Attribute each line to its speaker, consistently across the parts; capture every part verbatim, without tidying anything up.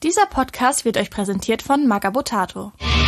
Speaker 1: Dieser Podcast wird euch präsentiert von Magabotato.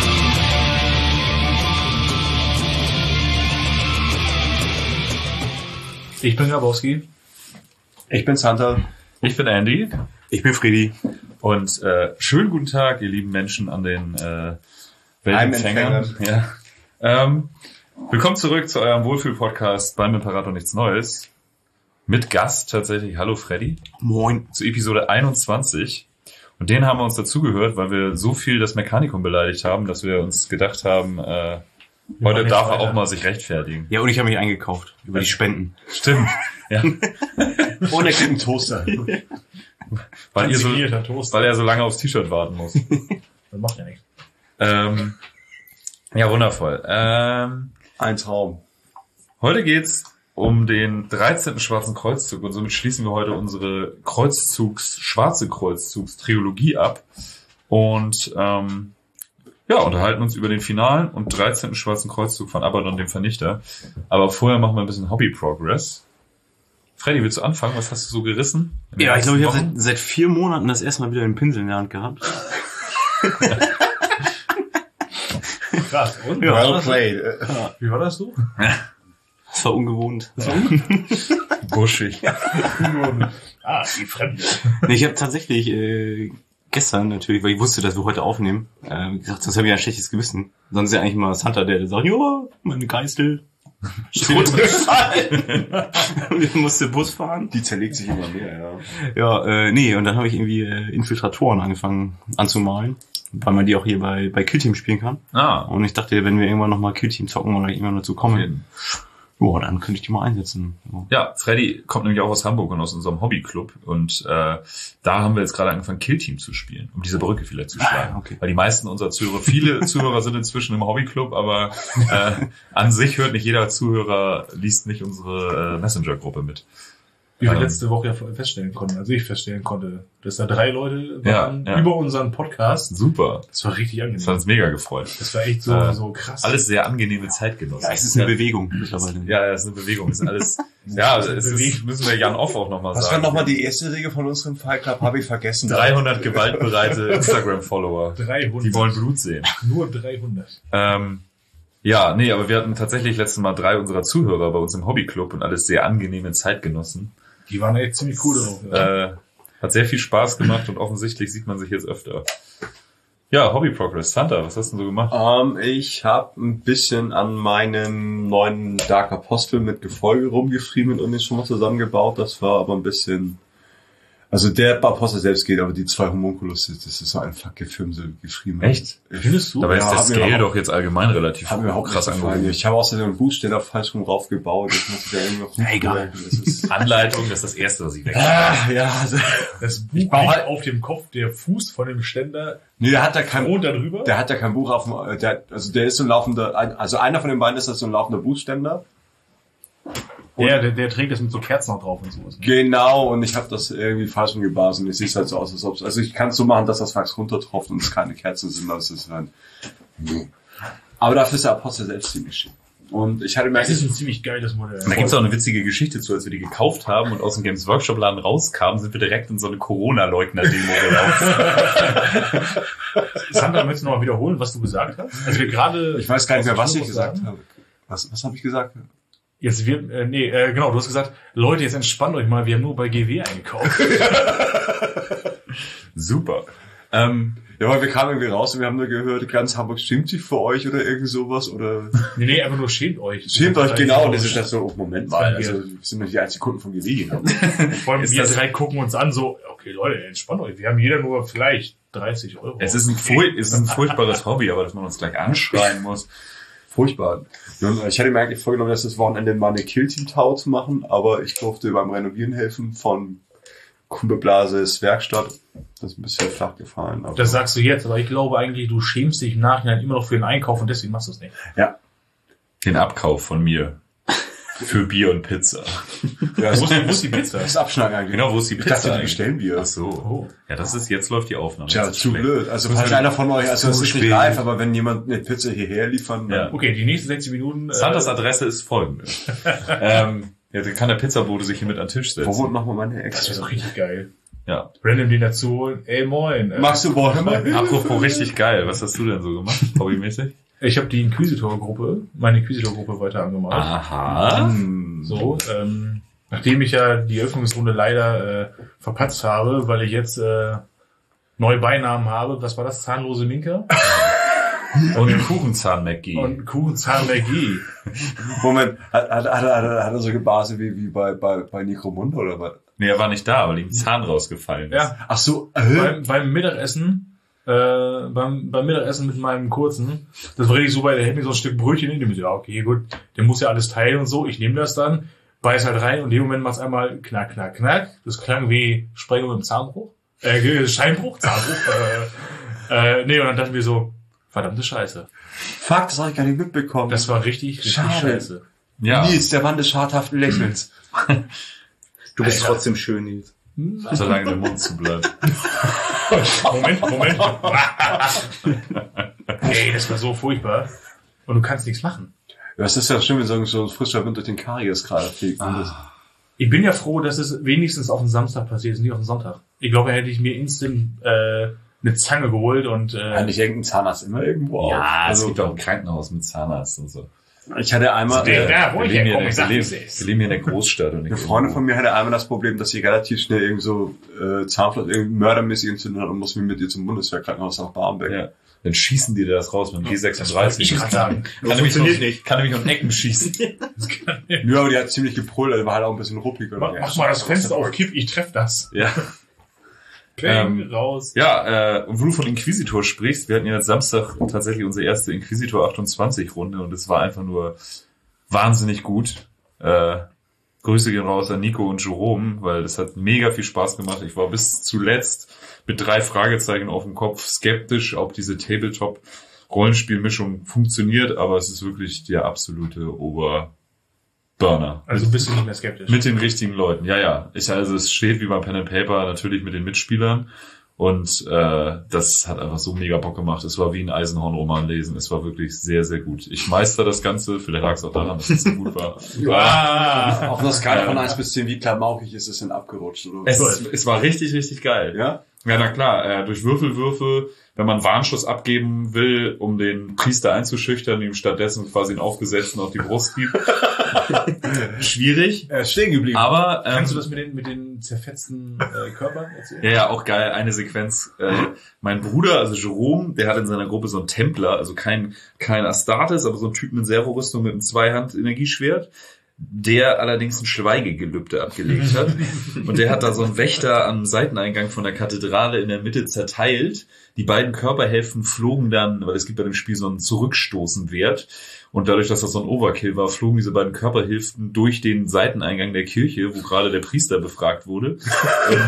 Speaker 2: Ich bin Grabowski.
Speaker 3: Ich bin Santa.
Speaker 4: Ich bin Andy.
Speaker 3: Ich bin Friedi.
Speaker 4: Und äh, schönen guten Tag, ihr lieben Menschen an den äh, Weltempfängern. Ja. Ähm, willkommen zurück zu eurem Wohlfühl-Podcast beim Imperator Nichts Neues. Mit Gast tatsächlich. Hallo Freddy.
Speaker 3: Moin.
Speaker 4: Zu Episode einundzwanzig. Und den haben wir uns dazugehört, weil wir so viel das Mechanikum beleidigt haben, dass wir uns gedacht haben, äh, heute darf er auch mal sich rechtfertigen.
Speaker 3: Ja, und ich habe mich eingekauft über die Spenden.
Speaker 4: Stimmt. Ja.
Speaker 3: Und er kriegt einen Toaster.
Speaker 4: weil, ihr so,
Speaker 2: Toaster.
Speaker 4: weil er so lange aufs T-Shirt warten muss.
Speaker 2: Das macht ja nichts.
Speaker 4: Ähm, ja, wundervoll. Ähm,
Speaker 3: Ein Traum.
Speaker 4: heute geht's um den dreizehnten Schwarzen Kreuzzug und somit schließen wir heute unsere Kreuzzugs, Schwarze Kreuzzugs-Trilogie ab und ähm, ja, unterhalten uns über den finalen und dreizehnten Schwarzen Kreuzzug von Abaddon, dem Vernichter. Aber vorher machen wir ein bisschen Hobby-Progress. Freddy, willst du anfangen? Was hast du so gerissen?
Speaker 3: Ja, ich glaube, ich habe seit, seit vier Monaten das erste Mal wieder einen Pinsel in der Hand gehabt.
Speaker 2: Krass. Und?
Speaker 3: Ja,
Speaker 2: Well
Speaker 3: well played.
Speaker 2: Wie war das so?
Speaker 3: Das war ungewohnt. Das war
Speaker 4: buschig.
Speaker 2: ah, die Fremde.
Speaker 3: Nee, ich habe tatsächlich äh, gestern natürlich, weil ich wusste, dass wir heute aufnehmen, äh, gesagt, sonst habe ich ein schlechtes Gewissen. Sonst ist ja eigentlich mal Santa, der sagt, ja, meine Geißel. Wir mussten Bus fahren.
Speaker 5: Die zerlegt sich immer mehr, ja.
Speaker 3: Ja, äh, nee, und dann habe ich irgendwie äh, Infiltratoren angefangen anzumalen, weil man die auch hier bei bei Killteam spielen kann.
Speaker 4: Ah.
Speaker 3: Und ich dachte, wenn wir irgendwann nochmal Killteam zocken oder irgendwann dazu kommen, ja, dann könnte ich die mal einsetzen. Ja.
Speaker 4: Ja, Freddy kommt nämlich auch aus Hamburg und aus unserem Hobbyclub und äh, da haben wir jetzt gerade angefangen, Killteam zu spielen, um diese Brücke vielleicht zu schlagen.
Speaker 3: Ah, okay.
Speaker 4: Weil die meisten unserer Zuhörer, viele Zuhörer sind inzwischen im Hobbyclub, aber äh, an sich hört nicht jeder Zuhörer, liest nicht unsere äh, Messenger-Gruppe mit.
Speaker 2: Wie wir
Speaker 4: Ähm.
Speaker 2: letzte Woche ja feststellen konnten, also ich feststellen konnte, dass da drei Leute waren
Speaker 4: Ja, ja.
Speaker 2: über unseren Podcast.
Speaker 4: Super.
Speaker 2: Das war richtig angenehm.
Speaker 4: Das hat uns mega gefreut.
Speaker 2: Das war echt so,
Speaker 4: Äh,
Speaker 2: so krass.
Speaker 4: Alles sehr angenehme Zeitgenossen.
Speaker 3: Ja, es ist eine Bewegung mittlerweile.
Speaker 4: Ja, es ist eine Bewegung. Es ist alles. Ja, es ist, müssen wir Jan Off auch nochmal sagen.
Speaker 5: Was war nochmal die erste Regel von unserem Fight Club? Habe ich vergessen.
Speaker 4: dreihundert gewaltbereite Instagram-Follower.
Speaker 2: dreihundert.
Speaker 4: Die wollen Blut sehen.
Speaker 2: Nur dreihundert.
Speaker 4: Ähm, ja, nee, aber wir hatten tatsächlich letztes Mal drei unserer Zuhörer bei uns im Hobbyclub und alles sehr angenehme Zeitgenossen.
Speaker 2: Die waren echt ziemlich cool drauf. Ja.
Speaker 4: Äh, hat sehr viel Spaß gemacht und offensichtlich sieht man sich jetzt öfter. Ja, Hobby Progress. Santa, was hast du denn so gemacht?
Speaker 5: Ähm, ich habe ein bisschen an meinem neuen Dark Apostle mit Gefolge rumgefriemelt und den schon mal zusammengebaut. Das war aber ein bisschen... Also der Apostel selbst geht, aber die zwei Homunculus, das ist so ein Fuck-Gefilmse gefriemelt.
Speaker 4: Echt?
Speaker 2: Findest du?
Speaker 4: Dabei ist
Speaker 5: Ja,
Speaker 4: der
Speaker 5: hat mir
Speaker 4: Scale
Speaker 5: auch-
Speaker 4: doch jetzt allgemein relativ
Speaker 5: Hat mir auch
Speaker 4: krass
Speaker 5: gefallen.
Speaker 4: angehoben.
Speaker 5: Ich habe außerdem einen Buchständer falsch rum raufgebaut. Ich musste da irgendwie noch
Speaker 3: Ja, egal.
Speaker 5: Das ist
Speaker 4: Anleitung, das ist das Erste, was ich weg.
Speaker 5: ah, ja, also,
Speaker 2: Das Buch
Speaker 5: Ich baue
Speaker 2: liegt
Speaker 5: halt-
Speaker 2: auf dem Kopf, der Fuß von dem Ständer
Speaker 5: nee, der hat da kein
Speaker 2: und darüber.
Speaker 5: Der hat ja kein Buch auf dem, der, also der ist so ein laufender, ein- also einer von den beiden ist das so ein laufender Buchständer.
Speaker 2: Ja, der, der trägt das mit so Kerzen noch drauf und sowas. Ne?
Speaker 5: Genau, und ich habe das irgendwie falsch umgeblasen. Und es sieht halt so aus, als ob also ich kann es so machen, dass das Wachs runtertropft und es keine Kerzen sind, das ist halt, aber dafür ist der Apostel selbst ziemlich schön. Und ich hatte mir
Speaker 2: Das ist
Speaker 5: eigentlich,
Speaker 2: ein ziemlich geiles Modell.
Speaker 4: Da gibt's auch eine witzige Geschichte zu, als wir die gekauft haben und aus dem Games Workshop Laden rauskamen, sind wir direkt in so eine Corona-Leugner-Demo gelaufen.
Speaker 2: Sandra, möchtest du noch mal wiederholen, was du gesagt hast? Also wir gerade.
Speaker 5: ich weiß gar nicht mehr, was ich
Speaker 2: Schluss
Speaker 5: gesagt
Speaker 2: sagen.
Speaker 5: habe. Was, was habe ich gesagt?
Speaker 2: Jetzt wir, äh, nee, äh, genau, du hast gesagt, Leute, jetzt entspannt euch mal, wir haben nur bei G W eingekauft.
Speaker 4: Super. Ähm,
Speaker 5: Ja, weil wir kamen irgendwie raus und wir haben nur gehört, ganz Hamburg schämt sich für euch oder irgend sowas oder
Speaker 2: nee, nee, einfach nur schämt euch.
Speaker 5: schämt euch,
Speaker 2: Das
Speaker 5: genau. Und
Speaker 2: ist
Speaker 5: das ist das so, oh, Moment mal, also wir sind doch die einzigen Kunden von G W, genau.
Speaker 2: Vor allem
Speaker 4: Ist
Speaker 2: wir
Speaker 4: das-
Speaker 2: drei gucken uns an, so, okay, Leute, entspannt euch, wir haben jeder nur vielleicht dreißig Euro.
Speaker 4: es ist ein, furch- es ist ein furchtbares Hobby, aber dass man uns gleich anschreien muss.
Speaker 5: Furchtbar. Und ich hatte mir eigentlich vorgenommen, dass das Wochenende mal eine Killteam-Tau zu machen, aber ich durfte beim Renovieren helfen von Kumbeblases Werkstatt. Das ist ein bisschen flach gefallen. Aber
Speaker 2: Das sagst du jetzt, aber ich glaube eigentlich, du schämst dich im Nachhinein immer noch für den Einkauf und deswegen machst du es nicht.
Speaker 5: ja.
Speaker 4: Den Abkauf von mir. Für Bier und Pizza.
Speaker 5: Ja,
Speaker 2: Wo ist, wo ist die Pizza?
Speaker 5: das Abschneiden eigentlich.
Speaker 4: Genau, wo ist die
Speaker 5: Ich
Speaker 4: Pizza?
Speaker 5: dachte, die
Speaker 4: eigentlich?
Speaker 5: bestellen wir.
Speaker 4: Ach so.
Speaker 2: Oh.
Speaker 4: Ja, das ist, jetzt läuft die Aufnahme.
Speaker 5: Tja,
Speaker 4: Das ist
Speaker 5: zu
Speaker 4: schlecht.
Speaker 5: blöd. Also
Speaker 4: Müssen
Speaker 5: falls
Speaker 4: wir-
Speaker 5: einer von euch, also das
Speaker 4: zu
Speaker 5: ist nicht
Speaker 4: spät.
Speaker 5: live, aber wenn jemand eine Pizza hierher liefern,
Speaker 4: Ja.
Speaker 5: dann
Speaker 2: Okay, die nächsten sechzig Minuten. Äh,
Speaker 4: Santas Adresse ist folgende. ähm, ja, dann kann der Pizzabote sich hier mit an den Tisch setzen.
Speaker 5: wo wohnt nochmal meine
Speaker 2: Das
Speaker 5: Ex?
Speaker 2: wäre doch richtig geil.
Speaker 4: Ja.
Speaker 2: Random den dazu, ey moin. Äh,
Speaker 5: Magst du Bäume?
Speaker 4: Apropos richtig geil, was hast du denn so gemacht, hobbymäßig?
Speaker 2: Ich habe die Inquisitor-Gruppe, meine Inquisitor-Gruppe weiter angemalt.
Speaker 4: Aha.
Speaker 2: So, ähm, nachdem ich ja die Eröffnungsrunde leider äh, verpatzt habe, weil ich jetzt äh, neue Beinamen habe. Was war das? Zahnlose Minka?
Speaker 4: Und Kuchenzahn-McGee.
Speaker 2: Und Kuchenzahn-McGee.
Speaker 5: Moment, hat, hat, hat, hat, hat er so gebase wie, wie bei, bei, bei Necromunda oder was?
Speaker 4: Nee, er war nicht da, weil ihm ein Zahn rausgefallen ist.
Speaker 2: Ja,
Speaker 5: Ach so, äh?
Speaker 2: beim, beim Mittagessen, äh, beim, beim Mittagessen mit meinem Kurzen, das war richtig so, bei der hält mir so ein Stück Brötchen in, dem ich so, ja, okay, gut, der muss ja alles teilen und so, ich nehme das dann, beiß halt rein und in dem Moment macht's einmal knack, knack, knack, das klang wie Sprengung im Zahnbruch, äh, Scheinbruch, Zahnbruch, äh, äh, nee, und dann dachten wir so, verdammte Scheiße.
Speaker 5: Fuck, das habe ich gar nicht mitbekommen.
Speaker 2: Das war richtig, richtig
Speaker 5: Schade.
Speaker 2: scheiße.
Speaker 4: Ja.
Speaker 5: Nils, der Mann des schadhaften Lächelns.
Speaker 3: Du bist
Speaker 2: Alter.
Speaker 3: trotzdem schön, Nils.
Speaker 4: Solange der Mund zu bleibt.
Speaker 2: Moment, Moment. Ey, das war so furchtbar. Und du kannst nichts machen.
Speaker 5: Ja, es ist ja schön, wenn so so ein frischer Wind durch den Karies gerade fliegt.
Speaker 4: Ah.
Speaker 2: Ich bin ja froh, dass es wenigstens auf den Samstag passiert ist, nicht auf den Sonntag. Ich glaube, hätte ich mir instant äh, eine Zange geholt und äh,
Speaker 5: Eigentlich hängt ein Zahnarzt immer irgendwo auf.
Speaker 4: Ja, es
Speaker 5: Also,
Speaker 4: gibt auch ein Krankenhaus mit Zahnarzt und so.
Speaker 5: ich hatte einmal,
Speaker 2: Der-
Speaker 5: äh,
Speaker 2: da, wo
Speaker 4: Wir
Speaker 2: ich
Speaker 4: leben, hier in
Speaker 2: herkomme,
Speaker 4: der,
Speaker 2: sag
Speaker 4: wir,
Speaker 2: ich
Speaker 4: leben,
Speaker 2: es.
Speaker 4: wir leben hier in der Großstadt. Und nicht
Speaker 5: eine Freundin
Speaker 4: irgendwo.
Speaker 5: von mir hatte einmal das Problem, dass sie relativ schnell irgend so äh, Zahnfleisch irgendwie mördermäßig entzündet hat und musste mit ihr zum Bundeswehrkrankenhaus nach Barmbek.
Speaker 4: Ja. Dann schießen die dir das raus mit dem G sechsunddreißig.
Speaker 2: ich grad sagen.
Speaker 4: Kann nämlich noch, nicht. Kann nämlich um Ecken schießen.
Speaker 5: Ja, aber die hat ziemlich gebrüllt, also war halt auch ein bisschen ruppig. Oder?
Speaker 2: Mach, mach mal das Fenster auf, kipp, ich treff das.
Speaker 4: Ja.
Speaker 2: Bang,
Speaker 4: Ähm,
Speaker 2: raus.
Speaker 4: Ja, äh, und wo du von Inquisitor sprichst, wir hatten ja jetzt Samstag tatsächlich unsere erste Inquisitor achtundzwanzig Runde und es war einfach nur wahnsinnig gut. Äh, Grüße gehen raus an Nico und Jerome, weil das hat mega viel Spaß gemacht. Ich war bis zuletzt mit drei Fragezeichen auf dem Kopf skeptisch, ob diese Tabletop-Rollenspielmischung funktioniert, aber es ist wirklich der absolute Oberburner.
Speaker 2: Also bist du nicht mehr skeptisch.
Speaker 4: Mit den richtigen Leuten, ja, ja. Ich, also es steht wie beim Pen and Paper natürlich mit den Mitspielern und äh, das hat einfach so mega Bock gemacht. Es war wie ein Eisenhorn-Roman lesen. Es war wirklich sehr, sehr gut. Ich meister das Ganze, vielleicht lag es auch daran, dass es so gut war.
Speaker 2: Ah,
Speaker 5: Auf einer Skala von eins bis zehn, wie klamaukig ist es denn abgerutscht? Oder?
Speaker 4: Es, ist, es war richtig, richtig geil.
Speaker 5: Ja?
Speaker 4: Ja, na klar, äh, durch Würfelwürfe, wenn man Warnschuss abgeben will, um den Priester einzuschüchtern, ihm stattdessen quasi einen aufgesetzten auf die Brust gibt. Schwierig.
Speaker 5: Er ist stehen geblieben.
Speaker 4: Aber ähm,
Speaker 2: kannst du das mit den, mit den zerfetzten äh, Körpern erzählen?
Speaker 4: Ja, ja, auch geil. Eine Sequenz. Äh, mein Bruder, also Jerome, der hat in seiner Gruppe so einen Templer, also kein kein Astartes, aber so einen Typen in Servo-Rüstung mit einem Zweihand-Energieschwert, der allerdings ein Schweigegelübde abgelegt hat. Und der hat da so einen Wächter am Seiteneingang von der Kathedrale in der Mitte zerteilt. Die beiden Körperhälften flogen dann, weil es gibt bei dem Spiel so einen Zurückstoßenwert. Und dadurch, dass das so ein Overkill war, flogen diese beiden Körperhälften durch den Seiteneingang der Kirche, wo gerade der Priester befragt wurde. Und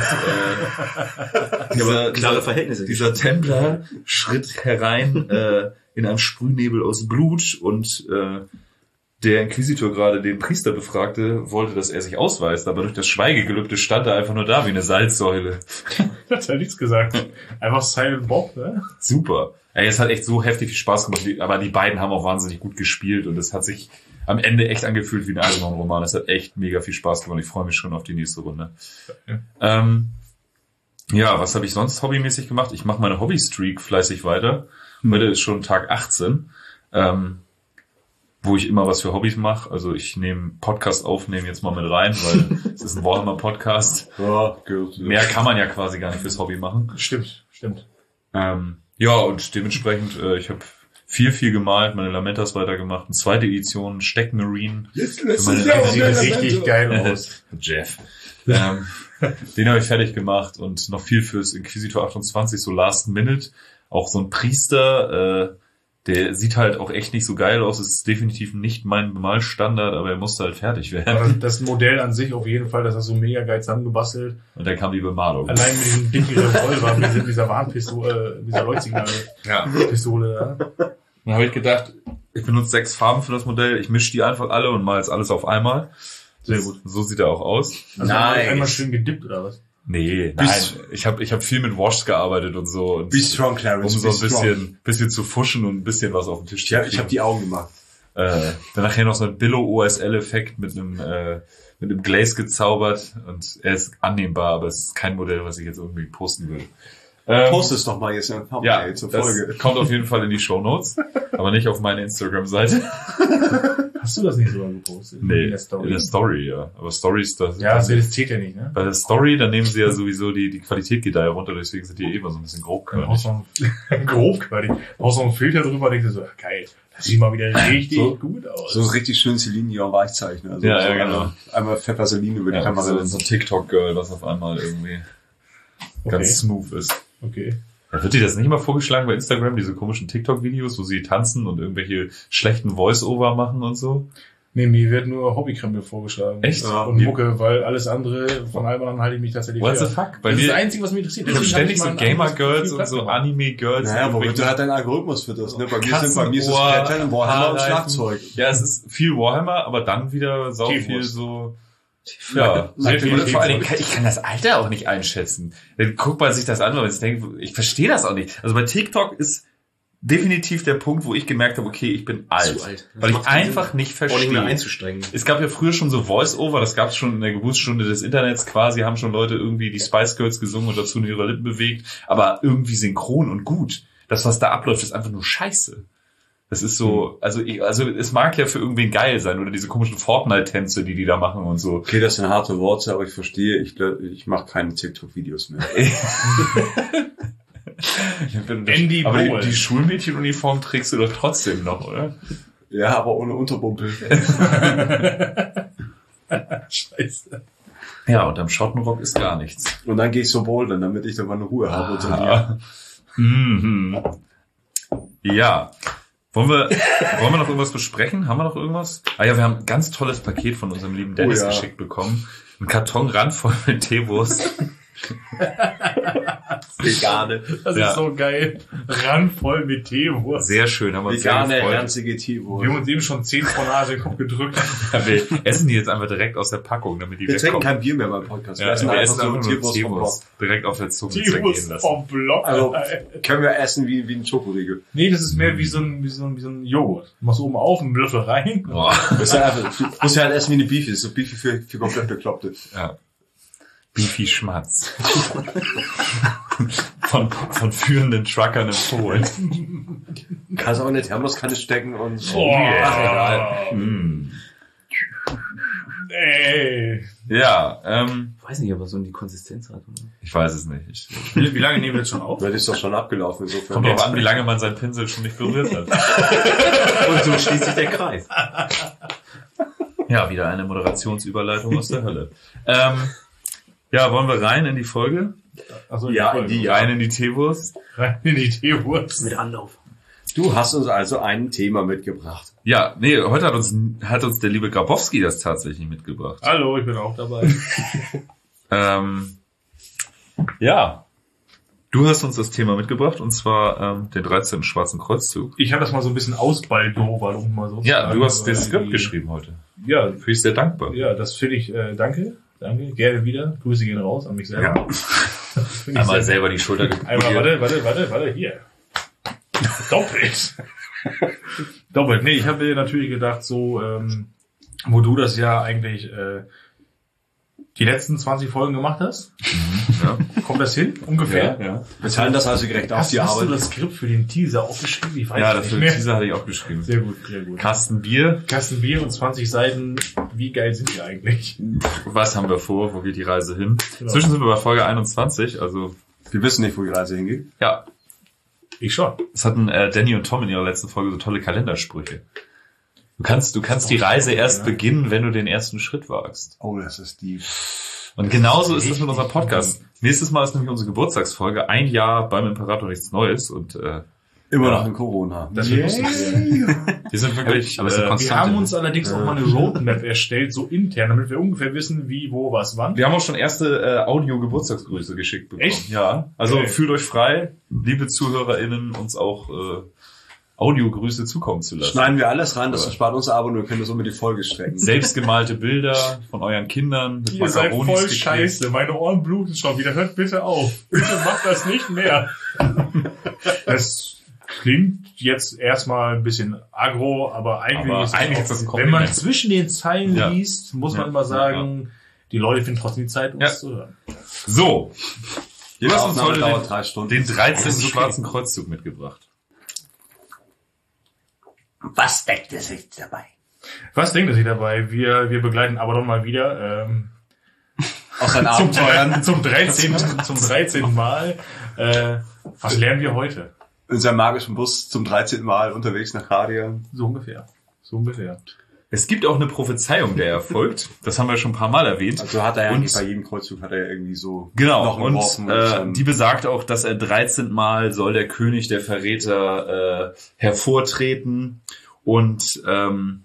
Speaker 4: äh, dieser,
Speaker 3: Klare Verhältnisse.
Speaker 4: dieser Templer schritt herein äh, in einem Sprühnebel aus Blut und äh, der Inquisitor gerade den Priester befragte, wollte, dass er sich ausweist, aber durch das Schweigegelübde stand er einfach nur da wie eine Salzsäule.
Speaker 2: Hat ja nichts gesagt. Einfach Silent Bob, ne?
Speaker 4: Super. Ey, es hat echt so heftig viel Spaß gemacht, aber die beiden haben auch wahnsinnig gut gespielt und es hat sich am Ende echt angefühlt wie ein Eisenhorn-Roman. Es hat echt mega viel Spaß gemacht. Ich freue mich schon auf die nächste Runde.
Speaker 2: Ja.
Speaker 4: Ähm, ja, was habe ich sonst hobbymäßig gemacht? Ich mache meine Hobby-Streak fleißig weiter. Heute ist schon Tag achtzehn. Ähm, wo ich immer was für Hobbys mache. Also ich nehme Podcast aufnehmen jetzt mal mit rein, weil es ist ein Warhammer-Podcast.
Speaker 5: Ja, gut.
Speaker 4: Mehr kann man ja quasi gar nicht fürs Hobby machen.
Speaker 2: Stimmt, stimmt.
Speaker 4: Ähm, ja, und dementsprechend, äh, ich habe viel, viel gemalt, meine Lamentas weitergemacht, eine zweite Edition, Steck Marine.
Speaker 5: Jetzt lässt
Speaker 4: Meine-
Speaker 5: sich ja auch
Speaker 2: Sieht
Speaker 5: der
Speaker 2: richtig
Speaker 5: Lamento.
Speaker 2: geil aus.
Speaker 4: Jeff. ähm, den habe ich fertig gemacht und noch viel fürs Inquisitor achtundzwanzig, so Last Minute. Auch so ein Priester, äh, der sieht halt auch echt nicht so geil aus, ist definitiv nicht mein Bemalstandard, aber er musste halt fertig werden.
Speaker 2: Aber das Modell an sich auf jeden Fall, das hast du mega geil zusammengebastelt.
Speaker 4: Und dann kam die Bemalung.
Speaker 2: Allein mit diesem dicken Revolver, mit dieser, dieser Warnpistole, äh, dieser Leuchtsignal-Pistole.
Speaker 4: Ja.
Speaker 2: Ja.
Speaker 4: Dann habe ich gedacht, ich benutze sechs Farben für das Modell, ich mische die einfach alle und mal jetzt alles auf einmal.
Speaker 2: Sehr gut.
Speaker 4: So sieht er auch aus.
Speaker 2: Also
Speaker 3: Nice.
Speaker 2: einmal schön gedippt oder was?
Speaker 4: Nee, nein. Ich habe ich hab viel mit Washs gearbeitet und so. Und
Speaker 5: Be strong, Clarence.
Speaker 4: um so ein
Speaker 5: be strong.
Speaker 4: bisschen, bisschen zu fuschen und ein bisschen was auf den Tisch zu
Speaker 5: Ja,
Speaker 4: kriegen.
Speaker 5: ich habe die Augen gemacht.
Speaker 4: Äh, dann nachher noch so ein Billo-O S L-Effekt mit einem, äh, mit einem Glaze gezaubert und er ist annehmbar, aber es ist kein Modell, was ich jetzt irgendwie posten würde. Ähm,
Speaker 5: Post es doch mal jetzt in Thumbnail
Speaker 4: ja,
Speaker 5: zur
Speaker 4: das
Speaker 5: Folge.
Speaker 4: kommt auf jeden Fall in die Shownotes, aber nicht auf meine Instagram-Seite.
Speaker 2: Hast du das nicht sogar gepostet?
Speaker 4: Nee,
Speaker 2: In der Story.
Speaker 4: in der Story, ja. Aber Stories, das
Speaker 2: Ja, das, das zählt ja nicht, ne?
Speaker 4: bei der Story, da nehmen sie ja sowieso die, die Qualität geht da ja runter, deswegen sind die eh immer so ein bisschen
Speaker 2: Dann
Speaker 4: grobkörnig.
Speaker 2: brauchst du noch einen, grob quasi. Brauchst du noch einen Filter drüber, denkst du so, ach, geil, das sieht mal wieder richtig
Speaker 5: So-
Speaker 2: gut aus.
Speaker 5: So ein richtig schön Celine Dion Weichzeichner. Also
Speaker 4: Ja,
Speaker 5: so
Speaker 4: ja, genau.
Speaker 5: Einmal, einmal fett Vaseline über die
Speaker 4: Ja,
Speaker 5: Kamera.
Speaker 4: so, so ein TikTok-Girl, was auf einmal irgendwie
Speaker 2: Okay.
Speaker 4: ganz smooth ist.
Speaker 2: Okay.
Speaker 4: Ja, wird dir das nicht mal vorgeschlagen bei Instagram, diese komischen TikTok-Videos, wo sie tanzen und irgendwelche schlechten Voice-Over machen und so?
Speaker 2: Nee, mir wird nur Hobbykrempel vorgeschlagen.
Speaker 4: Echt?
Speaker 2: Ja, und Mucke, weil alles andere, von allem anderen halte ich mich tatsächlich
Speaker 4: What the
Speaker 2: fern.
Speaker 4: fuck? Bei
Speaker 2: Das ist
Speaker 4: mir,
Speaker 2: das Einzige, was mich interessiert.
Speaker 4: ich habe
Speaker 2: Deswegen
Speaker 4: ständig so
Speaker 2: ich mal ein anderes
Speaker 4: Gamer-Girls
Speaker 2: Profil
Speaker 4: und so
Speaker 2: platt gemacht.
Speaker 4: Anime-Girls.
Speaker 5: Naja,
Speaker 4: und
Speaker 5: aber
Speaker 4: irgendwelche-
Speaker 5: du halt deinen Algorithmus für das, ne? Bei mir sind
Speaker 4: Katzenohr,
Speaker 5: bei mir ist es Pattern, Warhammer und
Speaker 4: Haarreifen.
Speaker 5: Schlagzeug.
Speaker 4: Ja, es ist viel Warhammer, aber dann wieder sau viel
Speaker 2: T-Wurst.
Speaker 4: so... Ja,
Speaker 2: Sehr viel
Speaker 4: und vor allen Dingen,
Speaker 2: T-Wurst.
Speaker 4: kann- ich kann das Alter auch nicht einschätzen. Dann guckt man sich das an und ich denke, ich verstehe das auch nicht. Also bei TikTok ist definitiv der Punkt, wo ich gemerkt habe, okay, ich bin alt.
Speaker 3: Zu alt. Das
Speaker 4: Weil ich
Speaker 3: macht keinen
Speaker 4: einfach
Speaker 3: Sinn.
Speaker 4: nicht
Speaker 3: Auch nicht mehr
Speaker 4: verstehe.
Speaker 3: einzusteigen.
Speaker 4: Es gab ja früher schon so Voice-Over, das gab es schon in der Geburtsstunde des Internets quasi, haben schon Leute irgendwie die Spice Girls gesungen und dazu nur ihre Lippen bewegt, aber irgendwie synchron und gut. Das, was da abläuft, ist einfach nur scheiße. Das ist so, also ich, also es mag ja für irgendwen geil sein oder diese komischen Fortnite-Tänze, die die da machen und so.
Speaker 5: Okay, das sind harte Worte, aber ich verstehe, ich, glaub, ich mache keine TikTok-Videos mehr.
Speaker 2: Andy
Speaker 4: aber die,
Speaker 2: Bowl.
Speaker 4: die Schulmädchenuniform trägst du doch trotzdem noch, oder?
Speaker 5: Ja, aber ohne Unterbumpel.
Speaker 2: Scheiße.
Speaker 4: Ja, und am Schottenrock ist gar nichts.
Speaker 5: Und dann gehe ich so bouldern, damit ich dann mal eine Ruhe habe unter mir.
Speaker 4: Ah. Mhm. Ja. Wollen wir, wollen wir noch irgendwas besprechen? Haben wir noch irgendwas? Ah ja, wir haben ein ganz tolles Paket von unserem lieben Dennis
Speaker 5: Oh ja.
Speaker 4: geschickt bekommen. Ein Karton randvoll mit Teewurst.
Speaker 5: Vegane.
Speaker 2: Das
Speaker 4: Ja.
Speaker 2: ist so geil. Randvoll mit Teewurst.
Speaker 4: Sehr schön, haben wir uns sehr
Speaker 5: Vegane,
Speaker 4: gefreut.
Speaker 5: ranzige
Speaker 2: Wir
Speaker 5: Teewurst.
Speaker 2: haben uns eben schon zehn Tornade in den Kopf gedrückt.
Speaker 4: Ja, wir essen die jetzt einfach direkt aus der Packung, damit die
Speaker 5: Wir trinken
Speaker 4: wegkommen.
Speaker 5: kein Bier mehr beim Podcast.
Speaker 4: Ja,
Speaker 5: wir essen
Speaker 4: wir
Speaker 5: einfach
Speaker 4: essen
Speaker 5: so
Speaker 4: einfach nur
Speaker 5: Teewurst vom Block.
Speaker 4: Teewurst direkt auf der Zunge zergehen
Speaker 2: Teewurst
Speaker 4: lassen.
Speaker 2: vom Block.
Speaker 5: Also
Speaker 2: Alter.
Speaker 5: können wir essen wie, wie ein Schokoriegel.
Speaker 2: Nee, das ist mehr wie so ein, wie so ein, wie so ein Joghurt. Du machst oben auf, einen Löffel rein.
Speaker 4: Boah.
Speaker 5: Das ist ja einfach, du musst ja halt essen wie eine Beefy. Das ist so Beefy für, für komplett Bekloppte.
Speaker 4: Ja. Beefy Schmatz. von, von führenden Truckern in Polen.
Speaker 5: Kannst auch in eine Thermoskanne stecken und...
Speaker 2: Oh,
Speaker 5: Ach, egal.
Speaker 4: Mm.
Speaker 2: Ey.
Speaker 4: Ja, ähm,
Speaker 3: Ich weiß nicht, ob er so die Konsistenz hat. Oder?
Speaker 4: ich weiß es nicht. Ich,
Speaker 2: Wie, wie lange nehmen wir jetzt schon auf?
Speaker 5: Das ist doch schon abgelaufen, insofern.
Speaker 4: kommt drauf an, wie lange man seinen Pinsel schon nicht berührt hat.
Speaker 3: Und so schließt sich der Kreis.
Speaker 4: Ja, wieder eine Moderationsüberleitung aus der Hölle. Ähm, ja, wollen wir rein in die Folge?
Speaker 2: Achso,
Speaker 5: Ja, in die-
Speaker 4: Rein in die Teewurst?
Speaker 2: Rein in die Teewurst.
Speaker 3: Mit Anlauf.
Speaker 5: Du hast uns also ein Thema mitgebracht.
Speaker 4: Ja, nee, heute hat uns, hat uns der liebe Grabowski das tatsächlich mitgebracht.
Speaker 2: Hallo, ich bin auch dabei.
Speaker 4: Ähm, ja, du hast uns das Thema mitgebracht und zwar ähm, den dreizehnten Schwarzen Kreuzzug.
Speaker 2: Ich habe das mal so ein bisschen ausbaldobert, um mal so zu
Speaker 4: Ja,
Speaker 2: sagen.
Speaker 4: du hast das
Speaker 2: Äh,
Speaker 4: Skript
Speaker 2: die-
Speaker 4: geschrieben heute.
Speaker 2: Ja,
Speaker 4: Bin ich sehr dankbar.
Speaker 2: ja, das finde ich, äh, danke, danke, gerne wieder. Grüße gehen raus an mich selber.
Speaker 4: Ja.
Speaker 2: Das find ich
Speaker 4: Einmal
Speaker 2: sehr-
Speaker 4: selber die Schulter geprüft.
Speaker 2: Einmal, warte, warte, warte, warte, hier. Doppelt. Doppelt. Nee, ich habe mir natürlich gedacht, so, ähm, wo du das ja eigentlich äh, die letzten zwanzig Folgen gemacht hast,
Speaker 4: Ja.
Speaker 2: kommt das hin? Ungefähr?
Speaker 4: ja.
Speaker 5: Wir teilen das also gerecht auf
Speaker 2: Hast,
Speaker 5: die
Speaker 2: hast du
Speaker 5: Arbeit.
Speaker 2: das Skript für den Teaser aufgeschrieben? Ich weiß
Speaker 4: Ja,
Speaker 2: es
Speaker 4: das
Speaker 2: nicht
Speaker 4: für
Speaker 2: mehr.
Speaker 4: den Teaser hatte ich auch geschrieben.
Speaker 2: Sehr gut, sehr gut.
Speaker 4: Kasten Bier.
Speaker 2: Kasten Bier und zwanzig Seiten. Wie geil sind die eigentlich?
Speaker 4: Was haben wir vor? Wo geht die Reise hin?
Speaker 2: Genau.
Speaker 4: Inzwischen sind wir bei Folge einundzwanzig, also
Speaker 5: Wir wissen nicht, wo die Reise hingeht.
Speaker 4: ja,
Speaker 2: Ich schon.
Speaker 4: es hatten äh, Danny und Tom in ihrer letzten Folge so tolle Kalendersprüche. Du kannst, du kannst die Reise erst beginnen, wenn du den ersten Schritt wagst.
Speaker 5: Oh, das ist die...
Speaker 4: Und genauso ist es mit unserem Podcast. Nächstes Mal ist nämlich unsere Geburtstagsfolge. Ein Jahr beim Imperator nichts Neues und äh,
Speaker 5: Immer
Speaker 4: Ja.
Speaker 5: noch in Corona.
Speaker 2: Das wird lustig werden.
Speaker 4: wir sind wirklich.
Speaker 3: Aber es ist
Speaker 4: äh,
Speaker 3: eine
Speaker 2: Wir haben uns allerdings auch mal eine Roadmap erstellt, so intern, damit wir ungefähr wissen, wie, wo, was, wann.
Speaker 4: wir haben auch schon erste äh, Audio-Geburtstagsgrüße geschickt bekommen.
Speaker 2: Echt?
Speaker 4: Ja. Also
Speaker 2: Okay.
Speaker 4: fühlt euch frei, liebe ZuhörerInnen, uns auch äh, Audiogrüße zukommen zu lassen.
Speaker 5: Schneiden wir alles rein, das erspart uns aber und wir können das somit die Folge strecken.
Speaker 4: Selbstgemalte Bilder von euren Kindern mit
Speaker 2: Ihr seid
Speaker 4: Macaronis
Speaker 2: voll
Speaker 4: geklebt.
Speaker 2: scheiße. Meine Ohren bluten schon wieder. Hört bitte auf. Bitte macht das nicht mehr. Das Klingt jetzt erstmal ein bisschen aggro, aber eigentlich,
Speaker 4: Aber
Speaker 2: ist,
Speaker 4: eigentlich
Speaker 2: es
Speaker 4: ist das ein
Speaker 2: auch, wenn man
Speaker 4: Kompliment.
Speaker 2: zwischen den Zeilen
Speaker 4: Ja.
Speaker 2: liest, muss
Speaker 4: Ja.
Speaker 2: man mal sagen, die Leute finden trotzdem die Zeit, uns
Speaker 4: Ja.
Speaker 2: zu hören.
Speaker 4: So,
Speaker 5: Jede
Speaker 4: hast uns
Speaker 5: Aufnahme
Speaker 4: heute
Speaker 5: dauert
Speaker 4: den-
Speaker 5: drei Stunden.
Speaker 4: den dreizehnten
Speaker 3: Das ist okay.
Speaker 4: Schwarzen Kreuzzug mitgebracht.
Speaker 3: Was deckt es sich dabei?
Speaker 2: Was denkt ihr sich dabei? Wir, wir begleiten Abaddon mal wieder, ähm,
Speaker 5: Aus seinen
Speaker 2: zum,
Speaker 5: Abenteuern.
Speaker 2: zum dreizehnten zum dreizehnten Mal. Äh, was lernen wir heute?
Speaker 5: In seinem magischen Bus zum dreizehnten Mal unterwegs nach Radia.
Speaker 2: So ungefähr. So ungefähr.
Speaker 4: Es gibt auch eine Prophezeiung, der erfolgt. Das haben wir schon ein paar Mal erwähnt.
Speaker 5: Also hat er ja
Speaker 4: Und-
Speaker 5: eigentlich bei jedem Kreuzzug hat er ja irgendwie so
Speaker 4: Genau,
Speaker 5: Knochen
Speaker 4: und
Speaker 5: geworfen
Speaker 4: äh,
Speaker 5: so ein-
Speaker 4: die besagt auch, dass er dreizehnten Mal soll der König der Verräter äh, hervortreten. Und ähm,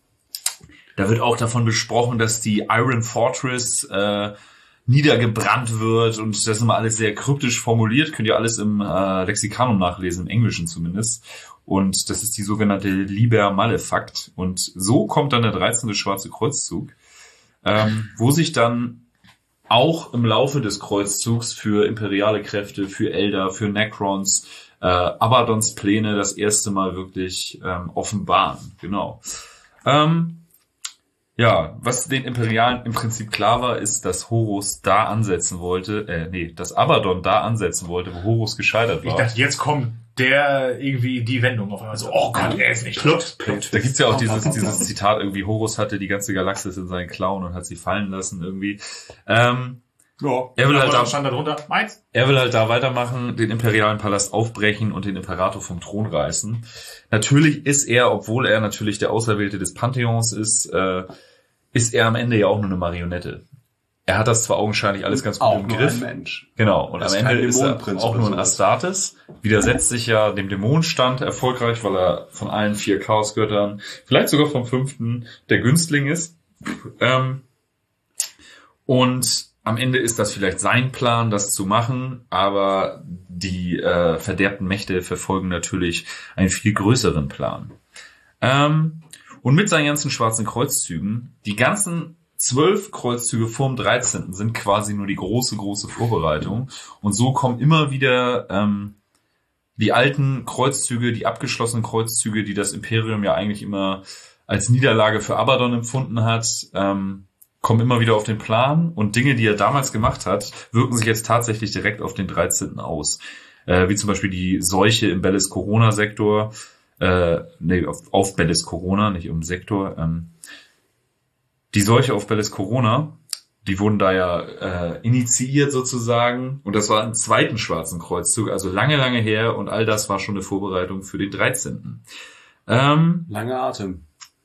Speaker 4: da wird auch davon besprochen, dass die Iron Fortress äh, niedergebrannt wird. Und das ist immer alles sehr kryptisch formuliert. Könnt ihr alles im äh, Lexikanum nachlesen, im Englischen zumindest. Und das ist die sogenannte Liber Malefact. Und so kommt dann der dreizehnte Schwarze Kreuzzug, ähm, wo sich dann auch im Laufe des Kreuzzugs für imperiale Kräfte, für Eldar, für Necrons, äh, Abaddons Pläne das erste Mal wirklich ähm, offenbaren. Genau. Ähm, ja, was den Imperialen im Prinzip klar war, ist, dass Horus da ansetzen wollte, äh, nee, dass Abaddon da ansetzen wollte, wo Horus gescheitert
Speaker 2: Ich
Speaker 4: war.
Speaker 2: dachte, jetzt kommt der irgendwie die Wendung auf einmal so, oh Gott, er ist nicht tot.
Speaker 4: Da gibt's ja auch dieses, dieses Zitat irgendwie, Horus hatte die ganze Galaxis in seinen Klauen und hat sie fallen lassen irgendwie. Ähm,
Speaker 5: ja.
Speaker 4: er will halt
Speaker 2: da
Speaker 4: da,
Speaker 2: stand da drunter, meins.
Speaker 4: er will halt da weitermachen, den imperialen Palast aufbrechen und den Imperator vom Thron reißen. Natürlich ist er, obwohl er natürlich der Auserwählte des Pantheons ist, äh, ist er am Ende ja auch nur eine Marionette. Er hat das zwar augenscheinlich alles ganz gut
Speaker 5: Auch
Speaker 4: im
Speaker 5: nur
Speaker 4: Griff.
Speaker 5: ein Mensch.
Speaker 4: Genau, und
Speaker 5: Er
Speaker 4: am
Speaker 5: ist
Speaker 4: Ende
Speaker 5: kein
Speaker 4: ist er
Speaker 5: Dämonenprinz
Speaker 4: auch
Speaker 5: oder
Speaker 4: nur ein
Speaker 5: sowas.
Speaker 4: Astartes, widersetzt sich ja dem Dämonenstand erfolgreich, weil er von allen vier Chaosgöttern, vielleicht sogar vom fünften, der Günstling ist. Ähm, und am Ende ist das vielleicht sein Plan, das zu machen, aber die äh, verderbten Mächte verfolgen natürlich einen viel größeren Plan. Ähm, und mit seinen ganzen schwarzen Kreuzzügen, die ganzen zwölf Kreuzzüge vorm dreizehnten sind quasi nur die große, große Vorbereitung. Und so kommen immer wieder ähm, die alten Kreuzzüge, die abgeschlossenen Kreuzzüge, die das Imperium ja eigentlich immer als Niederlage für Abaddon empfunden hat, ähm, kommen immer wieder auf den Plan. Und Dinge, die er damals gemacht hat, wirken sich jetzt tatsächlich direkt auf den dreizehnten aus. Äh, wie zum Beispiel die Seuche im Bellis Corona-Sektor. Äh, nee, auf, auf Bellis Corona, nicht im Sektor. Ähm, Die Seuche auf Bellis Corona, die wurden da ja äh, initiiert sozusagen. Und das war im zweiten Schwarzen Kreuzzug, also lange, lange her. Und all das war schon eine Vorbereitung für den dreizehnten. Ähm,
Speaker 5: Langer Atem.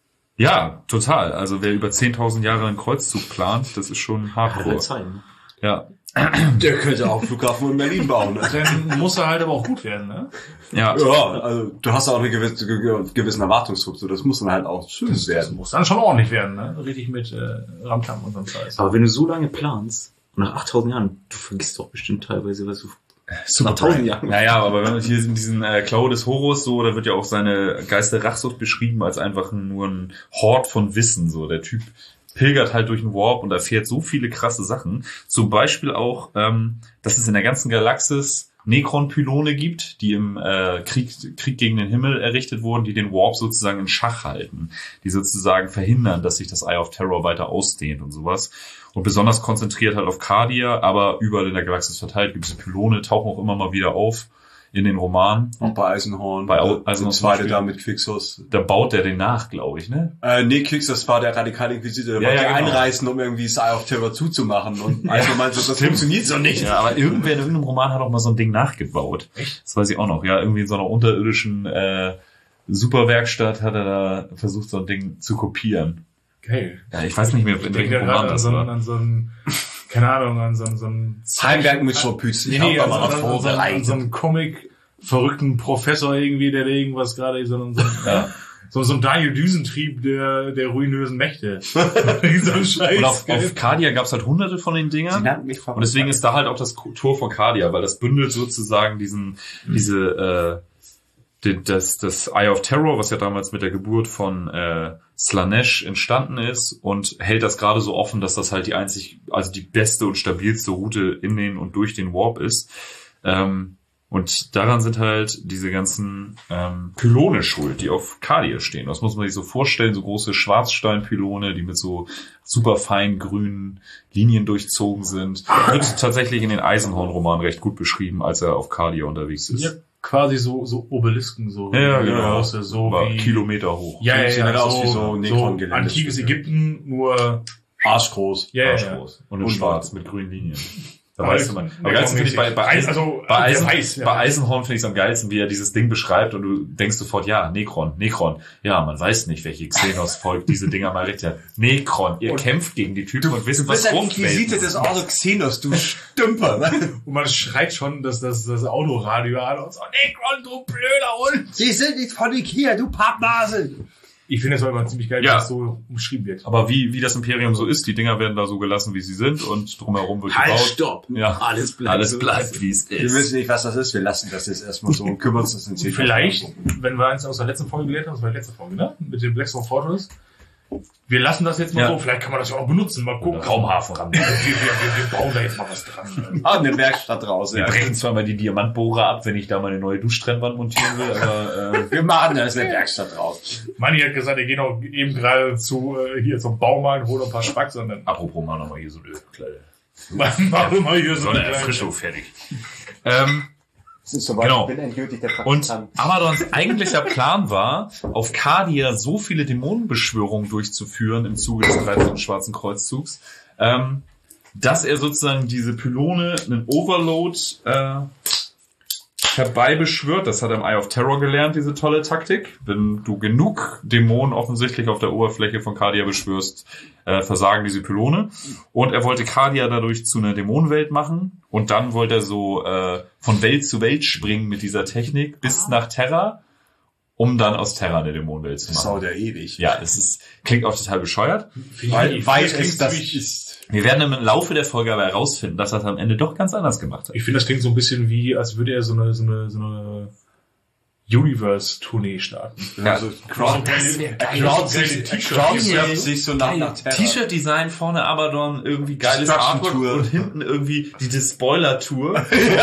Speaker 4: ja, total. Also wer über zehntausend Jahre einen Kreuzzug plant, das ist schon hardcore.
Speaker 3: Zeiten.
Speaker 4: Ja,
Speaker 5: Der könnte auch Flughafen in Berlin bauen. Ne?
Speaker 2: Dann muss er halt aber auch gut werden, ne?
Speaker 4: ja.
Speaker 5: Ja, also du hast auch einen gewisse, ge- gewissen Erwartungsdruck, so das muss dann halt auch schön
Speaker 2: Das
Speaker 5: werden.
Speaker 2: muss dann schon ordentlich werden, ne? Richtig mit äh, Ramtam und so einem Scheiß.
Speaker 3: Aber wenn du so lange planst, nach achttausend Jahren, du vergisst doch bestimmt teilweise, was du
Speaker 4: Super
Speaker 3: nach tausend
Speaker 4: Brain.
Speaker 3: Jahren.
Speaker 4: Naja, aber wenn man hier in diesen äh, Klaue des Horus so, da wird ja auch seine Geisterrachsucht beschrieben als einfach nur ein Hort von Wissen. So, der Typ pilgert halt durch den Warp und erfährt so viele krasse Sachen. Zum Beispiel auch, ähm, dass es in der ganzen Galaxis Necron-Pylone gibt, die im äh, Krieg, Krieg gegen den Himmel errichtet wurden, die den Warp sozusagen in Schach halten, die sozusagen verhindern, dass sich das Eye of Terror weiter ausdehnt und sowas. Und besonders konzentriert halt auf Cardia, aber überall in der Galaxis verteilt gibt es Pylone, tauchen auch immer mal wieder auf in den Romanen.
Speaker 5: Auch bei Eisenhorn.
Speaker 4: Bei Au-
Speaker 5: äh,
Speaker 4: Eisenhorn
Speaker 5: der
Speaker 4: zum
Speaker 5: zweite
Speaker 4: Beispiel.
Speaker 5: da mit Quixos.
Speaker 4: Da baut der den nach, glaube ich, ne?
Speaker 5: Äh, nee, Quixos war der radikale Inquisitor, der
Speaker 4: Ja,
Speaker 5: wollte
Speaker 4: ja, genau.
Speaker 5: einreißen, um irgendwie das Eye of Terror zuzumachen. Und Eisenhorn meinte, das funktioniert so nicht.
Speaker 4: Ja, aber irgendwer in irgendeinem Roman hat auch mal so ein Ding nachgebaut. Echt? Das weiß ich auch noch. Ja, irgendwie in so einer unterirdischen äh, Superwerkstatt hat er da versucht, so ein Ding zu kopieren.
Speaker 2: Geil.
Speaker 4: Ja, ich weiß nicht mehr,
Speaker 2: Ich
Speaker 4: in
Speaker 2: denke
Speaker 4: welchem
Speaker 2: da
Speaker 4: Roman
Speaker 2: gerade an
Speaker 4: das
Speaker 2: so, einen,
Speaker 4: war.
Speaker 2: an so einen, keine Ahnung, an so einen, so einen
Speaker 5: Heimwerk mit Schorpüz.
Speaker 2: Nee, nee, an, an, an, an, so einen- an so einen Comic verrückten Professor irgendwie, der da irgendwas gerade so, einen- so, einen-
Speaker 4: Ja.
Speaker 2: so, so ein Daniel Düsentrieb der, der ruinösen Mächte. so ein Scheiß.
Speaker 4: Und auf,
Speaker 2: gell?
Speaker 4: auf Cardia gab es halt hunderte von den
Speaker 5: Sie
Speaker 4: Dingern.
Speaker 5: nannten mich
Speaker 4: Und deswegen ist da halt auch das Tor von Cardia, weil das bündelt sozusagen diesen, diese, äh, die, das, das Eye of Terror, was ja damals mit der Geburt von äh, Slanesh entstanden ist, und hält das gerade so offen, dass das halt die einzig, also die beste und stabilste Route in den und durch den Warp ist. Ähm, Und daran sind halt diese ganzen ähm, Pylone schuld, die auf Cardia stehen. Das muss man sich so vorstellen, so große Schwarzsteinpylone, die mit so super fein grünen Linien durchzogen sind. Wird tatsächlich in den Eisenhorn-Romanen recht gut beschrieben, als er auf Cardia unterwegs ist.
Speaker 2: Ja, quasi so so Obelisken, so
Speaker 4: Ja, genau.
Speaker 2: Große, so
Speaker 4: War
Speaker 2: wie
Speaker 4: Kilometer hoch.
Speaker 2: Ja, ja,
Speaker 5: Sieht
Speaker 2: ja,
Speaker 5: halt
Speaker 2: so,
Speaker 5: aus wie so
Speaker 2: so
Speaker 5: Necron-Gelände.
Speaker 2: antikes Ägypten, nur
Speaker 5: Arschgroß.
Speaker 2: ja, ja, ja.
Speaker 4: Arschgroß. Und in
Speaker 5: Und
Speaker 4: schwarz mit grünen Linien. Da
Speaker 2: Aber
Speaker 4: weißt du mal. Aber geilsten finde ich bei, bei, Eisen,
Speaker 2: also,
Speaker 4: bei, Eisen,
Speaker 2: weiß, ja.
Speaker 4: bei Eisenhorn finde ich es am geilsten, wie er dieses Ding beschreibt und du denkst sofort, ja, Necron, Necron. Ja, man weiß nicht, welche Xenos-Volk diese Dinger mal richtig hat. Necron, ihr
Speaker 2: Und
Speaker 4: kämpft gegen die Typen und wisst, was
Speaker 5: Inquisitor des Ordo Xenos, du Stümper.
Speaker 2: Und man schreit schon, dass das, das Autoradio an und so, Necron, du blöder Hund!
Speaker 5: Sie sind nicht von Ikea, du Pappnase.
Speaker 2: Ich finde es aber immer ziemlich geil,
Speaker 4: Ja.
Speaker 2: dass das so umschrieben wird.
Speaker 4: Aber wie, wie das Imperium so ist, die Dinger werden da so gelassen, wie sie sind und drumherum wird
Speaker 5: Halt,
Speaker 4: gebaut.
Speaker 5: stopp.
Speaker 4: Ja,
Speaker 5: Alles bleibt
Speaker 4: alles
Speaker 5: so.
Speaker 4: bleibt, wie es
Speaker 5: Wir
Speaker 4: ist.
Speaker 5: wissen nicht, was das ist. Wir lassen das jetzt erstmal so und kümmern uns in zehn
Speaker 2: Vielleicht, wenn wir eins aus der letzten Folge gelernt haben, das war die letzte Folge, ne? Mit dem Blackstone Fortress. Wir lassen das jetzt mal
Speaker 4: Ja.
Speaker 2: so, vielleicht kann man das ja auch benutzen, mal gucken.
Speaker 4: Raumhafen ran.
Speaker 2: Wir, wir, wir, wir bauen da jetzt mal was dran.
Speaker 5: Ah, eine Werkstatt raus.
Speaker 4: Wir
Speaker 5: Ja.
Speaker 4: brechen zwar mal die Diamantbohrer ab, wenn ich da mal eine neue Duschtrennwand montieren will, aber äh,
Speaker 5: Wir machen da jetzt eine Werkstatt raus.
Speaker 2: Manni hat gesagt, er geht auch eben gerade zu, äh, hier zum Baumarkt, holt ein paar Spacks und dann
Speaker 4: apropos mal nochmal hier so eine kleine
Speaker 2: machen wir mal hier so
Speaker 4: so eine
Speaker 2: eine
Speaker 4: Erfrischung fertig. Ähm,
Speaker 5: Das ist soweit,
Speaker 4: Genau.
Speaker 5: ich bin endgültig der
Speaker 4: und
Speaker 5: Praktikant.
Speaker 4: Abaddons eigentlicher Plan war, auf Cardia so viele Dämonenbeschwörungen durchzuführen im Zuge des dreizehnten Schwarzen Kreuzzugs, ähm, dass er sozusagen diese Pylone, einen Overload äh, herbeibeschwört. Das hat er im Eye of Terror gelernt, diese tolle Taktik. Wenn du genug Dämonen offensichtlich auf der Oberfläche von Cardia beschwörst, äh, versagen diese Pylone. Und er wollte Cardia dadurch zu einer Dämonenwelt machen. Und dann wollte er so äh, von Welt zu Welt springen mit dieser Technik bis nach Terra, um dann aus Terra eine Dämonenwelt zu
Speaker 5: Das dauert
Speaker 4: machen.
Speaker 5: ja ewig.
Speaker 4: Ja, das ist, klingt auch total bescheuert.
Speaker 5: Weil, weil es
Speaker 2: klingt
Speaker 5: das
Speaker 2: ziemlich-
Speaker 5: ist.
Speaker 4: Wir werden im Laufe der Folge aber herausfinden, dass er es am Ende doch ganz anders gemacht hat.
Speaker 2: Ich finde, das klingt so ein bisschen wie, als würde er so eine, so eine, so eine Universe-Tournee starten.
Speaker 5: Also, Crowd,
Speaker 2: das wär geil.
Speaker 5: Crowd,
Speaker 2: Geile
Speaker 5: sich,
Speaker 2: T-Shirts.
Speaker 5: Crowd
Speaker 2: Ja.
Speaker 5: surft sich so nach, nach Terra.
Speaker 4: T-Shirt-Design, vorne Abaddon, irgendwie geiles
Speaker 5: Destruction
Speaker 4: Artwork
Speaker 5: Tour.
Speaker 4: und hinten irgendwie die Spoiler-Tour.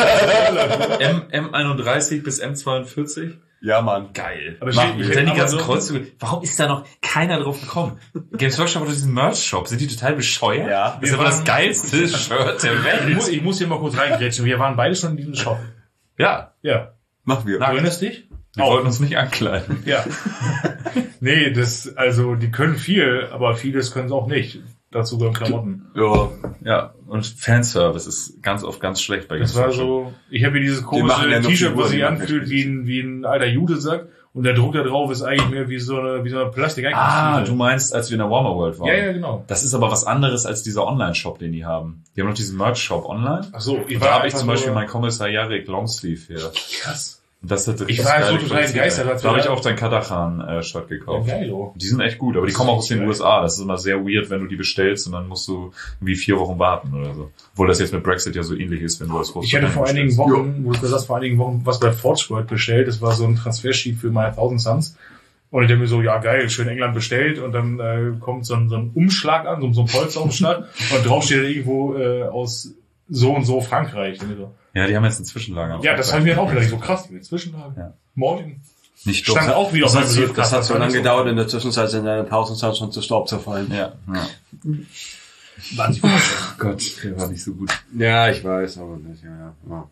Speaker 4: M, M einunddreißig bis M zweiundvierzig.
Speaker 5: Ja, Mann.
Speaker 4: Geil.
Speaker 2: Aber
Speaker 4: Machen
Speaker 2: steht-
Speaker 4: wir. Denn die ganzen
Speaker 2: Amazon-
Speaker 4: Kreuzzüge. Warum ist da noch keiner drauf gekommen? Games Workshop hat doch diesen Merch-Shop. Sind die total bescheuert?
Speaker 5: Ja.
Speaker 4: Das ist aber das geilste Shirt der
Speaker 2: Ich muss,
Speaker 4: Welt.
Speaker 2: ich muss hier mal kurz reingrätschen. Wir waren beide schon in diesem Shop.
Speaker 4: Ja.
Speaker 2: Ja.
Speaker 5: Machen wir.
Speaker 2: Du erinnerst dich?
Speaker 4: Wir wollten uns nicht ankleiden.
Speaker 2: Ja. Nee, das, also, die können viel, aber vieles können sie auch nicht. Dazu gehören Klamotten.
Speaker 5: Ja.
Speaker 4: Ja. Und Fanservice ist ganz oft ganz schlecht bei
Speaker 2: Das
Speaker 4: Games
Speaker 2: war
Speaker 4: Workshop.
Speaker 2: so, ich habe hier dieses
Speaker 5: machen
Speaker 2: komische
Speaker 5: ja nur
Speaker 2: T-Shirt,
Speaker 5: Figuren,
Speaker 2: was sich
Speaker 5: die man
Speaker 2: anfühlt wie ein, wie ein alter Judesack. Und der Druck da drauf ist eigentlich mehr wie so eine, wie so eine plastik
Speaker 4: Ah, du meinst, als wir in der Warmer World waren.
Speaker 2: Ja, ja, genau.
Speaker 4: Das ist aber was anderes als dieser Online-Shop, den die haben. Die haben noch diesen Merch-Shop online.
Speaker 2: Ach so, ich
Speaker 4: Und da habe ich
Speaker 2: einfach
Speaker 4: zum Beispiel
Speaker 2: nur-
Speaker 4: mein Kommissar Jarek Longsleeve her.
Speaker 2: krass.
Speaker 4: Und das hat
Speaker 2: Ich
Speaker 4: das
Speaker 2: war
Speaker 4: geile
Speaker 2: so total
Speaker 4: Qualität.
Speaker 2: begeistert, als
Speaker 4: Da habe
Speaker 2: wir
Speaker 4: ich
Speaker 2: da-
Speaker 4: auch dein Kadachan-Shirt gekauft.
Speaker 2: Ja, geil, oh.
Speaker 4: Die sind echt gut, aber die
Speaker 2: Das
Speaker 4: kommen
Speaker 2: ist
Speaker 4: auch aus den
Speaker 2: geil.
Speaker 4: U S A. Das ist immer sehr weird, wenn du die bestellst und dann musst du irgendwie vier Wochen warten oder so. Obwohl das jetzt mit Brexit ja so ähnlich ist, wenn du aus
Speaker 2: Ich hatte vor einigen
Speaker 4: bestellst.
Speaker 2: Wochen, wo du gesagt hast, vor einigen Wochen was bei Forge World bestellt. Das war so ein Transfersheet für meine tausend Suns. Und ich denke mir so, ja geil, schön England bestellt. Und dann äh, kommt so ein, so ein Umschlag an, so, so ein Polsterumschlag. Und drauf steht dann irgendwo äh, aus so und so Frankreich. Und ich so,
Speaker 4: Ja, die haben jetzt einen Zwischenlager.
Speaker 2: ja, das habe ich mir auch gedacht. So krass, die Zwischenlagen.
Speaker 4: Ja.
Speaker 2: Morgen.
Speaker 4: Nicht
Speaker 2: Stand
Speaker 4: doof.
Speaker 2: auch wieder
Speaker 5: Das
Speaker 2: auf
Speaker 5: hat,
Speaker 2: meinem
Speaker 5: so, das hat so
Speaker 2: war
Speaker 5: lange
Speaker 2: nicht
Speaker 5: gedauert, in der Zwischenzeit sind deine tausend Sounds schon zu Staub zerfallen.
Speaker 4: Ja, ja.
Speaker 2: Wahnsinn.
Speaker 4: Oh Gott, der war nicht so gut.
Speaker 5: Ja, ich weiß, aber nicht, ja, ja. ja.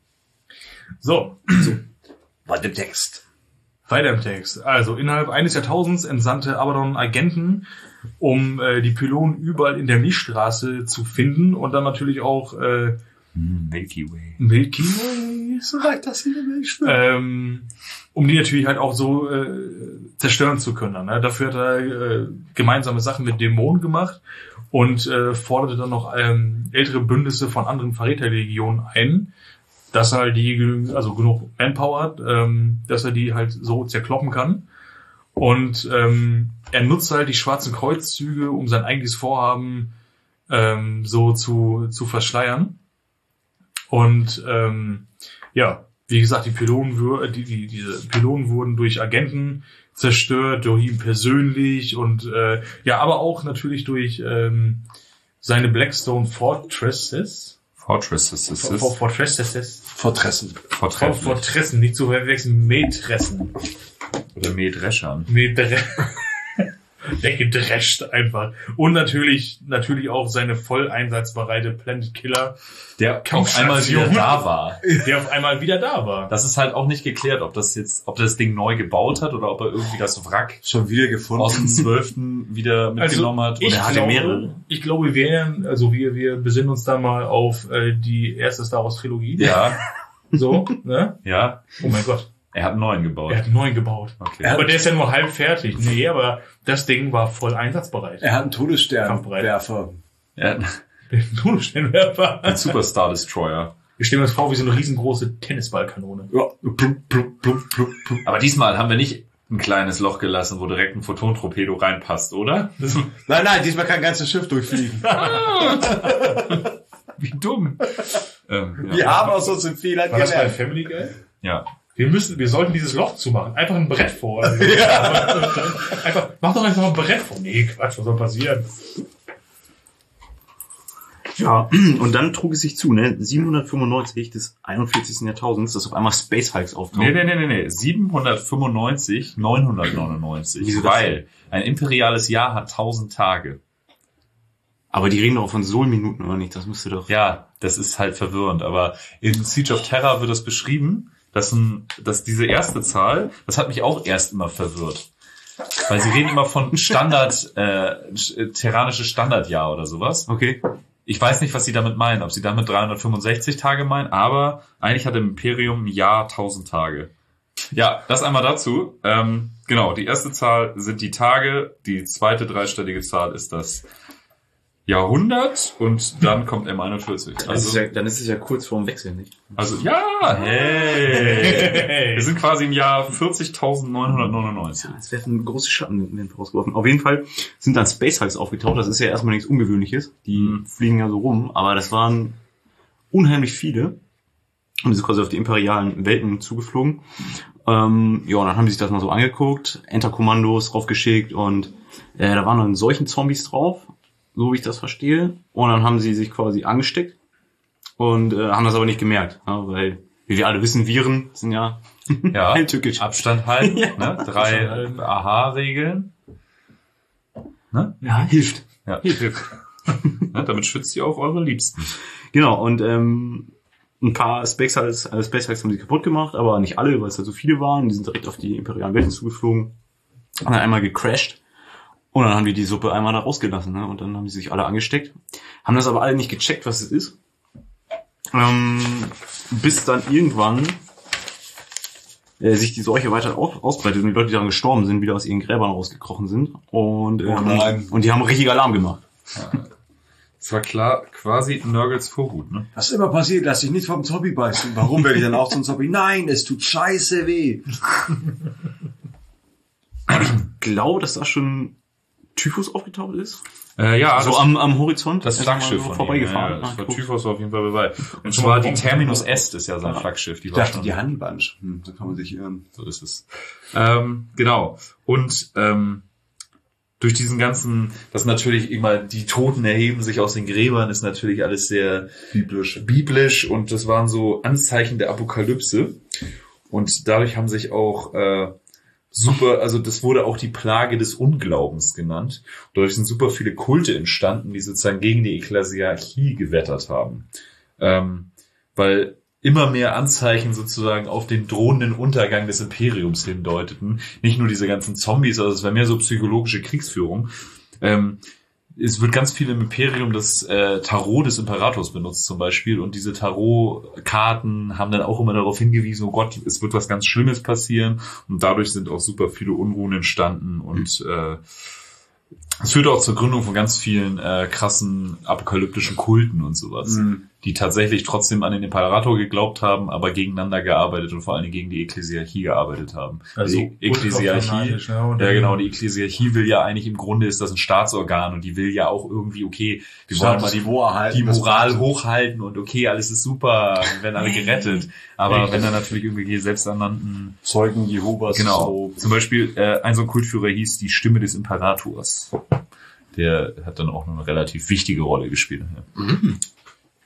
Speaker 2: So,
Speaker 5: Bei dem Text.
Speaker 2: weiter im Text. Also, innerhalb eines Jahrtausends entsandte Abaddon Agenten, um äh, die Pylonen überall in der Milchstraße zu finden und dann natürlich auch äh,
Speaker 4: Milky Way.
Speaker 2: Milky Way,
Speaker 5: So weit, dass sie in der Milch schwimmt.
Speaker 2: ähm, um die natürlich halt auch so äh, zerstören zu können. Ne? Dafür hat er äh, gemeinsame Sachen mit Dämonen gemacht und äh, forderte dann noch ähm, ältere Bündnisse von anderen Verräterlegionen ein, dass er halt die, genü- also genug Manpower hat, ähm, dass er die halt so zerkloppen kann. Und ähm, er nutzt halt die schwarzen Kreuzzüge, um sein eigentliches Vorhaben ähm, so zu, zu verschleiern. Und ähm, ja, wie gesagt, die Pylonen, wür- die, die, diese Pylonen wurden durch Agenten zerstört, durch ihn persönlich und äh, ja, aber auch natürlich durch ähm, seine Blackstone Fortresses.
Speaker 4: Fortresses.
Speaker 2: Fortresses.
Speaker 5: Fortressen.
Speaker 4: Fortressen.
Speaker 2: Fortressen, nicht zu verwechseln, Mähtressen.
Speaker 4: Oder Mähdreschern.
Speaker 2: Mähdreschern. Der gedrescht einfach. Und natürlich, natürlich auch seine voll einsatzbereite Planet Killer.
Speaker 4: Der auf einmal wieder da war.
Speaker 2: Der auf einmal wieder da war.
Speaker 4: Das ist halt auch nicht geklärt, ob das jetzt, ob das Ding neu gebaut hat oder ob er irgendwie das Wrack
Speaker 5: Schon wieder gefunden.
Speaker 4: aus dem zwölften wieder mitgenommen
Speaker 2: Also,
Speaker 4: hat.
Speaker 2: ich
Speaker 4: Oder hat er
Speaker 2: glaube,
Speaker 4: mehrere?
Speaker 2: Ich glaube, wir werden, also wir, wir besinnen uns da mal auf äh, die erste Star Wars Trilogie.
Speaker 4: Ja,
Speaker 2: So, ne?
Speaker 4: ja.
Speaker 2: Oh mein Gott.
Speaker 4: Er hat einen neuen gebaut.
Speaker 2: Er hat einen neuen gebaut.
Speaker 4: Okay.
Speaker 2: Aber der ist ja nur halb fertig. Nee, aber das Ding war voll einsatzbereit.
Speaker 5: Er hat einen Todessternwerfer.
Speaker 4: Er hat
Speaker 2: Den Todessternwerfer.
Speaker 4: einen Superstar Destroyer.
Speaker 2: Wir stellen uns vor wie so eine riesengroße Tennisballkanone.
Speaker 5: Ja, plump, plump, plump, plump, plump.
Speaker 4: Aber diesmal haben wir nicht ein kleines Loch gelassen, wo direkt ein Photon-Torpedo reinpasst, oder? Das,
Speaker 5: Nein, nein, diesmal kann ein ganzes Schiff durchfliegen.
Speaker 4: wie dumm. Ähm, ja.
Speaker 5: Wir haben aus unseren Fehlern
Speaker 2: War das bei
Speaker 5: gelernt.
Speaker 2: Family Guy?
Speaker 4: ja.
Speaker 2: Wir müssen, wir sollten dieses Loch zumachen. Einfach ein Brett vor. Einfach, mach doch einfach ein Brett vor. Nee, Quatsch, was soll passieren?
Speaker 3: Ja, und dann trug es sich zu, ne, siebenhundertfünfundneunzig des einundvierzigsten Jahrtausends, dass auf einmal Space Hulks auftauchen.
Speaker 4: Nee, nee, nee, nee, nee. siebenhundertfünfundneunzig, neunhundertneunundneunzig.
Speaker 3: Wieso das
Speaker 4: Weil ein imperiales Jahr hat tausend Tage.
Speaker 3: Aber die reden doch von Sol-Minuten oder nicht? Das müsste doch...
Speaker 4: Ja, das ist halt verwirrend. Aber in Siege of Terror wird das beschrieben, dass, ein, dass diese erste Zahl, das hat mich auch erst immer verwirrt. Weil sie reden immer von Standard, äh, terranische Standardjahr oder sowas.
Speaker 3: Okay.
Speaker 4: Ich weiß nicht, was sie damit meinen, ob sie damit dreihundertfünfundsechzig Tage meinen, aber eigentlich hat im Imperium ein Jahr tausend Tage. Ja, das einmal dazu. Ähm, genau, die erste Zahl sind die Tage, die zweite dreistellige Zahl ist das Jahrhundert und dann kommt M einundvierzig.
Speaker 3: Also,
Speaker 4: Also,
Speaker 3: ja, dann ist es ja kurz vorm Wechsel, nicht?
Speaker 4: also ja, hey. Wir sind quasi im Jahr vierzigtausendneunhundertneunundneunzig.
Speaker 3: Es werden große Schatten in den vorausgeworfen. Auf jeden Fall sind dann Space Hulks aufgetaucht. Das ist ja erstmal nichts Ungewöhnliches. Die
Speaker 4: Mhm.
Speaker 3: fliegen ja so rum, aber das waren unheimlich viele. Und die sind quasi auf die imperialen Welten zugeflogen. Ähm, ja, und dann haben sie sich das mal so angeguckt, Enter-Kommandos draufgeschickt und äh, da waren dann solchen Zombies drauf, so wie ich das verstehe. Und dann haben sie sich quasi angesteckt und äh, haben das aber nicht gemerkt, ja, weil, wie wir alle wissen, Viren sind ja
Speaker 4: Ja,
Speaker 3: heimtückisch.
Speaker 4: Abstand halten,
Speaker 3: Ja.
Speaker 4: ne? Drei Aha-Regeln. Ne?
Speaker 3: Ja, hilft.
Speaker 4: Ja, hilft. Ja, damit schützt ihr auch eure Liebsten.
Speaker 3: Genau, und ähm, ein paar Space Hulks, äh, Space Hulks haben sie kaputt gemacht, aber nicht alle, weil es da so viele waren. Die sind direkt auf die imperialen Welten zugeflogen, haben dann einmal gecrashed und dann haben die die Suppe einmal da rausgelassen, ne? Und dann haben sie sich alle angesteckt, haben das aber alle nicht gecheckt, was es ist. Ähm, bis dann irgendwann äh, sich die Seuche weiter aus- ausbreitet und die Leute, die daran gestorben sind, wieder aus ihren Gräbern rausgekrochen sind und ähm,
Speaker 5: Oh nein.
Speaker 3: und die haben richtig Alarm gemacht.
Speaker 4: Das war klar, quasi Nörgels Vorhut, ne?
Speaker 5: Was immer passiert, lass dich nicht vom Zombie beißen. Warum werde ich dann auch zum Zombie? Nein, es tut scheiße weh.
Speaker 3: Ich glaube, dass da schon Typhus aufgetaucht ist.
Speaker 4: Äh, ja,
Speaker 3: So
Speaker 4: das,
Speaker 3: am, am Horizont.
Speaker 4: das
Speaker 3: ist er mal
Speaker 4: Flaggschiff
Speaker 3: so
Speaker 4: von
Speaker 3: vorbeigefahren.
Speaker 4: ihm. Ja, ja, das war
Speaker 3: Ah, guck.
Speaker 4: Typhus auf jeden Fall dabei. Und zwar die Terminus Est ist ja sein Flaggschiff. Die
Speaker 5: Ich
Speaker 4: war
Speaker 5: dachte,
Speaker 4: schon,
Speaker 5: die Honeybuns. Hm, so kann man sich irren.
Speaker 4: so ist es. Ähm, genau. Und ähm, durch diesen ganzen, das natürlich immer, die Toten erheben sich aus den Gräbern, ist natürlich alles sehr
Speaker 5: Biblisch.
Speaker 4: biblisch und das waren so Anzeichen der Apokalypse. Und dadurch haben sich auch äh, super, also das wurde auch die Plage des Unglaubens genannt. Dadurch sind super viele Kulte entstanden, die sozusagen gegen die Ekklesiarchie gewettert haben. Ähm, weil immer mehr Anzeichen sozusagen auf den drohenden Untergang des Imperiums hindeuteten. Nicht nur diese ganzen Zombies, also es war mehr so psychologische Kriegsführung. Ähm, es wird ganz viel im Imperium das äh, Tarot des Imperators benutzt zum Beispiel und diese Tarotkarten haben dann auch immer darauf hingewiesen, oh Gott, es wird was ganz Schlimmes passieren und dadurch sind auch super viele Unruhen entstanden und äh, es führte auch zur Gründung von ganz vielen äh, krassen apokalyptischen Kulten und sowas,
Speaker 5: Mhm.
Speaker 4: die tatsächlich trotzdem an den Imperator geglaubt haben, aber gegeneinander gearbeitet und vor allen Dingen gegen die Ekklesiarchie gearbeitet haben.
Speaker 2: Also
Speaker 4: die Ekklesiarchie,
Speaker 2: ultrafanatisch, ne? Und
Speaker 4: ja
Speaker 2: dann-
Speaker 4: genau, die Ekklesiarchie will ja eigentlich im Grunde ist das ein Staatsorgan und die will ja auch irgendwie, okay, wir wollen mal die,
Speaker 5: Quo erhalten,
Speaker 4: die
Speaker 5: das
Speaker 4: Moral
Speaker 5: passt.
Speaker 4: hochhalten und okay, alles ist super, wir werden alle gerettet. Aber wenn dann natürlich irgendwelche selbsternannten
Speaker 5: Zeugen Jehovas.
Speaker 4: Genau.
Speaker 5: So.
Speaker 4: Zum Beispiel, äh, ein so ein Kultführer hieß die Stimme des Imperators. Der hat dann auch eine relativ wichtige Rolle gespielt. Ja.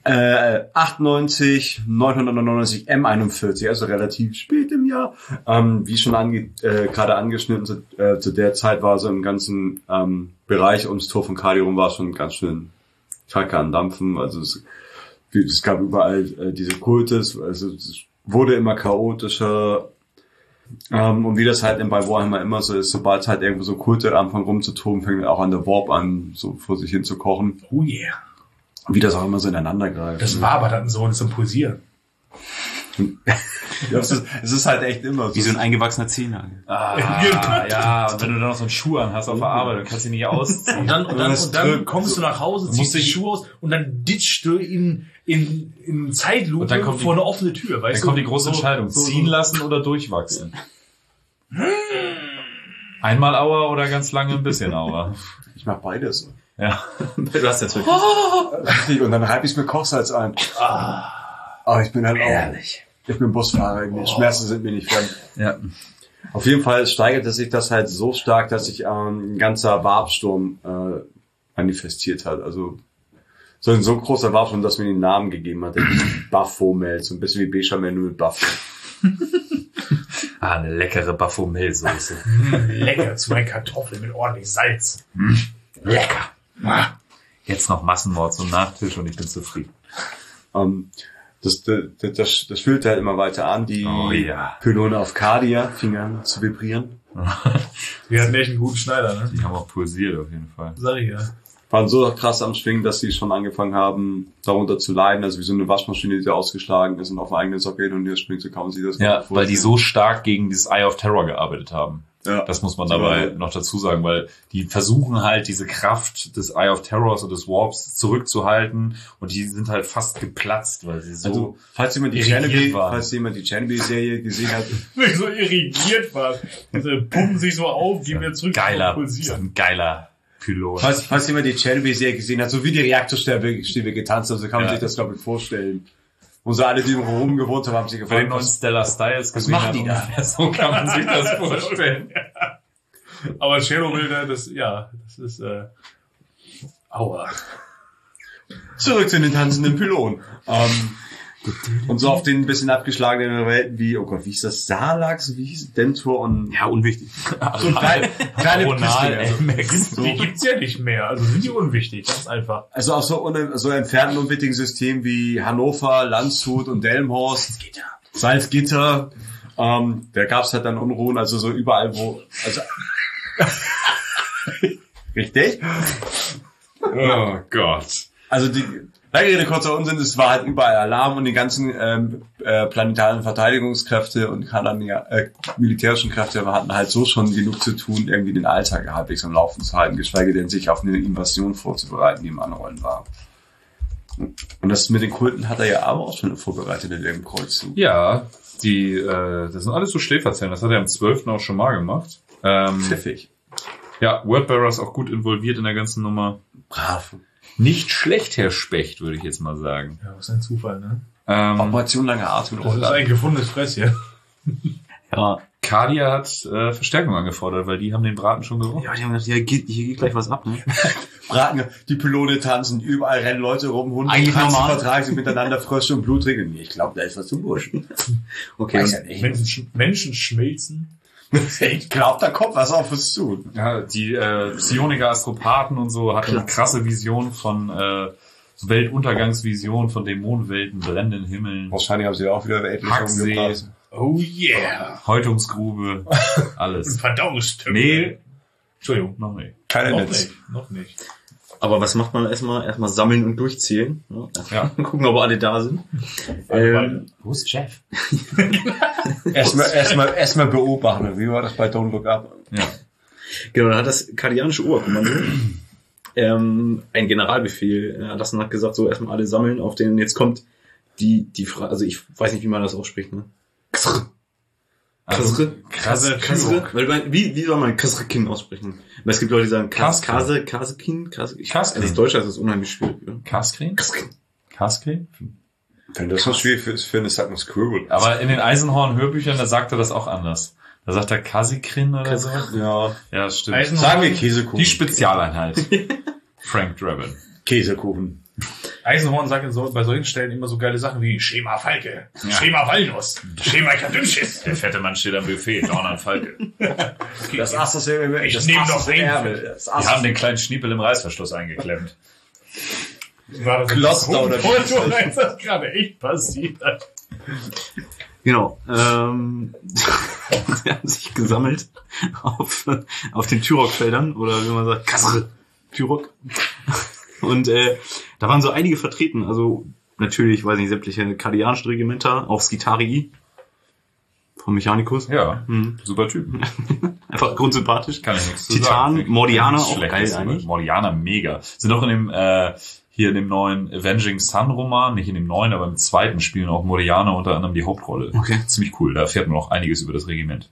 Speaker 5: Äh, achtundneunzig, neunhundertneunundneunzig, M einundvierzig, also relativ spät im Jahr. Ähm, wie schon ange äh, gerade angeschnitten, zu, äh, zu der Zeit war so im ganzen ähm, Bereich ums Tor von Cadi rum war schon ganz schön Kacke an Dampfen. Also es, es gab überall äh, diese Kultes, also es wurde immer chaotischer. Ähm, und wie das halt bei Warhammer immer so ist, sobald halt irgendwo so Kulte anfangen rumzutoben, fängt auch an der Warp an, so vor sich hin zu kochen.
Speaker 2: Oh yeah.
Speaker 5: Wie das auch immer so ineinander greift.
Speaker 2: Das war aber dann so und zum Pulsieren.
Speaker 5: Ja, es, ist, es ist halt echt immer so.
Speaker 3: Wie so ein eingewachsener Zehennagel.
Speaker 4: Ah, ja, und wenn du dann noch so einen Schuh an hast auf der Arbeit, dann kannst du ihn nicht ausziehen.
Speaker 2: Und dann, und dann, und dann kommst
Speaker 4: so,
Speaker 2: du nach Hause, ziehst die Schuhe aus und dann ditchst du in, in, in Zeitlupe
Speaker 4: und dann kommt
Speaker 2: vor
Speaker 4: die,
Speaker 2: eine offene Tür. Weißt
Speaker 4: dann
Speaker 2: du?
Speaker 4: kommt die große
Speaker 2: so,
Speaker 4: Entscheidung,
Speaker 2: so,
Speaker 4: ziehen
Speaker 2: so.
Speaker 4: lassen oder durchwachsen. Einmal Aua oder ganz lange ein bisschen Aua.
Speaker 5: Ich mach beides.
Speaker 4: Ja.
Speaker 3: Du hast jetzt wirklich.
Speaker 5: Richtig, und dann reibe ich mir Kochsalz ein. Ah. Aber ich bin halt auch,
Speaker 3: Ehrlich.
Speaker 5: ich bin Busfahrer, die Schmerzen sind mir nicht fremd.
Speaker 4: Ja.
Speaker 5: Auf jeden Fall steigerte sich das halt so stark, dass sich ähm, ein ganzer Warpsturm äh, manifestiert hat. Also so ein so großer Warpsturm, dass mir den Namen gegeben hat, der Baphomet, so ein bisschen wie Bechamel nur mit Buff.
Speaker 4: Ah, eine leckere Baphomet-Soße.
Speaker 2: Lecker zu meinen Kartoffeln mit ordentlich Salz.
Speaker 4: Lecker. Jetzt noch Massenmord zum Nachtisch und ich bin zufrieden.
Speaker 5: Ähm, das, das, das, das fühlte halt immer weiter an. Die
Speaker 4: Oh ja.
Speaker 5: Pylone auf Cardia fingen an zu vibrieren.
Speaker 2: Wir hatten echt einen guten Schneider, ne?
Speaker 4: Die haben auch pulsiert auf jeden Fall.
Speaker 2: Sag ich ja.
Speaker 5: Waren so krass am Schwingen, dass sie schon angefangen haben, darunter zu leiden. Also wie so eine Waschmaschine, die ausgeschlagen ist und auf einen eigenen Sockel und hier springt, so kann man sich das
Speaker 4: Ja,
Speaker 5: vorstellen.
Speaker 4: weil die so stark gegen dieses Eye of Terror gearbeitet haben.
Speaker 5: Ja.
Speaker 4: Das muss man dabei
Speaker 5: Ja.
Speaker 4: noch dazu sagen, weil die versuchen halt diese Kraft des Eye of Terrors und des Warps zurückzuhalten und die sind halt fast geplatzt, weil sie so
Speaker 5: Also, falls jemand die
Speaker 4: irritiert
Speaker 5: Chernobyl,
Speaker 4: waren.
Speaker 5: falls jemand die Chernobyl-Serie gesehen hat,
Speaker 2: So irrigiert war. Diese pumpen sich so auf, gehen wir zurück
Speaker 4: geiler,
Speaker 2: und
Speaker 4: so
Speaker 2: pulsieren.
Speaker 4: ein geiler Pylon.
Speaker 5: falls, falls jemand die Chernobyl-Serie gesehen hat, so wie die Reaktorstäbe getanzt haben, so kann man
Speaker 4: Ja.
Speaker 5: sich das, glaube ich, vorstellen. Und so alle, die rum gewohnt haben, haben sich
Speaker 4: Bei den
Speaker 5: gefragt,
Speaker 4: neuen
Speaker 5: was,
Speaker 4: Stellar Styles gesehen
Speaker 5: machen
Speaker 4: hat,
Speaker 5: die da?
Speaker 4: ungefähr so kann man sich das vorstellen.
Speaker 2: Aber Tschernobyl, ne, das, ja, das ist, äh, aua.
Speaker 5: zurück zu den tanzenden Pylonen. Ähm, und so auf den ein bisschen abgeschlagenen Welten wie, oh Gott, wie hieß das? Salax, wie hieß es? Dentor und
Speaker 3: Ja, unwichtig.
Speaker 5: so kleine, kleine
Speaker 4: Ronal,
Speaker 5: Püstlinge.
Speaker 4: L Max.
Speaker 2: Die gibt's ja nicht mehr, also sind die unwichtig, das ist einfach.
Speaker 5: Also auf so, un- so entfernten unwichtigen Systemen wie Hannover, Landshut und Delmenhorst, Salzgitter, ähm, da gab's halt dann Unruhen, also so überall, wo, also, richtig?
Speaker 4: Oh Gott.
Speaker 5: Also die, lange Rede, kurzer Unsinn, es war halt überall Alarm und die ganzen ähm, äh, planetaren Verteidigungskräfte und Kanadier, äh, militärischen Kräfte hatten halt so schon genug zu tun, irgendwie den Alltag halbwegs am Laufen zu halten, geschweige denn sich auf eine Invasion vorzubereiten, die im Anrollen war. Und das mit den Kulten hat er ja aber auch schon vorbereitet in dem Kreuzzug.
Speaker 4: Ja, die, äh, das sind alles so Schläferzellen. Das hat er am zwölften auch schon mal gemacht. Ähm,
Speaker 5: Pfiffig.
Speaker 4: ja, Wordbearer ist auch gut involviert in der ganzen Nummer.
Speaker 5: Brav.
Speaker 4: Nicht schlecht, Herr Specht, würde ich jetzt mal sagen.
Speaker 2: Ja, was ein Zufall, ne?
Speaker 4: Ähm,
Speaker 5: Operation lange Atem.
Speaker 2: Das ist ein gefundenes Fresschen.
Speaker 3: Ja.
Speaker 4: Cardia hat äh, Verstärkung angefordert, weil die haben den Braten schon gerochen.
Speaker 3: Ja, die haben gesagt, hier geht, hier geht gleich was ab, ne?
Speaker 5: Braten, die Pylone tanzen, überall rennen Leute rum, Hunde
Speaker 3: Eigentlich
Speaker 5: tanzen,
Speaker 3: normal.
Speaker 5: vertragen sich miteinander, Frösche und Blutregen. Ich glaube, da ist was zum Burschen.
Speaker 3: Okay.
Speaker 5: Weiß ja nicht.
Speaker 2: Menschen, sch- Menschen schmelzen.
Speaker 5: Ich glaube, da kommt was auf uns zu.
Speaker 4: Ja, die äh, Psioniker Astropathen und so hatten eine krasse Vision von äh, Weltuntergangsvision von Dämonenwelten, brennenden Himmeln,
Speaker 5: Wahrscheinlich haben sie auch wieder weltlich
Speaker 4: Hacksee,
Speaker 5: umgebracht.
Speaker 2: Oh yeah.
Speaker 4: Häutungsgrube,
Speaker 2: Und
Speaker 4: alles.
Speaker 2: Verdauungstümpel.
Speaker 4: Nee,
Speaker 2: Entschuldigung.
Speaker 4: noch nicht.
Speaker 5: Keine
Speaker 2: Noch
Speaker 5: Netz.
Speaker 2: nicht. Noch nicht.
Speaker 3: Aber was macht man erstmal? Erstmal sammeln und durchzählen. Ne?
Speaker 4: Ja.
Speaker 3: Gucken, ob alle da sind. Ähm,
Speaker 4: Wo ist Jeff?
Speaker 5: Erstmal, erstmal, erstmal beobachten. Wie war das bei Don't Look Up?
Speaker 4: Ja.
Speaker 3: genau, dann hat das kardianische Oberkommando ähm, einen Generalbefehl erlassen und hat gesagt, so erstmal alle sammeln auf den, jetzt kommt die, die Frage, also ich weiß nicht, wie man das ausspricht, ne? Ksr.
Speaker 4: Also,
Speaker 3: Krasre, Krasre, weil man, wie, wie soll man Krasrekin aussprechen? Weil es gibt Leute, die sagen Kas, Kase, Kasekin, Kase, ich,
Speaker 4: Kaskin.
Speaker 3: als Deutscher ist das unheimlich schwierig, ja.
Speaker 4: Kaskrin? Kaskrin?
Speaker 5: Wenn das so schwierig ist für eine, sagt man Squirrel.
Speaker 4: Aber in den Eisenhorn-Hörbüchern, da sagt er das auch anders. Da sagt er Kasikrin oder so.
Speaker 5: Ja.
Speaker 4: Ja, stimmt.
Speaker 2: Eisenhorn-
Speaker 5: Sagen wir Käsekuchen.
Speaker 4: Die Spezialeinheit. Frank Drabin.
Speaker 5: Käsekuchen.
Speaker 2: Eisenhorn sagt in so, bei solchen Stellen immer so geile Sachen wie Schema Falke, ja. Schema Walnuss, Schema Kadünschiss.
Speaker 4: Der fette Mann steht am Buffet, Dornan Falke.
Speaker 2: Okay,
Speaker 5: Das Ass, das wir
Speaker 2: ich nehme noch den.
Speaker 4: Die haben den kleinen Schniepel im Reißverschluss eingeklemmt.
Speaker 2: War das
Speaker 5: Kloster oder
Speaker 2: Foto, als das gerade echt passiert.
Speaker 3: Genau. Ähm, sie haben sich gesammelt auf, auf den Tyrok-Feldern oder wie man sagt, Kassel, Tyrok. Und äh, da waren so einige vertreten. Also natürlich, weiß nicht, sämtliche kardianische Regimenter, auch Skitarii vom Mechanicus.
Speaker 4: Ja,
Speaker 3: Mhm.
Speaker 4: super Typ.
Speaker 3: Einfach grundsympathisch.
Speaker 4: Kann ich nichts zu
Speaker 3: Titan,
Speaker 4: sagen.
Speaker 3: Mordianer,
Speaker 4: Nichts
Speaker 3: auch
Speaker 4: Schlechtes
Speaker 3: geil
Speaker 4: über-
Speaker 3: eigentlich.
Speaker 4: Mordianer, mega. Sind auch in dem, äh, hier in dem neuen Avenging Sun Roman, nicht in dem neuen, aber im zweiten spielen auch Mordianer unter anderem die Hauptrolle.
Speaker 3: Okay.
Speaker 4: Ziemlich cool, da erfährt man auch einiges über das Regiment.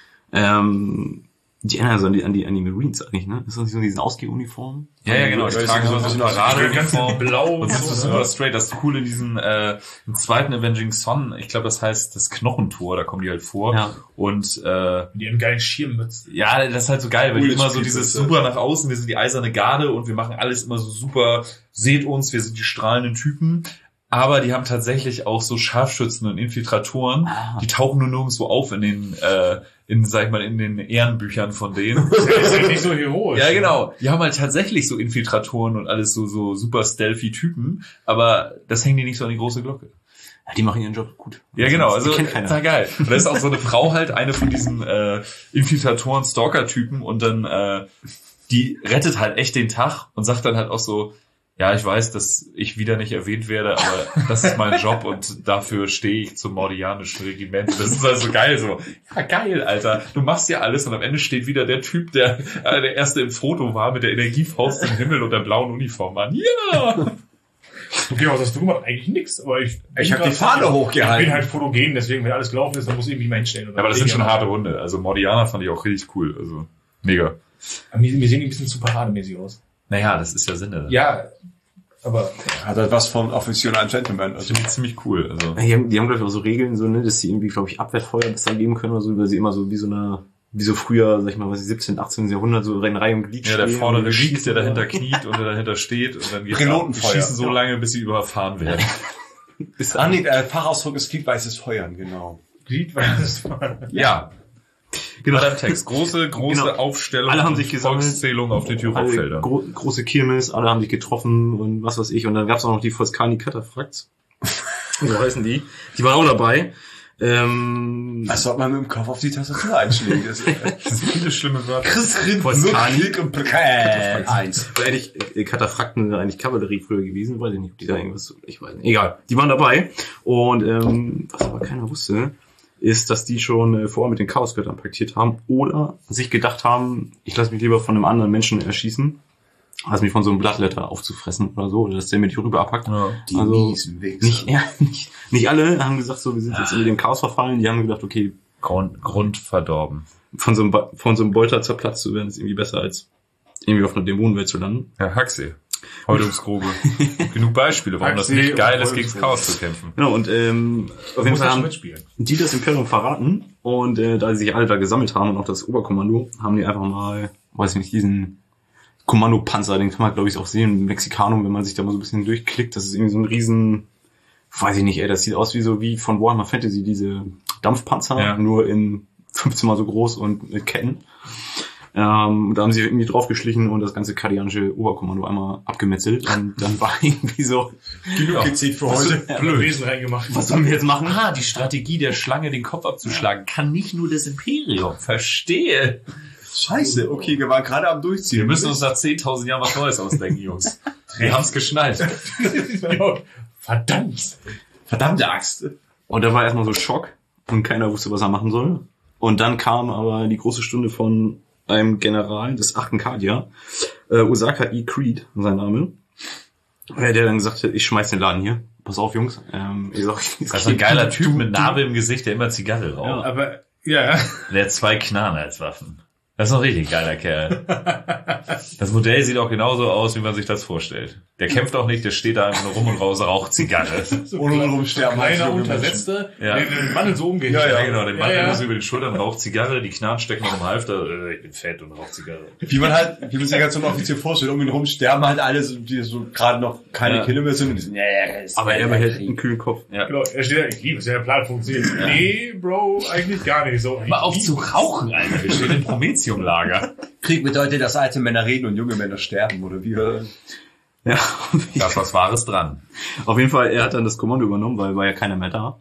Speaker 3: Ähm, die erinnern so an die, an die, an die Marines eigentlich, ne? Ist das nicht so diesen Ausgehuniformen?
Speaker 4: Ja, ja, genau.
Speaker 5: Ich
Speaker 4: Die
Speaker 5: weiß
Speaker 4: tragen
Speaker 5: nicht,
Speaker 4: so
Speaker 5: so
Speaker 4: eine
Speaker 5: ein bisschen
Speaker 4: Paradeuniform.
Speaker 2: Blau
Speaker 4: Und
Speaker 2: und
Speaker 4: das ist
Speaker 2: so.
Speaker 4: super straight. Das Coole in diesen, äh, im zweiten Avenging Sun, ich glaube, das heißt das Knochentor, da kommen die halt vor.
Speaker 3: Ja.
Speaker 4: Und, äh,
Speaker 2: Die ihren geilen Schirmmützen.
Speaker 4: ja, das ist halt so geil, weil die
Speaker 5: Cool,
Speaker 4: immer
Speaker 5: das
Speaker 4: so
Speaker 5: Spiel
Speaker 4: dieses
Speaker 5: ist, ja.
Speaker 4: super nach außen, wir sind die eiserne Garde und wir machen alles immer so super, seht uns, wir sind die strahlenden Typen. Aber die haben tatsächlich auch so Scharfschützen und Infiltratoren,
Speaker 3: Ah.
Speaker 4: die tauchen nur nirgendwo auf in den, äh, in, sag ich mal, in den Ehrenbüchern von denen.
Speaker 2: Das ist ja nicht so heroisch.
Speaker 4: Ja, genau. Die haben halt tatsächlich so Infiltratoren und alles so, so super stealthy Typen, aber das hängen die nicht so an die große Glocke.
Speaker 3: Ja, die machen ihren Job gut.
Speaker 4: Ja, genau,
Speaker 3: Die
Speaker 4: also
Speaker 3: kennt keiner.
Speaker 4: total geil. Und da ist auch so eine Frau halt, eine von diesen äh, Infiltratoren, Stalker-Typen und dann äh, die rettet halt echt den Tag und sagt dann halt auch so, ja, ich weiß, dass ich wieder nicht erwähnt werde, aber das ist mein Job und dafür stehe ich zum mordianischen Regiment. Das ist also geil so. Ja, geil, Alter. Du machst ja alles und am Ende steht wieder der Typ, der äh, der erste im Foto war mit der Energiefaust im Himmel und der blauen Uniform an. Ja!
Speaker 2: Okay, was hast du gemacht? Eigentlich nix, aber ich...
Speaker 5: Ich habe die
Speaker 2: grad-
Speaker 5: Fahne
Speaker 2: Ich
Speaker 5: hochgehalten.
Speaker 2: bin halt fotogen, deswegen, wenn alles gelaufen ist, dann muss ich mich mal hinstellen.
Speaker 4: Aber das sind schon harte Hunde. Also Mordianer fand ich auch richtig cool. Also mega.
Speaker 2: Wir, wir sehen ein bisschen zu parademäßig aus.
Speaker 4: Naja, das ist ja Sinn. Das
Speaker 2: Ja, aber...
Speaker 5: Hat halt was von Offizier und Gentleman. Also
Speaker 4: ist ziemlich cool. Also
Speaker 3: Die haben, die haben glaube ich auch so Regeln, so, ne, dass sie irgendwie, glaube ich, Abwehrfeuer besser geben können oder so, weil sie immer so wie so eine, wie so früher, sag ich mal, was ich, siebzehnten, achtzehnten Jahrhundert so in Reihe und Glied
Speaker 4: ja, der
Speaker 3: stehen
Speaker 4: vordere
Speaker 3: und
Speaker 4: liegt,
Speaker 3: schießen
Speaker 4: der dahinter
Speaker 3: oder-
Speaker 4: kniet und der dahinter steht und dann geht's ab.
Speaker 5: Pilotenfeuer.
Speaker 4: Die schießen so lange, bis sie überfahren werden.
Speaker 3: Ist
Speaker 5: Ah, nee, der Fachausdruck ist gliedweißes Feuern, genau.
Speaker 2: Glied, weil das
Speaker 4: Ja.
Speaker 3: Genau.
Speaker 4: Bei deinem Text. Große, große
Speaker 3: Genau.
Speaker 4: Aufstellung.
Speaker 3: Alle haben
Speaker 4: und
Speaker 3: sich gesammelt.
Speaker 4: Volkszählung auf den
Speaker 3: alle
Speaker 4: Tyrok-Feldern.
Speaker 3: gro große Kirmes, alle haben sich getroffen und was weiß ich. Und dann gab's auch noch die Volskani Kataphrakt. So heißen die. Die waren auch dabei. Ähm,
Speaker 5: Das sollte man mit dem Kopf auf die Tastatur einschlägen. Das
Speaker 4: Das sind viele schlimme Wörter.
Speaker 3: Volskani.
Speaker 5: und äh, eins.
Speaker 3: war eigentlich äh, Katapfrakten sind eigentlich Kavallerie früher gewesen, weiß ich nicht, ob die da irgendwas, ich weiß nicht, egal. Die waren dabei und ähm, was aber keiner wusste, ist, dass die schon äh, vorher mit den Chaosgöttern paktiert haben oder sich gedacht haben, ich lasse mich lieber von einem anderen Menschen erschießen, als mich von so einem Blattletter aufzufressen oder so, oder dass der mir die Rübe abhackt.
Speaker 4: Ja.
Speaker 5: Die
Speaker 3: Also,
Speaker 5: miesen Wichser.
Speaker 3: Nicht, ja, nicht, nicht alle haben gesagt, so, wir sind jetzt in dem Chaos verfallen, die haben gedacht, okay,
Speaker 4: Grund, Grund verdorben.
Speaker 3: von so einem, Ba- von so einem Bolter zerplatzt zu werden, ist irgendwie besser als irgendwie auf einer Dämonenwelt zu landen.
Speaker 4: Ja, Haxi. Häutungsgrube. Genug Beispiele, warum das
Speaker 2: Haxi
Speaker 4: nicht geil
Speaker 2: und
Speaker 4: ist, gegen das Chaos zu kämpfen.
Speaker 3: Genau, und ähm, auf jeden
Speaker 2: muss
Speaker 3: Fall
Speaker 2: ja schon
Speaker 3: haben
Speaker 2: mitspielen.
Speaker 3: die das Imperium verraten und äh, da sie sich alle da gesammelt haben und auch das Oberkommando, haben die einfach mal, weiß ich nicht, diesen Kommandopanzer, den kann man glaube ich auch sehen, im Mexikanum, wenn man sich da mal so ein bisschen durchklickt, das ist irgendwie so ein riesen, weiß ich nicht, ey, das sieht aus wie so wie von Warhammer Fantasy, diese Dampfpanzer,
Speaker 4: Ja.
Speaker 3: nur in fünfzehn Mal so groß und mit Ketten. Ähm, da haben sie irgendwie draufgeschlichen und das ganze kardianische Oberkommando einmal abgemetzelt und dann war irgendwie so,
Speaker 5: Genug gezählt für heute.
Speaker 2: Blöd Wesen reingemacht.
Speaker 3: was sollen wir jetzt machen?
Speaker 4: Ah, die Strategie der Schlange, den Kopf abzuschlagen, kann nicht nur das Imperium. Verstehe.
Speaker 5: Scheiße, okay, wir waren gerade am Durchziehen.
Speaker 4: Wir müssen uns nach zehntausend Jahren was Neues ausdenken, Jungs. Wir haben's geschnallt.
Speaker 2: Verdammt.
Speaker 5: Verdammte Axt.
Speaker 3: Und da war erstmal so Schock und keiner wusste, was er machen soll. Und dann kam aber die große Stunde von einem General des achten Kadia, äh, Osaka E. Creed, sein Name, äh, der dann gesagt hat, ich schmeiß den Laden hier. Pass auf, Jungs. Ähm, ich sag,
Speaker 4: Das ist ein geiler Typ mit Narbe im Gesicht, der immer Zigarre raucht.
Speaker 2: Aber, ja,
Speaker 4: Der hat zwei Knarren als Waffen. Das ist ein richtig geiler Kerl. Das Modell sieht auch genauso aus, wie man sich das vorstellt. Der kämpft auch nicht, der steht da einfach nur rum und raus, raucht Zigarre.
Speaker 5: Ohne rumsterben.
Speaker 2: Kleiner Untersetzte,
Speaker 4: Ja.
Speaker 2: den, den Mann so umgeht.
Speaker 4: Ja, ja, genau. Der Mann
Speaker 2: ja, ja.
Speaker 4: muss über den Schultern, raucht Zigarre, die Knarren stecken noch im Halfter. Äh, ich bin fett und raucht Zigarre.
Speaker 5: Wie man halt, wie man sich halt so ein Offizier vorstellt, um ihn rum sterben halt alle, so, die so gerade noch keine
Speaker 4: Ja.
Speaker 5: Kinder mehr sind. Und die sind, ja, ja, ist
Speaker 3: Aber er
Speaker 5: ja,
Speaker 3: behält
Speaker 5: Krieg.
Speaker 3: einen kühlen Kopf.
Speaker 4: Ja.
Speaker 2: Genau, er steht da, ich liebe es, ja, der Plan funktioniert. Nee, Bro, eigentlich gar nicht so.
Speaker 4: Mal auf zu rauchen, Alter. Wir stehen im Prometheum-Lager.
Speaker 5: Krieg bedeutet, dass alte Männer reden und junge Männer sterben, oder wie?
Speaker 3: Ja.
Speaker 4: Da ist was Wahres dran.
Speaker 3: Auf jeden Fall, er hat dann das Kommando übernommen, weil war ja keiner mehr da.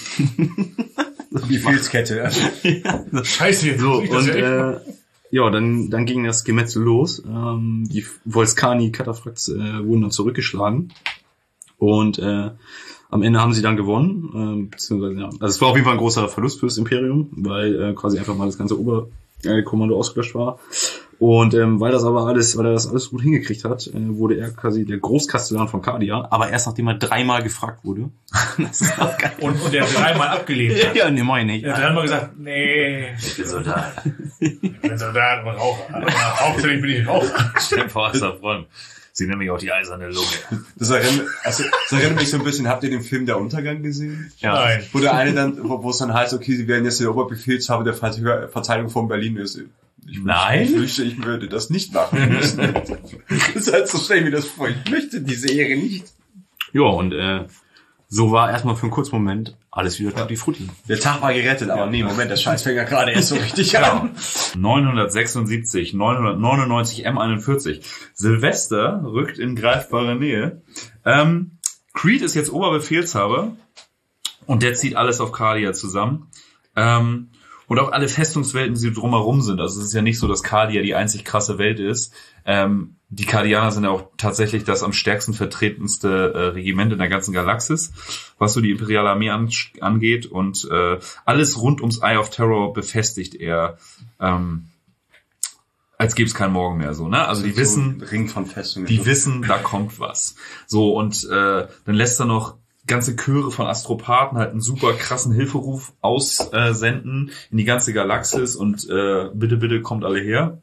Speaker 5: Befehlskette.
Speaker 2: Scheiße, jetzt
Speaker 3: So,
Speaker 2: muss ich das
Speaker 3: und
Speaker 2: ja echt
Speaker 3: äh, ja, dann, dann ging das Gemetzel los. Ähm, die Volskani-Kataphraks äh, wurden dann zurückgeschlagen. Und äh, am Ende haben sie dann gewonnen. Ähm, beziehungsweise, ja. Also es war auf jeden Fall ein großer Verlust fürs Imperium, weil äh, quasi einfach mal das ganze Oberkommando ausgelöscht war. Und ähm, weil das aber alles, weil er das alles gut hingekriegt hat, äh, wurde er quasi der Großkastellan von Cardia, aber erst nachdem er dreimal gefragt wurde. Das ist auch geil.
Speaker 2: Und, und der hat dreimal abgelehnt.
Speaker 3: Ja, nee, meine ich.
Speaker 2: Er hat dreimal gesagt, nee,
Speaker 4: Ich bin Soldat.
Speaker 2: ich bin Soldat und Raucher. Hauptsächlich bin ich Raucher.
Speaker 4: Stell dir vor, was da vorne. Sie nennen mich auch die eiserne Lunge.
Speaker 5: Das erinnert, also, das erinnert mich so ein bisschen, habt ihr den Film Der Untergang gesehen?
Speaker 3: Ja.
Speaker 2: Nein.
Speaker 5: Wo der eine dann, wo, wo es dann heißt, okay, sie werden jetzt der Oberbefehlshaber der Ver- Verteidigung von Berlin ist. Ich
Speaker 4: Nein?
Speaker 5: Ich wünschte, ich würde das nicht machen müssen. Das ist halt so schnell wie das vor. Ich möchte diese Ehre nicht.
Speaker 3: Ja, und äh, so war erstmal für einen kurzen Moment alles wieder tutti frutti.
Speaker 5: Der Tag war gerettet, aber nee, Moment, der Scheiß fängt ja gerade erst so richtig an.
Speaker 4: neunhundertsechsundsiebzig, neunhundertneunundneunzig, M einundvierzig. Silvester rückt in greifbare Nähe. Ähm, Creed ist jetzt Oberbefehlshaber und der zieht alles auf Cardia zusammen. Ähm, und auch alle Festungswelten, die drumherum sind. Also es ist ja nicht so, dass Cardia die einzig krasse Welt ist. Ähm, die Cardianer sind ja auch tatsächlich das am stärksten vertretenste äh, Regiment in der ganzen Galaxis, was so die imperiale Armee an, angeht. Und äh, alles rund ums Eye of Terror befestigt er, ähm, als gäbe es keinen Morgen mehr. So, ne? Also die wissen,
Speaker 5: So ein Ring von Festungen.
Speaker 4: die wissen, da kommt was. So, und äh, dann lässt er noch ganze Chöre von Astropathen halt einen super krassen Hilferuf aussenden äh, in die ganze Galaxis und äh, bitte, bitte kommt alle her.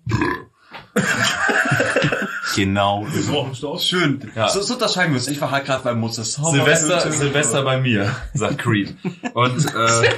Speaker 3: Genau.
Speaker 2: Das rauchst du aus.
Speaker 5: Schön.
Speaker 4: Ja.
Speaker 5: So, so unterscheiden wir uns. Ich war halt gerade beim Mozart.
Speaker 4: Silvester, Silvester bei mir, sagt Creed. Und äh,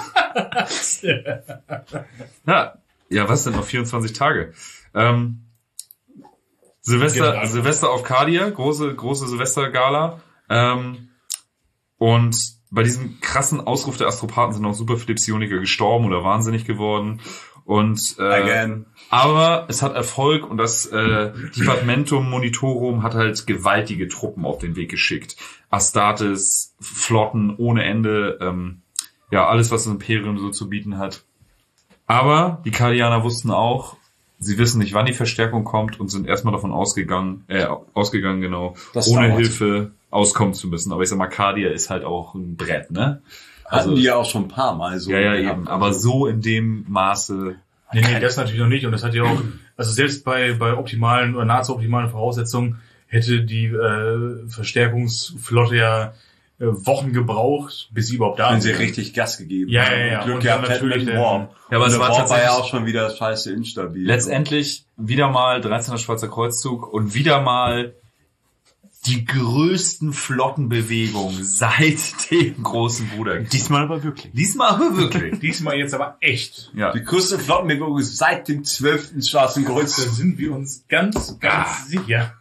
Speaker 4: ja, ja, was denn noch vierundzwanzig Tage? Ähm, Silvester,
Speaker 2: Genau.
Speaker 4: Silvester auf Cardia, große, große Silvestergala. Ähm, und bei diesem krassen Ausruf der Astropathen sind noch super viele Psioniker gestorben oder wahnsinnig geworden. Und äh,
Speaker 5: Again.
Speaker 4: aber es hat Erfolg und das äh, Departmentum Monitorum hat halt gewaltige Truppen auf den Weg geschickt. Astartes, Flotten ohne Ende, ähm, ja, alles, was das Imperium so zu bieten hat. Aber die Cardianer wussten auch, sie wissen nicht, wann die Verstärkung kommt und sind erstmal davon ausgegangen, äh, ausgegangen, genau,
Speaker 5: Das
Speaker 4: ohne
Speaker 5: dauert.
Speaker 4: Hilfe auskommen zu müssen. Aber ich sag mal, Cardia ist halt auch ein Brett, ne?
Speaker 5: Hatten die ja auch schon ein paar Mal so.
Speaker 4: Ja, ja,
Speaker 5: gehabt.
Speaker 4: eben. Aber so in dem Maße.
Speaker 2: Nee, nee, das natürlich noch nicht. Und das hat ja auch, also selbst bei, bei optimalen oder nahezu optimalen Voraussetzungen hätte die äh, Verstärkungsflotte ja äh, Wochen gebraucht, bis sie überhaupt da
Speaker 5: Haben sie
Speaker 2: sind.
Speaker 5: richtig Gas gegeben.
Speaker 2: Ja, ja, ja.
Speaker 5: Glück
Speaker 2: Und
Speaker 5: gehabt
Speaker 2: dann
Speaker 5: hätten
Speaker 2: natürlich
Speaker 5: mit
Speaker 2: der-
Speaker 5: Warp.
Speaker 4: Ja, aber
Speaker 5: Und
Speaker 4: es
Speaker 5: der
Speaker 4: war
Speaker 5: Warp war
Speaker 4: tatsächlich-
Speaker 5: ja auch schon wieder scheiße instabil.
Speaker 4: Letztendlich wieder mal dreizehnter Schwarzer Kreuzzug und wieder mal die größten Flottenbewegungen seit dem großen Bruder.
Speaker 3: Diesmal aber wirklich.
Speaker 4: Diesmal aber wirklich.
Speaker 2: Diesmal jetzt aber echt.
Speaker 4: Ja.
Speaker 5: Die größte Flottenbewegung seit dem zwölften Schwarzen
Speaker 2: Da
Speaker 5: Kreuz.
Speaker 2: sind wir uns ganz, ganz sicher.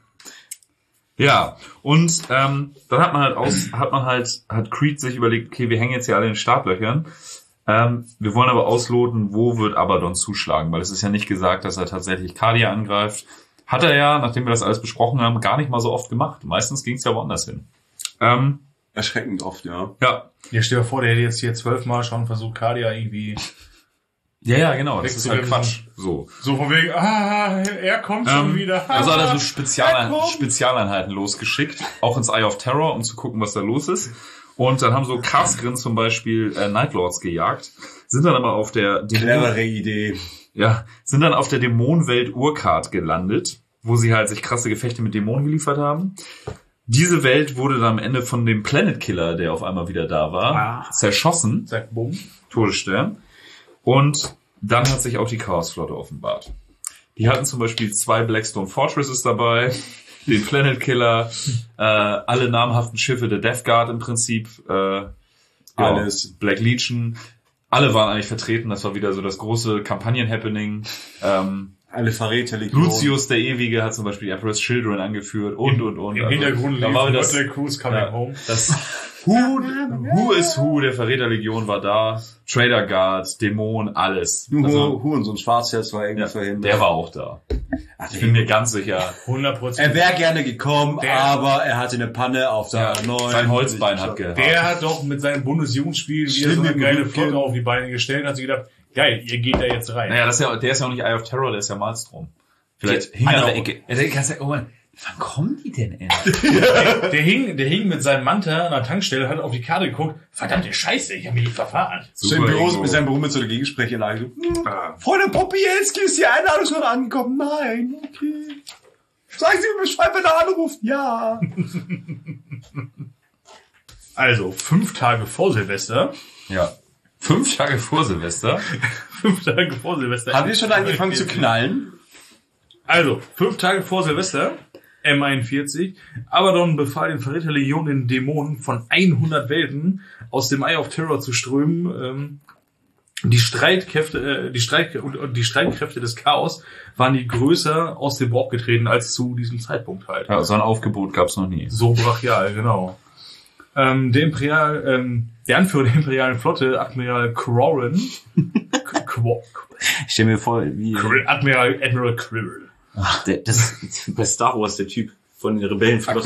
Speaker 4: Ja, und ähm, dann hat man halt aus, hat man halt, hat Creed sich überlegt, okay, wir hängen jetzt hier alle in den Startlöchern. Ähm, wir wollen aber ausloten, wo wird Abaddon zuschlagen, weil es ist ja nicht gesagt, dass er tatsächlich Cardia angreift. Hat er ja, nachdem wir das alles besprochen haben, gar nicht mal so oft gemacht. Meistens ging es ja woanders hin. Ähm,
Speaker 5: Erschreckend oft, ja.
Speaker 4: ja.
Speaker 2: Ja, stell dir vor, der hätte jetzt hier zwölfmal schon versucht, Cardia irgendwie
Speaker 4: Ja, ja, genau. Das ist halt
Speaker 2: Wegzubremsen.
Speaker 4: Quatsch. So.
Speaker 2: so von wegen, ah, er kommt schon
Speaker 4: Ähm,
Speaker 2: wieder.
Speaker 4: Also hat er so
Speaker 2: Er
Speaker 4: Spezialeinheiten,
Speaker 2: kommt.
Speaker 4: Spezialeinheiten losgeschickt, auch ins Eye of Terror, um zu gucken, was da los ist. Und dann haben so Karsgrin zum Beispiel äh, Nightlords gejagt, sind dann aber auf der Dämon
Speaker 5: Clevere Idee.
Speaker 4: ja, sind dann auf der Dämonenwelt Urkart gelandet, wo sie halt sich krasse Gefechte mit Dämonen geliefert haben. Diese Welt wurde dann am Ende von dem Planet Killer, der auf einmal wieder da war,
Speaker 3: Ah.
Speaker 4: zerschossen.
Speaker 2: Zack, bumm.
Speaker 4: Todesstern. Und dann hat sich auch die Chaosflotte offenbart. Die hatten zum Beispiel zwei Blackstone Fortresses dabei, den Planet Killer, äh, alle namhaften Schiffe der Death Guard im Prinzip, äh, alles, ja, Black Legion, alle waren eigentlich vertreten, das war wieder so das große Kampagnen-Happening. Ähm,
Speaker 5: alle Verräterlegionen.
Speaker 4: Lucius, der Ewige, hat zum Beispiel Emperor's Children angeführt und, und, und.
Speaker 2: Im
Speaker 4: also,
Speaker 2: Hintergrund
Speaker 4: da war das,
Speaker 2: Cruise coming
Speaker 4: ja,
Speaker 2: home.
Speaker 4: Das Who, Who is Who der Verräterlegion war da, Trader Guard, Dämon, alles.
Speaker 5: Nur
Speaker 4: also,
Speaker 5: Who und so ein Schwarzherz war irgendwie
Speaker 4: ja,
Speaker 5: verhindert.
Speaker 4: Der war auch da. Ach, ich bin mir ganz sicher.
Speaker 2: hundert Prozent.
Speaker 5: Er wäre gerne gekommen,
Speaker 2: der,
Speaker 5: aber er hatte eine Panne auf der
Speaker 4: ja,
Speaker 5: neuen.
Speaker 4: Sein Holzbein hat gehabt.
Speaker 2: Der hat doch mit seinem Bundesjugendspiel wieder so eine geile Flotte auf die Beine gestellt und hat sich gedacht, geil, ihr geht da jetzt rein.
Speaker 4: Naja, das ist ja, der ist ja auch nicht Eye of Terror, der ist ja Malstrom. Vielleicht hing er noch, Ecke. Ja, der kann sagen, oh Mann, wann kommen die denn endlich?
Speaker 2: der, der hing, der hing mit seinem Manta an der Tankstelle, hat auf die Karte geguckt, verdammte Scheiße, ich habe mich verfahren.
Speaker 5: Sein Büro, mit seinem Büro mit so einer Gesprächanlage. Hm, ah. Freunde Popielski, ist die Einladung schon angekommen? Nein, okay. Sagen Sie mir Bescheid, wenn er anruft. Ja.
Speaker 2: Also, fünf Tage vor Silvester.
Speaker 4: Ja. Fünf Tage vor Silvester.
Speaker 2: fünf Tage vor Silvester.
Speaker 5: Haben wir schon angefangen zu knallen?
Speaker 2: Also, fünf Tage vor Silvester, M einundvierzig, Abaddon befahl den Verräterlegionen, den Dämonen, von hundert Welten aus dem Eye of Terror zu strömen. Ähm, die Streitkräfte, äh, die Streit und die Streitkräfte des Chaos waren die größer aus dem Borg getreten als zu diesem Zeitpunkt halt.
Speaker 4: Ja, so ein Aufgebot gab's noch nie.
Speaker 2: So brachial, genau. Ähm, der Imperial, ähm, der Anführer der imperialen Flotte, Admiral Quarren, Qu-
Speaker 3: ich stell mir vor, wie
Speaker 2: Admiral Admiral Quirrell.
Speaker 3: Ach, der, das bei Star Wars der Typ von den Rebellenflotte.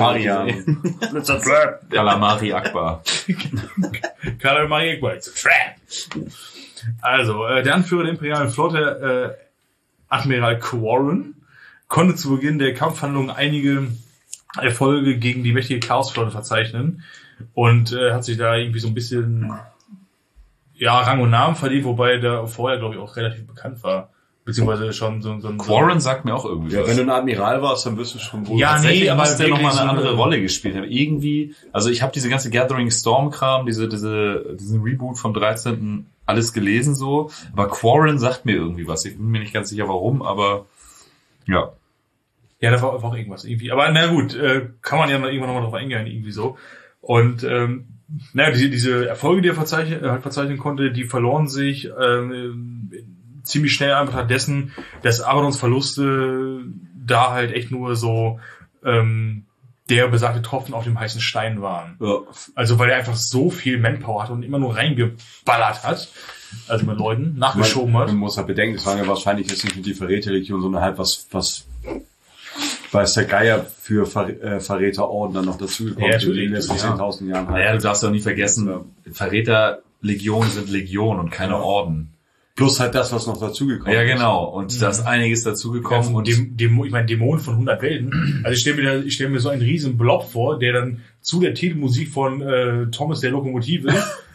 Speaker 4: Calamari Akbar.
Speaker 2: Calamari Akbar, it's a trap. Also, äh, der Anführer der imperialen Flotte, äh, Admiral Quarren, konnte zu Beginn der Kampfhandlungen einige Erfolge gegen die mächtige Chaosflotte verzeichnen und äh, hat sich da irgendwie so ein bisschen ja Rang und Namen verdient, wobei der vorher, glaube ich, auch relativ bekannt war. Beziehungsweise schon so, so ein...
Speaker 4: Quarren sagt mir auch irgendwie
Speaker 5: ja,
Speaker 4: was.
Speaker 5: wenn du ein Admiral warst, dann wirst du schon wohl...
Speaker 2: Ja, nee, aber
Speaker 4: muss der nochmal eine
Speaker 2: so
Speaker 4: andere
Speaker 2: eine
Speaker 4: Rolle gespielt haben. Irgendwie, also ich habe diese ganze Gathering Storm-Kram, diese, diese, diesen Reboot vom dreizehnten alles gelesen so, aber Quarren sagt mir irgendwie was. Ich bin mir nicht ganz sicher warum, aber ja.
Speaker 2: Ja, da war einfach irgendwas irgendwie. Aber na gut, äh, kann man ja noch irgendwann nochmal drauf eingehen, irgendwie so. Und ähm, naja, diese, diese Erfolge, die er verzeichnen, äh, verzeichnen konnte, die verloren sich ähm, ziemlich schnell einfach dessen, dass Abaddons Verluste da halt echt nur so ähm, der besagte Tropfen auf dem heißen Stein waren.
Speaker 5: Ja.
Speaker 2: Also weil er einfach so viel Manpower hat und immer nur reingeballert hat, also mit Leuten, nachgeschoben hat.
Speaker 5: Man muss halt bedenken, es waren ja wahrscheinlich jetzt nicht nur die Verräterlegion, sondern halt was, was weiß der Geier für Ver, äh, Verräterorden dann noch dazugekommen
Speaker 2: ja,
Speaker 5: in den letzten zehntausend Jahren. Halt.
Speaker 4: Naja, du darfst doch nie vergessen, Verräterlegionen sind Legionen und keine
Speaker 5: genau.
Speaker 4: Orden.
Speaker 5: Plus halt das, was noch dazugekommen ist.
Speaker 4: Ja, genau. Und mhm. da ist einiges dazugekommen.
Speaker 2: Ja,
Speaker 4: und
Speaker 2: dem, dem, ich meine, Dämonen von hundert Welten. Also ich stelle mir, da, ich stelle mir so einen riesen Blob vor, der dann zu der Titelmusik von äh, Thomas der Lokomotive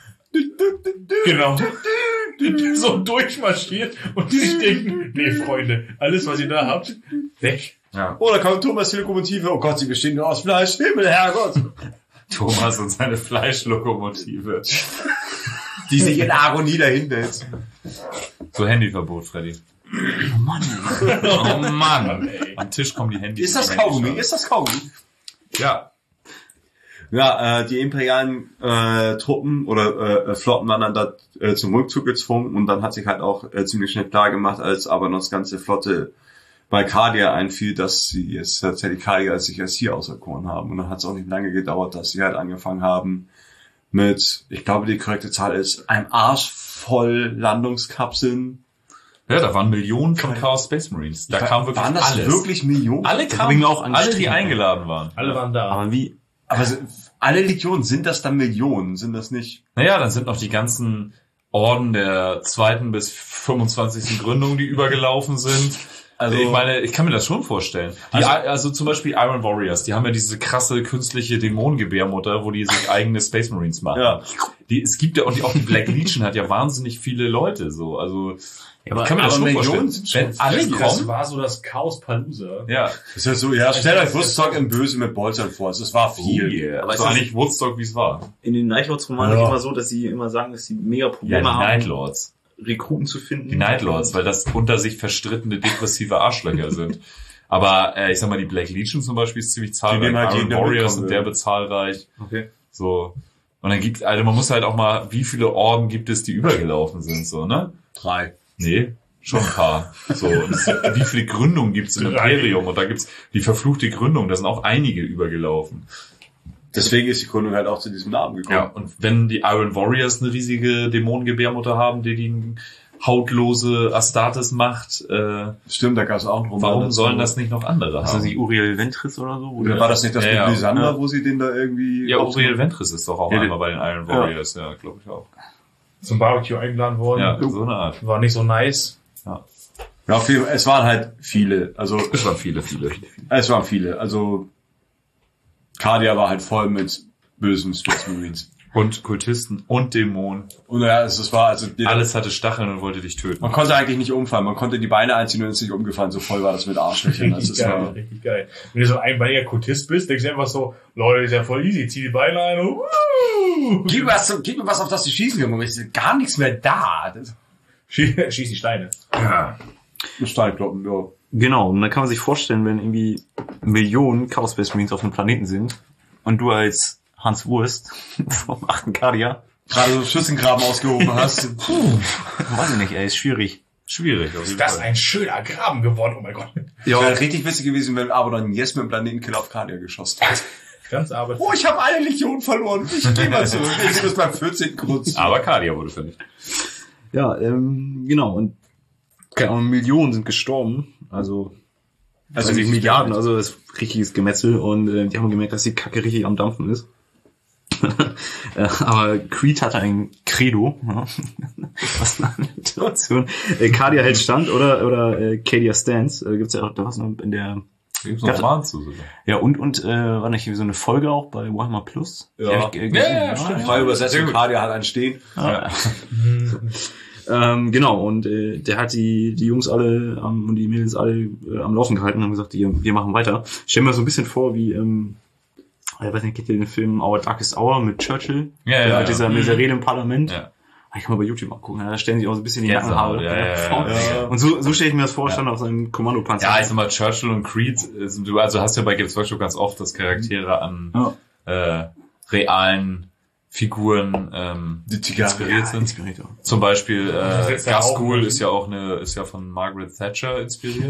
Speaker 2: genau so durchmarschiert und die sich denken, nee, Freunde, alles, was ihr da habt, weg.
Speaker 4: Ja.
Speaker 5: Oh, da kommt Thomas die Lokomotive. Oh Gott, sie bestehen nur aus Fleisch. Himmel, Herrgott.
Speaker 4: Thomas und seine Fleischlokomotive.
Speaker 5: Die sich in Agonie dahin wälzt.
Speaker 4: So Handyverbot, Freddy.
Speaker 3: Oh Mann,
Speaker 4: ey. Oh Mann, ey. Am Tisch kommen die Handys.
Speaker 5: Ist das Kaugummi? Ist das Kaugummi?
Speaker 4: Ja.
Speaker 5: Ja, äh, die imperialen äh, Truppen oder äh, Flotten waren dann da äh, zum Rückzug gezwungen und dann hat sich halt auch äh, ziemlich schnell klar gemacht, als aber noch das ganze Flotte bei Cardia einfiel, dass sie jetzt tatsächlich Cardia als sich als hier auserkoren haben. Und dann hat es auch nicht lange gedauert, dass sie halt angefangen haben mit, ich glaube, die korrekte Zahl ist, einem Arsch voll Landungskapseln.
Speaker 4: Ja, da waren Millionen von Chaos Space Marines. Da kam wirklich
Speaker 5: waren das
Speaker 4: alles.
Speaker 5: wirklich Millionen?
Speaker 4: Alle kamen, auch alle, die eingeladen waren.
Speaker 2: Alle waren da.
Speaker 3: Aber wie?
Speaker 5: Aber alle Legionen, sind das dann Millionen? Sind das nicht?
Speaker 4: Naja, dann sind noch die ganzen Orden der zweiten bis fünfundzwanzigsten Gründung, die übergelaufen sind. Also ich meine, ich kann mir das schon vorstellen. Die, also, also zum Beispiel Iron Warriors, die haben ja diese krasse künstliche Dämonengebärmutter, wo die sich eigene Space Marines machen.
Speaker 5: Ja.
Speaker 4: Die, es gibt ja, und auch die Black Legion hat ja wahnsinnig viele Leute, so, also,
Speaker 3: ja, aber,
Speaker 4: ich kann mir das schon vorstellen.
Speaker 2: Wenn alle kommen, das war so das Chaos Palooza.
Speaker 4: Ja.
Speaker 5: Das ist ja so, ja, stell euch Woodstock im Böse mit Bolzern vor. Das war viel.
Speaker 4: Oh yeah.
Speaker 3: Aber
Speaker 4: es war nicht Woodstock, wie es war.
Speaker 3: In den Nightlords-Romanen
Speaker 5: ja.
Speaker 3: immer so, dass sie immer sagen, dass sie mega Probleme
Speaker 4: ja, die
Speaker 3: haben.
Speaker 4: Nightlords.
Speaker 3: Rekruten zu finden.
Speaker 4: Die Nightlords, weil das unter sich verstrittene, depressive Arschlöcher sind. Aber äh, ich sag mal, die Black Legion zum Beispiel ist ziemlich zahlreich.
Speaker 5: nehmen halt
Speaker 4: Iron
Speaker 5: jeden, der
Speaker 4: Warriors sind
Speaker 5: mitkommen will.
Speaker 4: derbe zahlreich.
Speaker 3: Okay.
Speaker 4: So. Und dann gibt, also man muss halt auch mal, wie viele Orden gibt es, die übergelaufen sind, so, ne?
Speaker 5: Drei.
Speaker 4: Nee, schon ein paar. So, und das, wie viele Gründungen gibt es im
Speaker 2: Drei.
Speaker 4: Imperium? Und da gibt's die verfluchte Gründung, da sind auch einige übergelaufen.
Speaker 5: Deswegen ist die Gründung halt auch zu diesem Namen gekommen.
Speaker 4: Ja, und wenn die Iron Warriors eine riesige Dämonengebärmutter haben, die die hautlose Astartes macht, äh,
Speaker 5: Stimmt, da gab es auch einen Roman.
Speaker 4: warum
Speaker 5: dazu.
Speaker 4: sollen das nicht noch andere
Speaker 3: Ist das
Speaker 4: haben?
Speaker 3: nicht Uriel Ventris oder so?
Speaker 5: Oder war das nicht das
Speaker 4: Ja,
Speaker 5: mit
Speaker 4: ja.
Speaker 5: Lysander,
Speaker 3: Ja.
Speaker 5: wo sie den da irgendwie...
Speaker 4: Ja, Uriel Ventris ist doch auch
Speaker 3: Ja,
Speaker 4: einmal bei den Iron Warriors, ja, glaube ich auch.
Speaker 2: Zum Barbecue eingeladen worden.
Speaker 4: Ja, so eine Art.
Speaker 2: War nicht so nice.
Speaker 4: Ja.
Speaker 5: Ja, auf jeden Fall, es waren halt viele. Also,
Speaker 4: Es waren viele, viele.
Speaker 5: es waren viele. Also, Cardia war halt voll mit bösen Space Marines.
Speaker 4: Und Kultisten und Dämonen.
Speaker 5: Und ja, es, es war, also, jeder,
Speaker 4: Alles hatte Stacheln und wollte dich töten.
Speaker 5: man konnte eigentlich nicht umfallen. Man konnte die Beine einziehen und ist nicht umgefallen. So voll war das mit Arschlöchern. Also,
Speaker 2: Richtig
Speaker 5: es
Speaker 2: geil,
Speaker 5: war,
Speaker 2: richtig geil. Wenn du so ein einbeiniger Kultist bist, denkst du einfach so, Leute, ist ja voll easy, zieh die Beine ein und wuhu.
Speaker 5: gib, was, gib mir was, auf das sie schießen können. Es ist gar nichts mehr da. Das,
Speaker 2: Schieß, schieß die Steine.
Speaker 4: Ja.
Speaker 5: Steinkloppen, ja.
Speaker 3: Genau, und dann kann man sich vorstellen, wenn irgendwie Millionen Chaos Space Marines auf dem Planeten sind und du als Hans Wurst vom achten Cardia,
Speaker 5: Gerade so Schützengraben ausgehoben hast.
Speaker 3: puh, weiß ich nicht, ey, ist schwierig.
Speaker 4: Schwierig, auf
Speaker 2: Ist
Speaker 4: jeden
Speaker 2: das
Speaker 4: Fall.
Speaker 2: ein schöner Graben geworden, oh mein Gott.
Speaker 5: Ja, wäre richtig witzig gewesen, wenn Abaddon jetzt mit dem Planetenkiller auf Cardia geschossen hat.
Speaker 2: Ganz Arbeit.
Speaker 5: Oh, ich habe eine Legion verloren. Ich gehe mal zurück. Ich sehe das beim vierzehnten Grund.
Speaker 4: Aber Cardia wurde vernichtet.
Speaker 3: Ja, ähm, genau, und keine Ahnung, Millionen sind gestorben, also, also nicht Milliarden, also das ist richtiges Gemetzel und äh, die haben gemerkt, dass die Kacke richtig am Dampfen ist. Äh, Aber Creed hatte ein Credo, ja. Was eine Situation. Äh, Cardia hält Stand oder oder äh, Cadia Stands, äh, gibt's ja auch, da was noch in der,
Speaker 4: Da gibt's noch
Speaker 3: Ja.
Speaker 4: Roman zu sogar.
Speaker 3: ja und und äh, war nicht so eine Folge auch bei Warhammer Plus? Die
Speaker 5: Ja.
Speaker 3: hab ich, äh, gesehen,
Speaker 4: Ja, ja, stimmt.
Speaker 5: Freie Übersetzung, Cardia hat einen Stehen.
Speaker 3: Ja. Ähm, genau, und äh, der hat die die Jungs alle ähm, und die Mädels alle äh, am Laufen gehalten und haben gesagt, wir, wir machen weiter. Ich stell mir so ein bisschen vor, wie, ähm, ich weiß nicht, kennt ihr den Film Our Darkest Hour mit Churchill?
Speaker 4: Ja,
Speaker 3: Der
Speaker 4: ja,
Speaker 3: mit
Speaker 4: ja.
Speaker 3: dieser, mit dieser Rede im Parlament.
Speaker 4: Ja.
Speaker 3: Ich kann mal bei YouTube mal gucken, da stellen sich auch so ein bisschen die
Speaker 4: Gänsehaut,
Speaker 3: Nackenhaare
Speaker 4: ja, ja,
Speaker 3: vor.
Speaker 4: ja, ja.
Speaker 3: Und so, so stelle ich mir das vor, stand auf seinem Kommandopanzer.
Speaker 4: Ja, ich sag mal, Churchill und Creed, äh, sind- du also hast ja bei Games Workshop ganz oft, dass Charaktere an
Speaker 3: Ja.
Speaker 4: äh, realen Figuren ähm,
Speaker 5: Die Zigarre.
Speaker 4: inspiriert sind.
Speaker 3: Inspiriert, ja.
Speaker 4: Zum Beispiel
Speaker 2: Das
Speaker 4: äh,
Speaker 2: ist ja auch
Speaker 4: Gaskell
Speaker 2: ein-
Speaker 4: ist ja auch eine, ist ja von Margaret Thatcher inspiriert.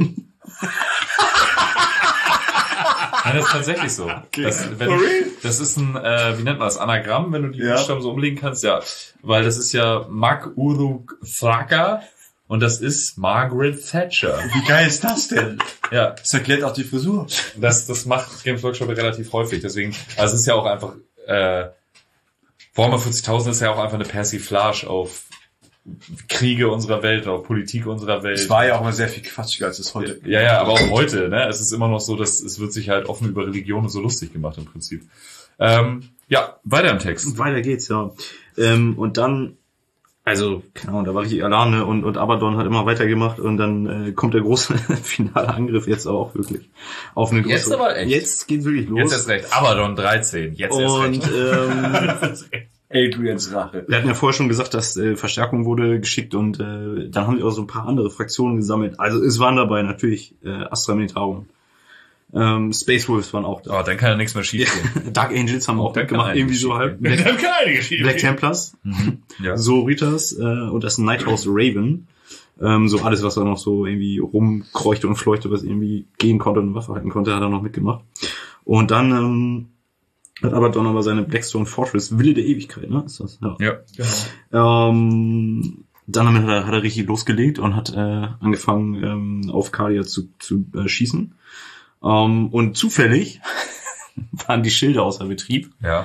Speaker 4: Nein, das ist tatsächlich so. Das, wenn, das ist ein, äh, wie nennt man das, Anagramm, wenn du die
Speaker 5: Ja.
Speaker 4: Buchstaben so umlegen kannst, ja. Weil das ist ja Mag Uruk Thraka und das ist Margaret Thatcher.
Speaker 5: Wie geil ist das denn?
Speaker 4: Ja,
Speaker 5: Das erklärt auch die Frisur.
Speaker 4: das, das macht Games Workshop relativ häufig. Deswegen, also es ist ja auch einfach, äh, Warhammer vierzigtausend ist ja auch einfach eine Persiflage auf Kriege unserer Welt, auf Politik unserer Welt.
Speaker 5: Es war ja auch mal sehr viel quatschiger als es heute.
Speaker 4: Ja, ja, aber auch heute, ne? Es ist immer noch so, dass es wird sich halt offen über Religion und so lustig gemacht im Prinzip. Ähm, ja, weiter im Text.
Speaker 3: Und weiter geht's, ja. Ähm, und dann, also, keine Ahnung, da war richtig Alarm, ne? Und, und Abaddon hat immer weitergemacht und dann äh, kommt der große finale Angriff jetzt auch wirklich auf eine große...
Speaker 4: Jetzt aber echt.
Speaker 3: Jetzt geht's wirklich los.
Speaker 4: Jetzt erst recht. Abaddon dreizehn, jetzt erst
Speaker 3: und
Speaker 4: recht.
Speaker 3: ähm,
Speaker 5: Adrians Rache.
Speaker 3: wir hatten ja vorher schon gesagt, dass äh, Verstärkung wurde geschickt und äh, dann haben die auch so ein paar andere Fraktionen gesammelt. Also es waren dabei natürlich äh, Astra Militarum. Ähm, Space Wolves waren auch da.
Speaker 4: Oh, dann kann ja nichts mehr schief gehen.
Speaker 3: Dark Angels haben auch
Speaker 4: Dann kann
Speaker 3: mitgemacht,
Speaker 4: einiges
Speaker 3: irgendwie so
Speaker 4: schief
Speaker 3: halb.
Speaker 2: Dann
Speaker 3: Black,
Speaker 2: kann einige schief
Speaker 3: Black
Speaker 2: gehen.
Speaker 3: Templars,
Speaker 4: Ja.
Speaker 3: Soritas äh, und das Nighthouse Raven. Ähm, so alles, was da noch so irgendwie rumkreuchte und fleuchte, was irgendwie gehen konnte und eine Waffe halten konnte, hat er noch mitgemacht. Und dann ähm, hat Abaddon aber seine Blackstone Fortress, Wille der Ewigkeit, ne? Ist das? Ja.
Speaker 4: Ja.
Speaker 2: Genau.
Speaker 3: Ähm, dann damit hat er, hat er richtig losgelegt und hat äh, angefangen, ähm, auf Cardia zu, zu äh, schießen. Ähm, und zufällig waren die Schilder außer Betrieb.
Speaker 4: Ja.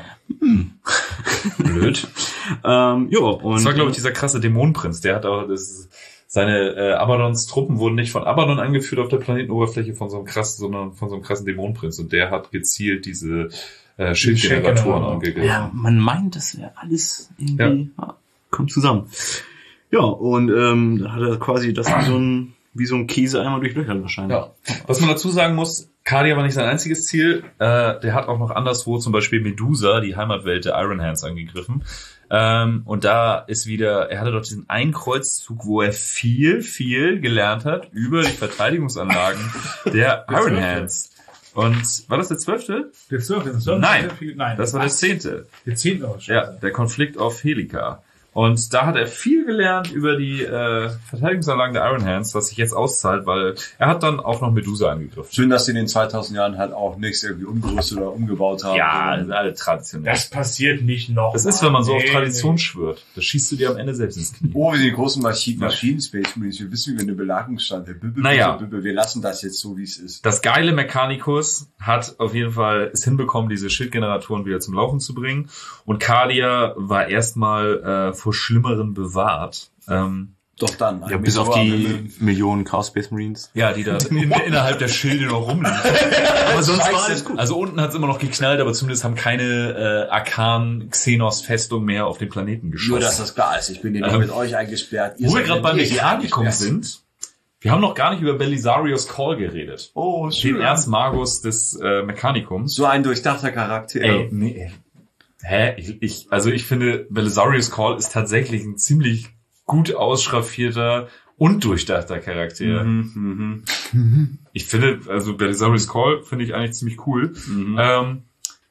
Speaker 4: Blöd.
Speaker 3: Ähm, ja, und
Speaker 4: Das war, glaube ich, dieser krasse Dämonenprinz. Der hat auch, das ist, seine äh, Abaddons Truppen wurden nicht von Abaddon angeführt auf der Planetenoberfläche von so einem krassen, sondern von so einem krassen Dämonenprinz. Und der hat gezielt diese äh, Schildgeneratoren
Speaker 2: Schildgeneratoren.
Speaker 4: angegriffen.
Speaker 3: ja, man meint, das wäre alles irgendwie ja. kommt zusammen. Ja, und ähm, da hat er quasi das wie so ein wie so ein Käse einmal durchlöchert wahrscheinlich.
Speaker 4: Ja. Was man dazu sagen muss, Cardia war nicht sein einziges Ziel. Äh, der hat auch noch anderswo zum Beispiel Medusa, die Heimatwelt der Iron Hands, angegriffen. Ähm, und da ist wieder, er hatte doch diesen einen Kreuzzug, wo er viel, viel gelernt hat über die Verteidigungsanlagen der Iron Hands. Und war das der zwölfte?
Speaker 2: Der zwölfte? Das
Speaker 4: Nein,
Speaker 2: viel, nein,
Speaker 4: das war der zehnte.
Speaker 2: Der zehnte auch schon.
Speaker 4: Ja, der Konflikt auf Helika. Und da hat er viel gelernt über die äh, Verteidigungsanlagen der Iron Hands, was sich jetzt auszahlt, weil er hat dann auch noch Medusa angegriffen.
Speaker 5: Schön, dass sie in den zweitausend Jahren halt auch nichts irgendwie umgerüstet oder umgebaut haben.
Speaker 4: Ja, das ist alle traditionell.
Speaker 2: Das passiert nicht noch.
Speaker 4: Das ist, wenn man so auf
Speaker 2: Nee,
Speaker 4: Tradition
Speaker 2: nee.
Speaker 4: schwört. Das schießt du dir am Ende selbst ins Knie.
Speaker 5: Oh, wir sind die großen Maschinen, Maschinen Space Marines. Wir wissen, wie wir eine Belagerung stand. Bibbe,
Speaker 4: Naja.
Speaker 5: Bibbe, Bibbe. Wir lassen das jetzt so, wie es ist.
Speaker 4: Das geile Mechanicus hat auf jeden Fall es hinbekommen, diese Schildgeneratoren wieder zum Laufen zu bringen. Und Kalia war erstmal äh, vor Schlimmeren bewahrt. Ähm,
Speaker 5: Doch dann.
Speaker 3: Ja, bis auf die Millionen Chaos Space Marines.
Speaker 4: ja, die da in, innerhalb der Schilde noch rumliegen. Aber sonst war alles gut. Also unten hat es immer noch geknallt, aber zumindest haben keine äh, Arkan-Xenos-Festung mehr auf den Planeten geschossen.
Speaker 5: Nur, dass das klar ist. Ich bin hier noch
Speaker 4: Ähm,
Speaker 5: mit euch eingesperrt. Ihr
Speaker 4: Wo wir
Speaker 5: seid
Speaker 4: gerade
Speaker 5: mit
Speaker 4: beim
Speaker 5: mir hier
Speaker 4: Mechanicum
Speaker 5: eingesperrt.
Speaker 4: sind, wir haben noch gar nicht über Belisarius Call geredet.
Speaker 5: Oh,
Speaker 4: Den
Speaker 5: schön.
Speaker 4: Erzmagus des äh, Mechanicums.
Speaker 5: So ein durchdachter Charakter.
Speaker 4: Ey, nee, ey. Hä? Ich, ich, also ich finde, Belisarius Call ist tatsächlich ein ziemlich gut ausschraffierter und durchdachter Charakter.
Speaker 5: Mhm, mhm.
Speaker 4: Ich finde, also Belisarius Call finde ich eigentlich ziemlich cool.
Speaker 5: Mhm.
Speaker 4: Ähm,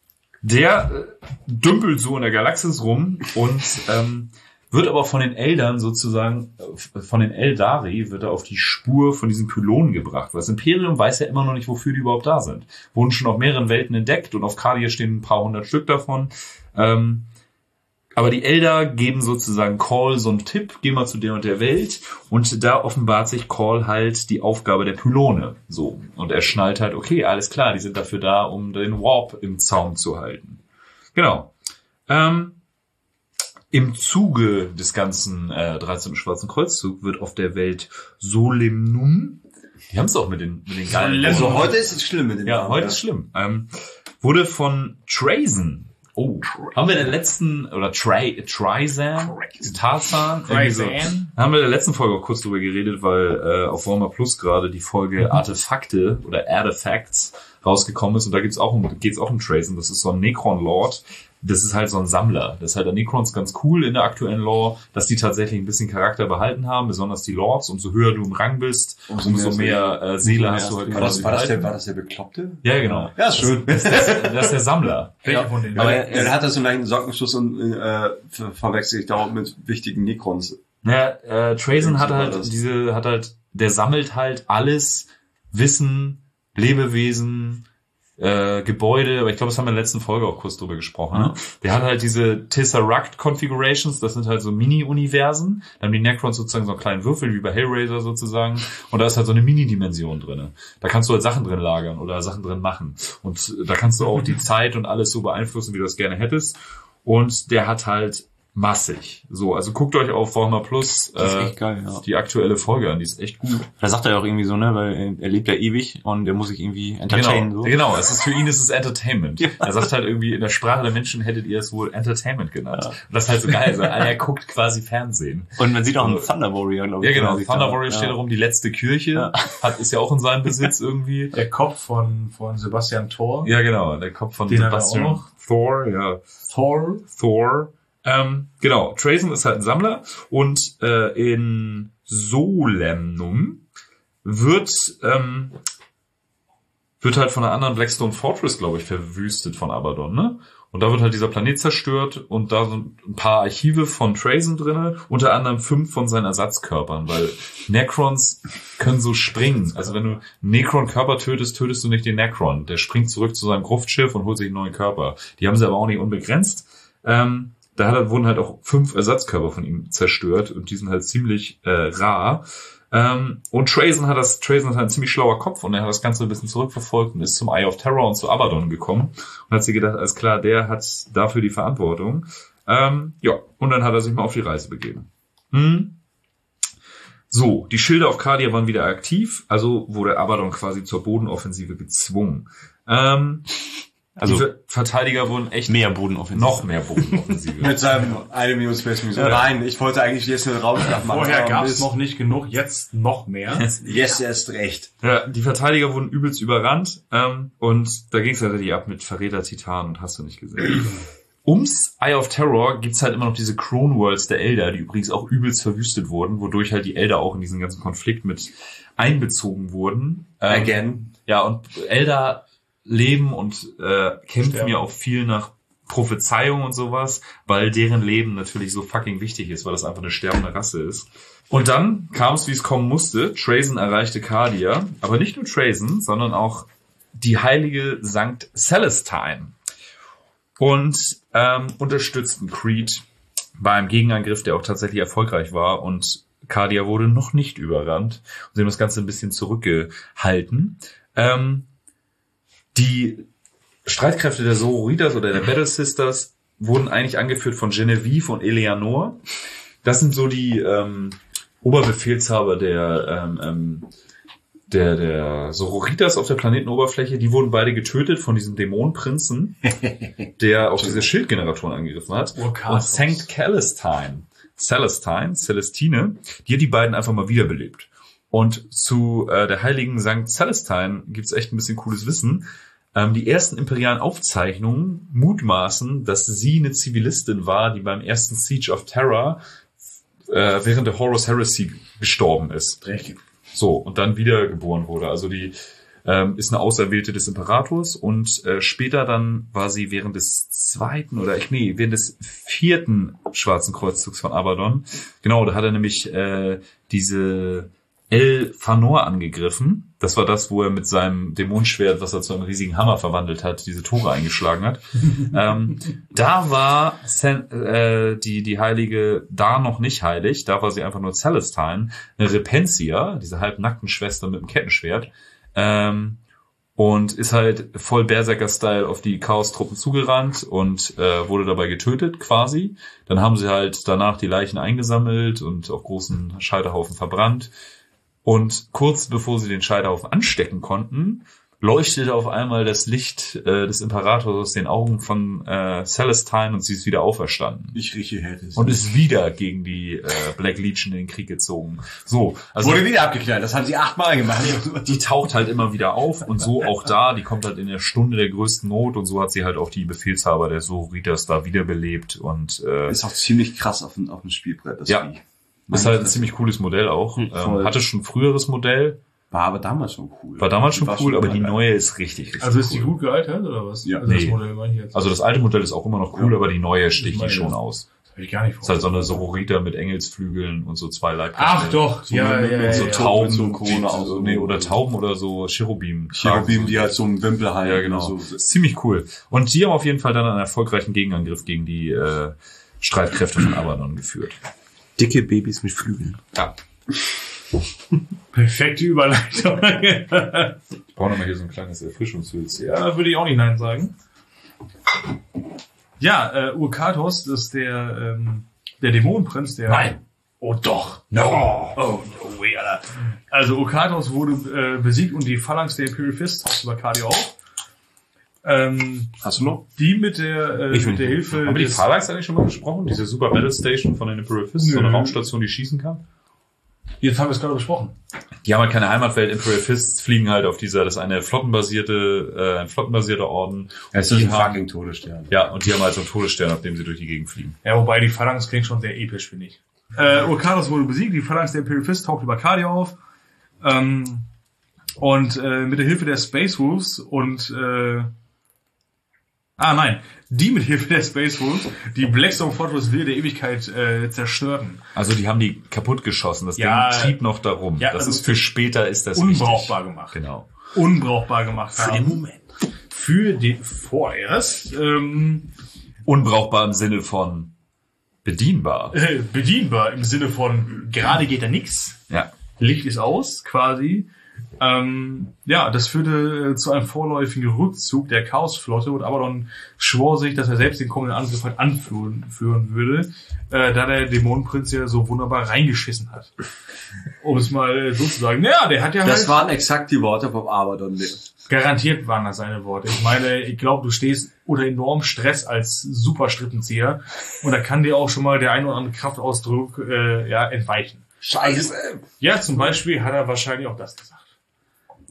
Speaker 4: der äh, dümpelt so in der Galaxis rum und ähm, wird aber von den Eldern sozusagen, äh, von den Eldari wird er auf die Spur von diesen Pylonen gebracht. Weil das Imperium weiß ja immer noch nicht, wofür die überhaupt da sind. Wurden schon auf mehreren Welten entdeckt und auf Kalia stehen ein paar hundert Stück davon. Ähm, aber die Elder geben sozusagen Call so einen Tipp, geh mal zu der und der Welt. Und da offenbart sich Call halt die Aufgabe der Pylone. So. Und er schnallt halt, okay, alles klar, die sind dafür da, um den Warp im Zaum zu halten. Genau. Ähm, Im Zuge des ganzen äh, dreizehnten Schwarzen Kreuzzug wird auf der Welt Solemnum, die haben es auch mit den, mit den geilen
Speaker 5: Also heute ist es schlimm mit den
Speaker 4: Ja,
Speaker 5: Namen,
Speaker 4: heute ist schlimm. Ähm, wurde von Trazen. Oh, haben wir in der letzten, oder Tra- Trizan? Tarzan? irgendwie so.
Speaker 2: Trizan?
Speaker 4: Haben wir in der letzten Folge auch kurz drüber geredet, weil äh, auf Warhammer Plus gerade die Folge Artefakte oder Artifacts rausgekommen ist und da gibt's auch um, geht's auch um Trazen. Das ist so ein Necron Lord. Das ist halt so ein Sammler. Das ist halt der Necrons ganz cool in der aktuellen Lore, dass die tatsächlich ein bisschen Charakter behalten haben, besonders die Lords. Umso höher du im Rang bist, umso,
Speaker 5: Umso
Speaker 4: umso
Speaker 5: mehr
Speaker 4: mehr äh, Seele
Speaker 3: mehr
Speaker 4: hast du halt
Speaker 5: War das,
Speaker 4: quasi
Speaker 5: war, das der,
Speaker 4: behalten.
Speaker 5: war das der Bekloppte?
Speaker 4: Ja, genau.
Speaker 5: Ja, ist schön.
Speaker 4: Das ist, das ist der Sammler.
Speaker 2: Welcher von denen?
Speaker 5: Aber er, er hat das so einen leichten Sockenschuss und äh, ver verwechselt sich dauernd mit wichtigen Necrons.
Speaker 4: Ja, äh, Trazen hat
Speaker 5: So war
Speaker 4: halt
Speaker 5: das.
Speaker 4: diese, hat halt, der sammelt halt alles, Wissen, Lebewesen, äh, Gebäude, aber ich glaube, das haben wir in der letzten Folge auch kurz drüber gesprochen. Ne? Der hat halt diese Tesseract Configurations, das sind halt so Mini-Universen. Da haben die Necrons sozusagen so einen kleinen Würfel, wie bei Hellraiser sozusagen. Und da ist halt so eine Mini-Dimension drinne. Da kannst du halt Sachen drin lagern oder Sachen drin machen. Und da kannst du auch die Zeit und alles so beeinflussen, wie du das gerne hättest. Und der hat halt massig. So, also guckt euch auf Warhammer Plus
Speaker 3: Das ist
Speaker 4: äh,
Speaker 3: echt geil, ja.
Speaker 4: die aktuelle Folge an, die ist echt gut.
Speaker 3: Da sagt er ja auch irgendwie so, ne, weil er, er lebt ja ewig und er muss sich irgendwie entertainen,
Speaker 4: Genau,
Speaker 3: so.
Speaker 4: genau, es ist für ihn ist es Entertainment.
Speaker 3: Ja.
Speaker 4: Er sagt halt irgendwie, in der Sprache der Menschen hättet ihr es wohl Entertainment genannt. Und das ist halt so geil, so, er guckt quasi Fernsehen.
Speaker 3: Und man sieht auch einen Thunder Warrior, glaube
Speaker 4: Ja,
Speaker 3: ich.
Speaker 4: genau,
Speaker 3: der sich
Speaker 4: Thunder
Speaker 3: da-
Speaker 4: Warrior
Speaker 3: ja.
Speaker 4: steht da rum, die letzte Kirche,
Speaker 3: Ja.
Speaker 4: hat, ist ja auch in seinem Besitz irgendwie.
Speaker 2: Der Kopf von, von Sebastian Thor.
Speaker 4: Ja, genau, der Kopf von
Speaker 2: Den hat er
Speaker 4: Sebastian
Speaker 2: auch noch.
Speaker 4: Thor, ja.
Speaker 2: Thor.
Speaker 4: Thor. Ähm, genau, Trazen ist halt ein Sammler und äh, in Solemnum wird ähm, wird halt von einer anderen Blackstone Fortress, glaube ich, verwüstet von Abaddon, ne? Und da wird halt dieser Planet zerstört und da sind ein paar Archive von Trazen drinne, unter anderem fünf von seinen Ersatzkörpern, weil Necrons können so springen. Also wenn du einen Necron-Körper tötest, tötest du nicht den Necron. Der springt zurück zu seinem Gruftschiff und holt sich einen neuen Körper. Die haben sie aber auch nicht unbegrenzt. Ähm, da hat, wurden halt auch fünf Ersatzkörper von ihm zerstört und die sind halt ziemlich äh, rar. Ähm, und Trazen hat das, Trazen hat einen ziemlich schlauer Kopf und er hat das Ganze ein bisschen zurückverfolgt und ist zum Eye of Terror und zu Abaddon gekommen und hat sich gedacht, alles klar, der hat dafür die Verantwortung. Ähm, ja, und dann hat er sich mal auf die Reise begeben. Hm. So, die Schilde auf Kalia waren wieder aktiv, also wurde Abaddon quasi zur Bodenoffensive gezwungen. Ähm,
Speaker 3: Also-
Speaker 4: die Ver- Verteidiger wurden echt
Speaker 3: Mehr Bodenoffensive.
Speaker 4: noch mehr Bodenoffensive.
Speaker 5: Mit seinem eine Million Space Marines. Nein, ich wollte eigentlich jetzt eine Raumschlacht machen.
Speaker 2: Vorher
Speaker 5: aber
Speaker 2: gab es
Speaker 5: Mist.
Speaker 2: noch nicht genug, jetzt noch mehr.
Speaker 5: Jetzt erst recht.
Speaker 4: Ja, die Verteidiger wurden übelst überrannt ähm, und da ging es tatsächlich ab mit Verräter, Titan und hast du nicht gesehen. ums Eye of Terror gibt's halt immer noch diese Crone Worlds der Elder, die übrigens auch übelst verwüstet wurden, wodurch halt die Elder auch in diesen ganzen Konflikt mit einbezogen wurden. Ähm,
Speaker 5: Again.
Speaker 4: Ja, und Elder leben und äh, kämpfen
Speaker 2: Sterben.
Speaker 4: ja auch viel nach Prophezeiung und sowas, weil deren Leben natürlich so fucking wichtig ist, weil das einfach eine sterbende Rasse ist. Und dann kam es, wie es kommen musste. Trazen erreichte Cardia, aber nicht nur Trazen, sondern auch die heilige Sankt Celestine. Und ähm, unterstützten Creed bei einem Gegenangriff, der auch tatsächlich erfolgreich war. Und Cardia wurde noch nicht überrannt. Und sie haben das Ganze ein bisschen zurückgehalten. Ähm, die Streitkräfte der Sororitas oder der Battle Sisters wurden eigentlich angeführt von Genevieve und Eleanor. Das sind so die ähm, Oberbefehlshaber der ähm, ähm, der der Sororitas auf der Planetenoberfläche. Die wurden beide getötet von diesem Dämonenprinzen, der auch diese Schildgeneratoren angegriffen hat. Und Sankt Celestine, Celestine, Celestine, die hat die beiden einfach mal wiederbelebt. Und zu äh, der heiligen Sankt Celestine gibt's echt ein bisschen cooles Wissen. Ähm, die ersten imperialen Aufzeichnungen mutmaßen, dass sie eine Zivilistin war, die beim ersten Siege of Terror äh, während der Horus Heresy gestorben ist.
Speaker 2: Dreckig.
Speaker 4: So, und dann wiedergeboren wurde. Also die ähm, ist eine Auserwählte des Imperators und äh, später dann war sie während des zweiten oder ich nee, während des vierten Schwarzen Kreuzzugs von Abaddon. Genau, da hat er nämlich äh, diese El Fanor angegriffen. Das war das, wo er mit seinem Dämonenschwert, was er zu einem riesigen Hammer verwandelt hat, diese Tore eingeschlagen hat. ähm, da war San, äh, die die Heilige da noch nicht heilig. Da war sie einfach nur Celestine, eine Repentia, diese halbnackten Schwester mit dem Kettenschwert. Ähm, und ist halt voll Berserker-Style auf die Chaos-Truppen zugerannt und äh, wurde dabei getötet quasi. Dann haben sie halt danach die Leichen eingesammelt und auf großen Scheiterhaufen verbrannt. Und kurz bevor sie den Scheiterhaufen anstecken konnten, leuchtete auf einmal das Licht äh, des Imperators aus den Augen von äh, Celestine und sie ist wieder auferstanden.
Speaker 5: Ich rieche Härte.
Speaker 4: Und ist wieder gegen die äh, Black Legion in den Krieg gezogen. So, also
Speaker 5: Wurde wieder abgeklärt, das haben sie achtmal gemacht.
Speaker 4: die taucht halt immer wieder auf und so auch da, die kommt halt in der Stunde der größten Not und so hat sie halt auch die Befehlshaber der Sororitas da wiederbelebt und äh,
Speaker 5: Ist auch ziemlich krass auf dem, auf dem Spielbrett, das
Speaker 4: Ja.
Speaker 5: Vieh.
Speaker 4: ist halt ein ziemlich cooles Modell auch. Ähm,
Speaker 5: Voll.
Speaker 4: hatte schon ein früheres Modell,
Speaker 5: War aber damals schon cool.
Speaker 4: war damals schon
Speaker 5: War
Speaker 4: cool, aber die
Speaker 5: geil.
Speaker 4: neue ist richtig, richtig
Speaker 2: Also ist die
Speaker 4: cool.
Speaker 2: gut gealtert, oder was?
Speaker 5: Ja.
Speaker 2: Also das
Speaker 4: Nee.
Speaker 2: Modell meine ich jetzt.
Speaker 4: Also das alte Modell ist auch immer noch cool,
Speaker 2: Ja.
Speaker 4: aber die neue
Speaker 2: Ich
Speaker 4: sticht die
Speaker 2: meine,
Speaker 4: schon
Speaker 2: das-
Speaker 4: aus.
Speaker 2: Das habe ich gar nicht vor.
Speaker 4: Ist halt so eine Sororita mit Engelsflügeln und so zwei Leibkräfte.
Speaker 2: Ach doch,
Speaker 5: So
Speaker 2: ja,
Speaker 5: mit-
Speaker 2: ja,
Speaker 5: mit
Speaker 2: ja,
Speaker 5: so
Speaker 2: ja.
Speaker 5: Tau-
Speaker 4: Tauben,
Speaker 5: so eine Krone
Speaker 4: die-
Speaker 5: aus.
Speaker 4: so, nee, oder Tauben oder so Cherubim.
Speaker 5: Cherubim, die
Speaker 4: so.
Speaker 5: halt so einen Wimpel halten.
Speaker 4: Ja, genau.
Speaker 5: So.
Speaker 4: Ist ziemlich cool. Und die haben auf jeden Fall dann einen erfolgreichen Gegenangriff gegen die äh, Streitkräfte von Abaddon geführt.
Speaker 3: Dicke Babys mit Flügeln.
Speaker 4: Ja.
Speaker 2: Perfekte Überleitung.
Speaker 4: Ich brauche nochmal hier so ein kleines Erfrischungshülz.
Speaker 2: Ja, da würde ich auch nicht Nein sagen. Ja, äh, Urkatos, das ist der, ähm, der Dämonenprinz, der... Nein. Oh doch. No. Oh, no way, Alter. Also Urkatos wurde äh, besiegt und die Phalanx der Imperial Fist taucht über Cardio auf. Ähm,
Speaker 5: Hast du noch?
Speaker 2: die mit der, äh,
Speaker 3: Ich will
Speaker 2: mit der
Speaker 3: nicht.
Speaker 2: Hilfe
Speaker 4: Haben wir die
Speaker 2: des-
Speaker 4: Phalanx eigentlich schon mal besprochen? Diese Super Battle Station von den Imperial Fists, so eine
Speaker 2: Nö.
Speaker 4: Raumstation, die schießen kann?
Speaker 2: Jetzt haben wir es gerade besprochen.
Speaker 4: Die haben halt keine Heimatwelt. Imperial Fists fliegen halt auf dieser, das ist eine flottenbasierte, äh, ein flottenbasierter Orden.
Speaker 5: Es
Speaker 4: Die
Speaker 5: ist ein
Speaker 4: haben-
Speaker 5: fucking Todesstern.
Speaker 4: Ja, und die haben halt so einen Todesstern, auf dem sie durch die Gegend fliegen.
Speaker 2: Ja, wobei die Phalanx klingt schon sehr episch, finde ich. Äh, Urkatos wurde besiegt, die Phalanx der Imperial Fist taucht über Cardio auf. Ähm, und äh, mit der Hilfe der Space Wolves und äh, Ah nein, die mit Hilfe der Space Wolves, die Blackstone Fortress Will der Ewigkeit äh, zerstörten.
Speaker 4: Also die haben die kaputt geschossen. Das
Speaker 2: Ja.
Speaker 4: Ding trieb noch darum.
Speaker 2: Ja,
Speaker 4: das
Speaker 2: also
Speaker 4: ist für später ist das
Speaker 2: Unbrauchbar
Speaker 4: wichtig.
Speaker 2: gemacht.
Speaker 4: Genau.
Speaker 2: Unbrauchbar gemacht
Speaker 3: Für
Speaker 2: haben.
Speaker 3: den Moment.
Speaker 2: Für den vorerst ähm,
Speaker 4: Unbrauchbar im Sinne von bedienbar.
Speaker 2: äh, bedienbar im Sinne von gerade geht da nix.
Speaker 4: Ja.
Speaker 2: Licht ist aus, quasi. Ähm, ja, das führte äh, zu einem vorläufigen Rückzug der Chaosflotte und Abaddon schwor sich, dass er selbst den kommenden Angriff halt anführen führen würde, äh, da der Dämonenprinz ja so wunderbar reingeschissen hat. Um es mal so zu sagen. Naja, der hat ja
Speaker 5: Das
Speaker 2: halt...
Speaker 5: waren exakt die Worte vom Abaddon.
Speaker 2: Garantiert waren das seine Worte. Ich meine, ich glaube, du stehst unter enormem Stress als Superstrippenzieher und da kann dir auch schon mal der ein oder andere Kraftausdruck äh, ja, entweichen.
Speaker 5: Scheiße.
Speaker 2: Ja, zum Beispiel hat er wahrscheinlich auch das gesagt.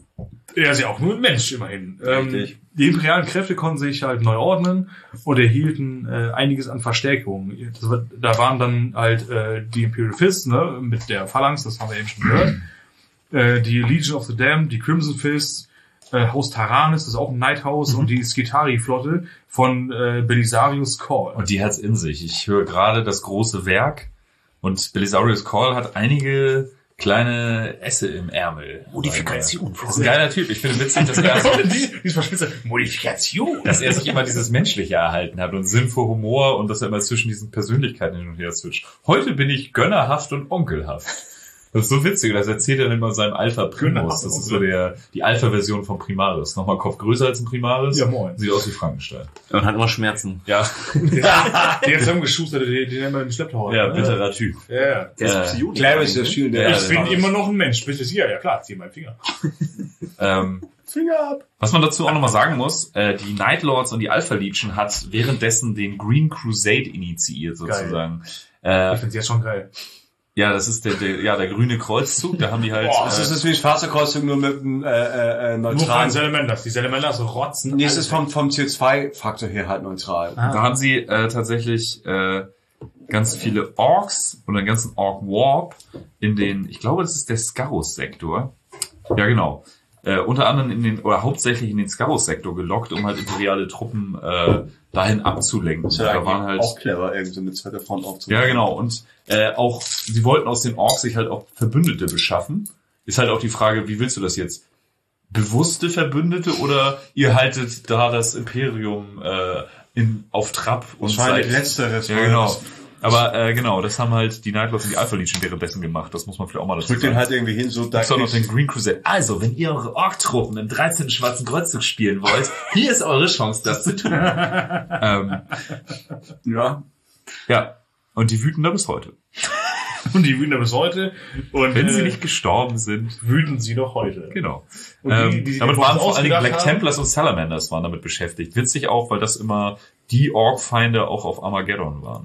Speaker 2: Er ist ja auch nur ein Mensch, immerhin.
Speaker 5: Richtig.
Speaker 2: Ähm, die imperialen Kräfte konnten sich halt neu ordnen und erhielten äh, einiges an Verstärkung. Das war, da waren dann halt äh, die Imperial Fists, ne, mit der Phalanx, das haben wir eben schon gehört. Äh, die Legion of the Damned, die Crimson Fists, äh, Haus Taranis, das ist auch ein Nighthouse, mhm. und die Skitari-Flotte von äh, Belisarius Cawl.
Speaker 4: Und die hat's in sich. Ich höre gerade das große Werk und Belisarius Cawl hat einige kleine Esse im Ärmel.
Speaker 3: Modifikation.
Speaker 4: Das ist ein geiler Typ. Ich finde witzig, dass er, so,
Speaker 2: die, die Verspitze. Modifikation.
Speaker 4: dass er sich immer dieses Menschliche erhalten hat und Sinn für Humor und dass er immer zwischen diesen Persönlichkeiten hin und her switcht. Heute bin ich gönnerhaft und onkelhaft. Das ist so witzig, das erzählt er dann immer seinem Alpha Primus. Das ist so der, die Alpha-Version von Primaris. Nochmal Kopf größer als ein Primaris.
Speaker 2: Ja, moin.
Speaker 4: Sieht aus wie Frankenstein.
Speaker 3: Und hat immer Schmerzen.
Speaker 4: Ja.
Speaker 2: Der jetzt zusammengeschustert, den, den haben wir den Schlepptau.
Speaker 4: Ja,
Speaker 2: ne?
Speaker 4: bitterer Typ.
Speaker 2: Ja, ja.
Speaker 3: Der ist Psionisch.
Speaker 5: Klar ist das schön.
Speaker 4: Ja,
Speaker 2: Ich bin
Speaker 4: das
Speaker 2: immer noch ein Mensch. Bitte Sie, ja, ja klar, zieh meinen Finger.
Speaker 4: Ähm,
Speaker 2: Finger ab.
Speaker 4: was man dazu auch nochmal sagen muss, äh, die Night Lords und die Alpha Legion hat währenddessen den Green Crusade initiiert, sozusagen. Äh,
Speaker 2: Ich find's jetzt schon geil.
Speaker 4: ja, das ist der, der, ja, der grüne Kreuzzug, da haben die halt,
Speaker 2: Boah,
Speaker 5: Das
Speaker 4: äh,
Speaker 5: ist das wie ein schwarzer Kreuzzug, nur mit einem äh, äh,
Speaker 2: Nur von
Speaker 5: neutralen.
Speaker 2: Salamanders. Die Salamanders rotzen.
Speaker 5: Nee, es
Speaker 2: alles
Speaker 5: ist vom, vom C O zwei Faktor her halt neutral.
Speaker 2: Ah.
Speaker 4: da haben sie äh, tatsächlich äh, ganz viele Orks und einen ganzen Ork Warp in den, ich glaube, das ist der Scarus-Sektor. Ja, genau. Äh, unter anderem in den, oder hauptsächlich in den Scarus-Sektor gelockt, um halt imperiale Truppen äh, dahin abzulenken.
Speaker 5: Das ist ja
Speaker 4: Da waren halt,
Speaker 5: auch clever, irgendwie so eine zweite Front aufzubauen.
Speaker 4: ja, genau. Und äh, auch, sie wollten aus den Orks sich halt auch Verbündete beschaffen. Ist halt auch die Frage, wie willst du das jetzt? Bewusste Verbündete oder ihr haltet da das Imperium äh, in, auf Trab und
Speaker 5: Wahrscheinlich
Speaker 4: seid-
Speaker 5: letzteres.
Speaker 4: Ja,
Speaker 5: weil
Speaker 4: genau.
Speaker 5: das
Speaker 4: Aber äh, genau, das haben halt die Night Lords und die Alpha Legion währenddessen gemacht. Das muss man vielleicht auch mal dazu
Speaker 5: Drückt den
Speaker 4: sagen.
Speaker 5: halt irgendwie hin, so da
Speaker 4: Gibt's auch noch den
Speaker 5: kriegst-
Speaker 4: Green Crusade. Also, wenn ihr eure Ork-Truppen im dreizehnten Schwarzen Kreuzzug spielen wollt, hier ist eure Chance, das zu tun. ähm,
Speaker 5: Ja.
Speaker 4: ja, und die wüten da bis heute.
Speaker 2: Und die wüten da bis heute. Und
Speaker 4: Wenn sie
Speaker 2: äh,
Speaker 4: nicht gestorben sind.
Speaker 2: wüten sie noch heute.
Speaker 4: Genau.
Speaker 2: Und die,
Speaker 4: Ähm,
Speaker 2: die sich
Speaker 4: damit
Speaker 2: den
Speaker 4: waren
Speaker 2: Boss
Speaker 4: vor allen Dingen
Speaker 2: ausgedacht
Speaker 4: Black
Speaker 2: haben-
Speaker 4: Templars und Salamanders waren damit beschäftigt. Witzig auch, weil das immer die Ork-Feinde auch auf Armageddon waren.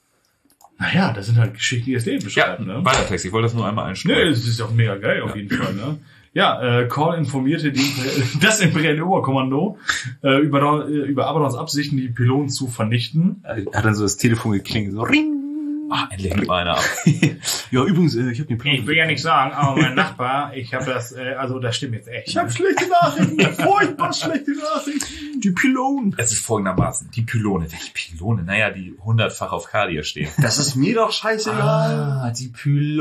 Speaker 2: Naja, das sind halt Geschichten, die das Leben
Speaker 4: Ja,
Speaker 2: beschreiben, ne?
Speaker 4: weiter Text. Ich wollte das nur einmal einstreuen.
Speaker 2: Nee, das ist auch mega geil, auf jeden Fall, ne? Ja, äh, Cawl informierte die, das imperiale Oberkommando äh, über, äh, über Abadons Absichten, die Pylonen zu vernichten.
Speaker 3: Er hat dann so das Telefon geklingelt, so ring.
Speaker 4: Ah, endlich nimmt mal einer ab.
Speaker 3: Ja, übrigens, äh, ich habe den Plan.
Speaker 2: Ich will ja nicht sagen, aber mein Nachbar, ich habe das, äh, also das stimmt jetzt echt.
Speaker 5: Ich habe schlechte Nachrichten, furchtbar schlechte Nachrichten.
Speaker 3: die Pylonen.
Speaker 4: Es ist folgendermaßen. Die Pylone. Welche Pylone? Naja, die hundertfach auf Kadia stehen.
Speaker 5: Das ist mir doch scheißegal.
Speaker 4: Ah, die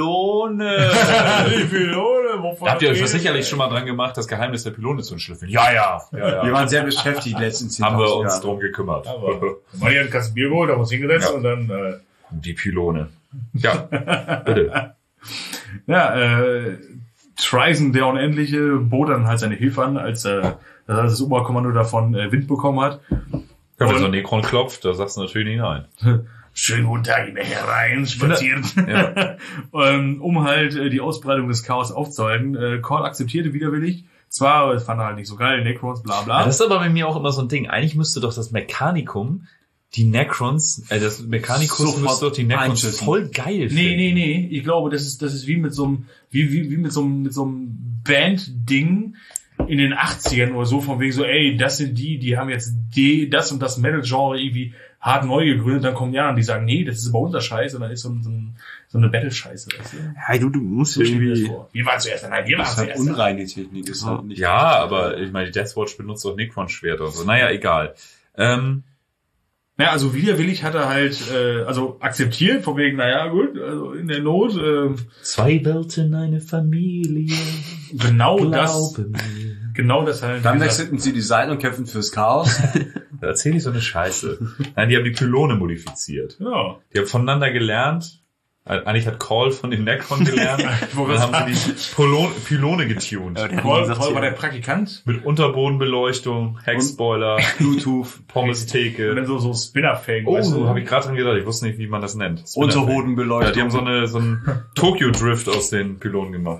Speaker 4: Pylone.
Speaker 2: Die Pylone, wovon
Speaker 4: Da habt ihr euch
Speaker 2: redet
Speaker 4: sicherlich schon mal dran gemacht, das Geheimnis der Pylone zu entschlüsseln. Ja, ja. ja,
Speaker 5: Wir
Speaker 4: ja.
Speaker 5: waren sehr beschäftigt letzten zehn
Speaker 4: Haben wir
Speaker 5: Jahre.
Speaker 4: uns drum gekümmert.
Speaker 2: Aber Maria hat ein Bier geholt, haben uns hingesetzt
Speaker 4: Ja.
Speaker 2: und dann, äh,
Speaker 4: Die Pylone. Ja, bitte.
Speaker 2: ja, äh, Tryson, der Unendliche, bot dann halt seine Hilfe an, als äh, als das Oberkommando davon äh, Wind bekommen hat.
Speaker 4: Ja, wenn
Speaker 2: Und-
Speaker 4: so ein Necron klopft, da sagst du natürlich nicht nein.
Speaker 2: Schönen guten Tag, ich bin herein, spazieren.
Speaker 4: Ja.
Speaker 2: ähm, um halt äh, die Ausbreitung des Chaos aufzuhalten. Äh, Cawl akzeptierte widerwillig. Zwar, es fand er halt nicht so geil, Necrons, bla bla.
Speaker 4: Ja, das ist aber bei mir auch immer so ein Ding. Eigentlich müsste doch das Mechanicum die Necrons, äh, das Mechanicus
Speaker 5: Sofort
Speaker 4: müsste doch die Necrons
Speaker 5: einschätzen.
Speaker 4: voll geil finden.
Speaker 2: Nee, nee, nee. Ich glaube, das ist, das ist wie mit so einem, wie, wie, wie mit so einem, mit so einem Band-Ding in den achtzigern oder so, von wegen so, ey, das sind die, die haben jetzt die, das und das Metal-Genre irgendwie hart neu gegründet, dann kommen ja und die sagen, nee, das ist aber unser Scheiß, und dann ist so, ein, so, ein, so eine Battle-Scheiße, weißt du?
Speaker 3: Ja, du, du musst
Speaker 2: So stell ich mir das
Speaker 3: irgendwie...
Speaker 2: vor. Wir waren zuerst, nein, wir waren
Speaker 5: Das ist halt
Speaker 2: zuerst.
Speaker 5: unreine Technik. Ist halt nicht
Speaker 4: Ja, aber ich meine, die Deathwatch benutzt auch Necron-Schwerter und so. Naja, egal. Ähm,
Speaker 2: Ja, also widerwillig hat er halt, äh, also akzeptiert, von wegen, naja, gut, also in der Not, äh,
Speaker 4: Zwei Welten, eine Familie.
Speaker 2: genau das,
Speaker 4: Glaube mir.
Speaker 2: genau das halt.
Speaker 5: Dann
Speaker 2: dieser-
Speaker 5: wechselten sie die Seiten und kämpfen fürs Chaos.
Speaker 4: Da erzähl ich so eine Scheiße. Nein, die haben die Pylone modifiziert.
Speaker 2: Ja.
Speaker 4: Die haben voneinander gelernt. Eigentlich hat Cawl von den Necron gelernt. Und dann haben sie die Pylone, Pylone getuned.
Speaker 3: Ja, der
Speaker 2: Paul,
Speaker 3: sagt
Speaker 2: Paul
Speaker 3: ja-
Speaker 2: war der Praktikant.
Speaker 4: Mit Unterbodenbeleuchtung, Heckspoiler,
Speaker 5: Bluetooth,
Speaker 2: Und
Speaker 4: Pommes-Theke.
Speaker 2: dann so, so Spinner-Fang,
Speaker 4: Oh,
Speaker 2: weißt du?
Speaker 4: habe ich gerade dran gedacht. Ich wusste nicht, wie man das nennt. Spinner-Fang.
Speaker 5: Unterhodenbeleuchtung.
Speaker 4: Ja, die haben so eine so einen Tokyo-Drift aus den Pylonen gemacht.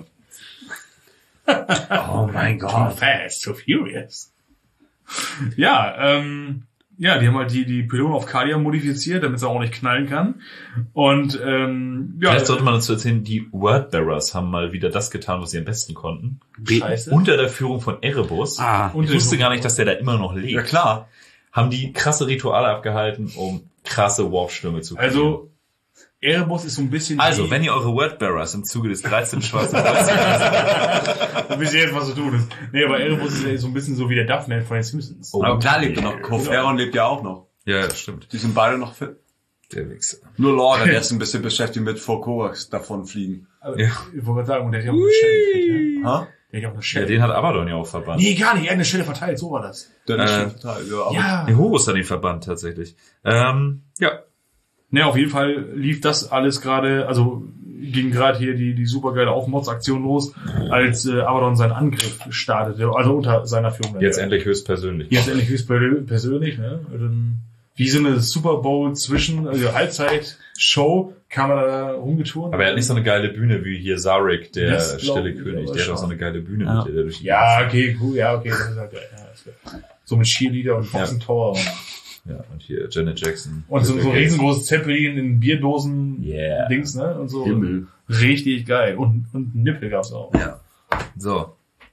Speaker 2: Oh mein Gott. Too fast, so furious. Ja, ähm, Ja, die haben halt die, die Pylone auf Kalia modifiziert, damit sie auch nicht knallen kann. Und, ähm, ja.
Speaker 4: Vielleicht sollte man dazu erzählen, die Wordbearers haben mal wieder das getan, was sie am besten konnten.
Speaker 2: Scheiße.
Speaker 4: Unter der Führung von Erebus.
Speaker 3: Ah,
Speaker 4: ich wusste gar nicht, dass der da immer noch lebt.
Speaker 5: Ja, klar.
Speaker 4: Haben die krasse Rituale abgehalten, um krasse Warpstürme zu kriegen.
Speaker 2: Also, Erebus ist so ein bisschen...
Speaker 4: Also,
Speaker 2: die,
Speaker 4: wenn ihr eure Wordbearers im Zuge des dreizehnten Schwarzen Kreuzes...
Speaker 2: wisst ihr jetzt, was zu tun ist. Nee, aber Erebus ist ja so ein bisschen so wie der Daphne von den Simpsons.
Speaker 4: Oh,
Speaker 5: Aber klar lebt er noch. Koferon lebt ja auch noch.
Speaker 4: ja, das stimmt.
Speaker 5: Die sind beide noch fit.
Speaker 4: Der Wichser.
Speaker 5: Nur Laura, der ist ein bisschen beschäftigt mit vor Korax davon fliegen.
Speaker 2: Aber
Speaker 4: Ja.
Speaker 2: Ich wollte gerade sagen, und der hat ja auch eine Schelle gekriegt, ja?
Speaker 5: Ha?
Speaker 2: Der hat ja auch eine
Speaker 4: Ja,
Speaker 2: Schelle.
Speaker 4: den hat Abaddon ja auch verbannt.
Speaker 2: Nee, gar nicht. Er hat eine Schelle verteilt, so war das.
Speaker 5: Der ist
Speaker 4: Äh,
Speaker 5: schon total, ja, aber
Speaker 2: Ja.
Speaker 4: Der Horus hat den verbannt, tatsächlich. Ähm, ja.
Speaker 2: Ne, auf jeden Fall lief das alles gerade, also ging gerade hier die, die supergeile Aufmods-Aktion los, als äh, Abaddon seinen Angriff startete, also unter seiner Führung.
Speaker 4: Jetzt endlich höchstpersönlich.
Speaker 2: Jetzt endlich höchst persönlich, ne? Und dann, wie so eine Super Bowl zwischen, also Halbzeit-Show, kam er da rumgeturnt.
Speaker 4: Aber er hat nicht so eine geile Bühne wie hier Sarek, der
Speaker 2: Das glaub
Speaker 4: stille
Speaker 2: ich
Speaker 4: König.
Speaker 2: aber
Speaker 4: Der hat auch
Speaker 2: schon.
Speaker 4: so eine geile Bühne,
Speaker 3: Ja.
Speaker 4: mit der der durch die
Speaker 2: Ja, okay, cool, ja, okay, das ist halt geil. Ja, das wär, so mit Cheerleader und Boxen Tower und,
Speaker 4: Ja, und hier Janet Jackson.
Speaker 2: und so, so ein riesengroßes Zeppelin in Bierdosen
Speaker 4: Yeah.
Speaker 2: Dings, ne? Und so.
Speaker 5: Himmel.
Speaker 2: Richtig geil. Und, und einen Nippel gab's auch.
Speaker 4: Ja. So.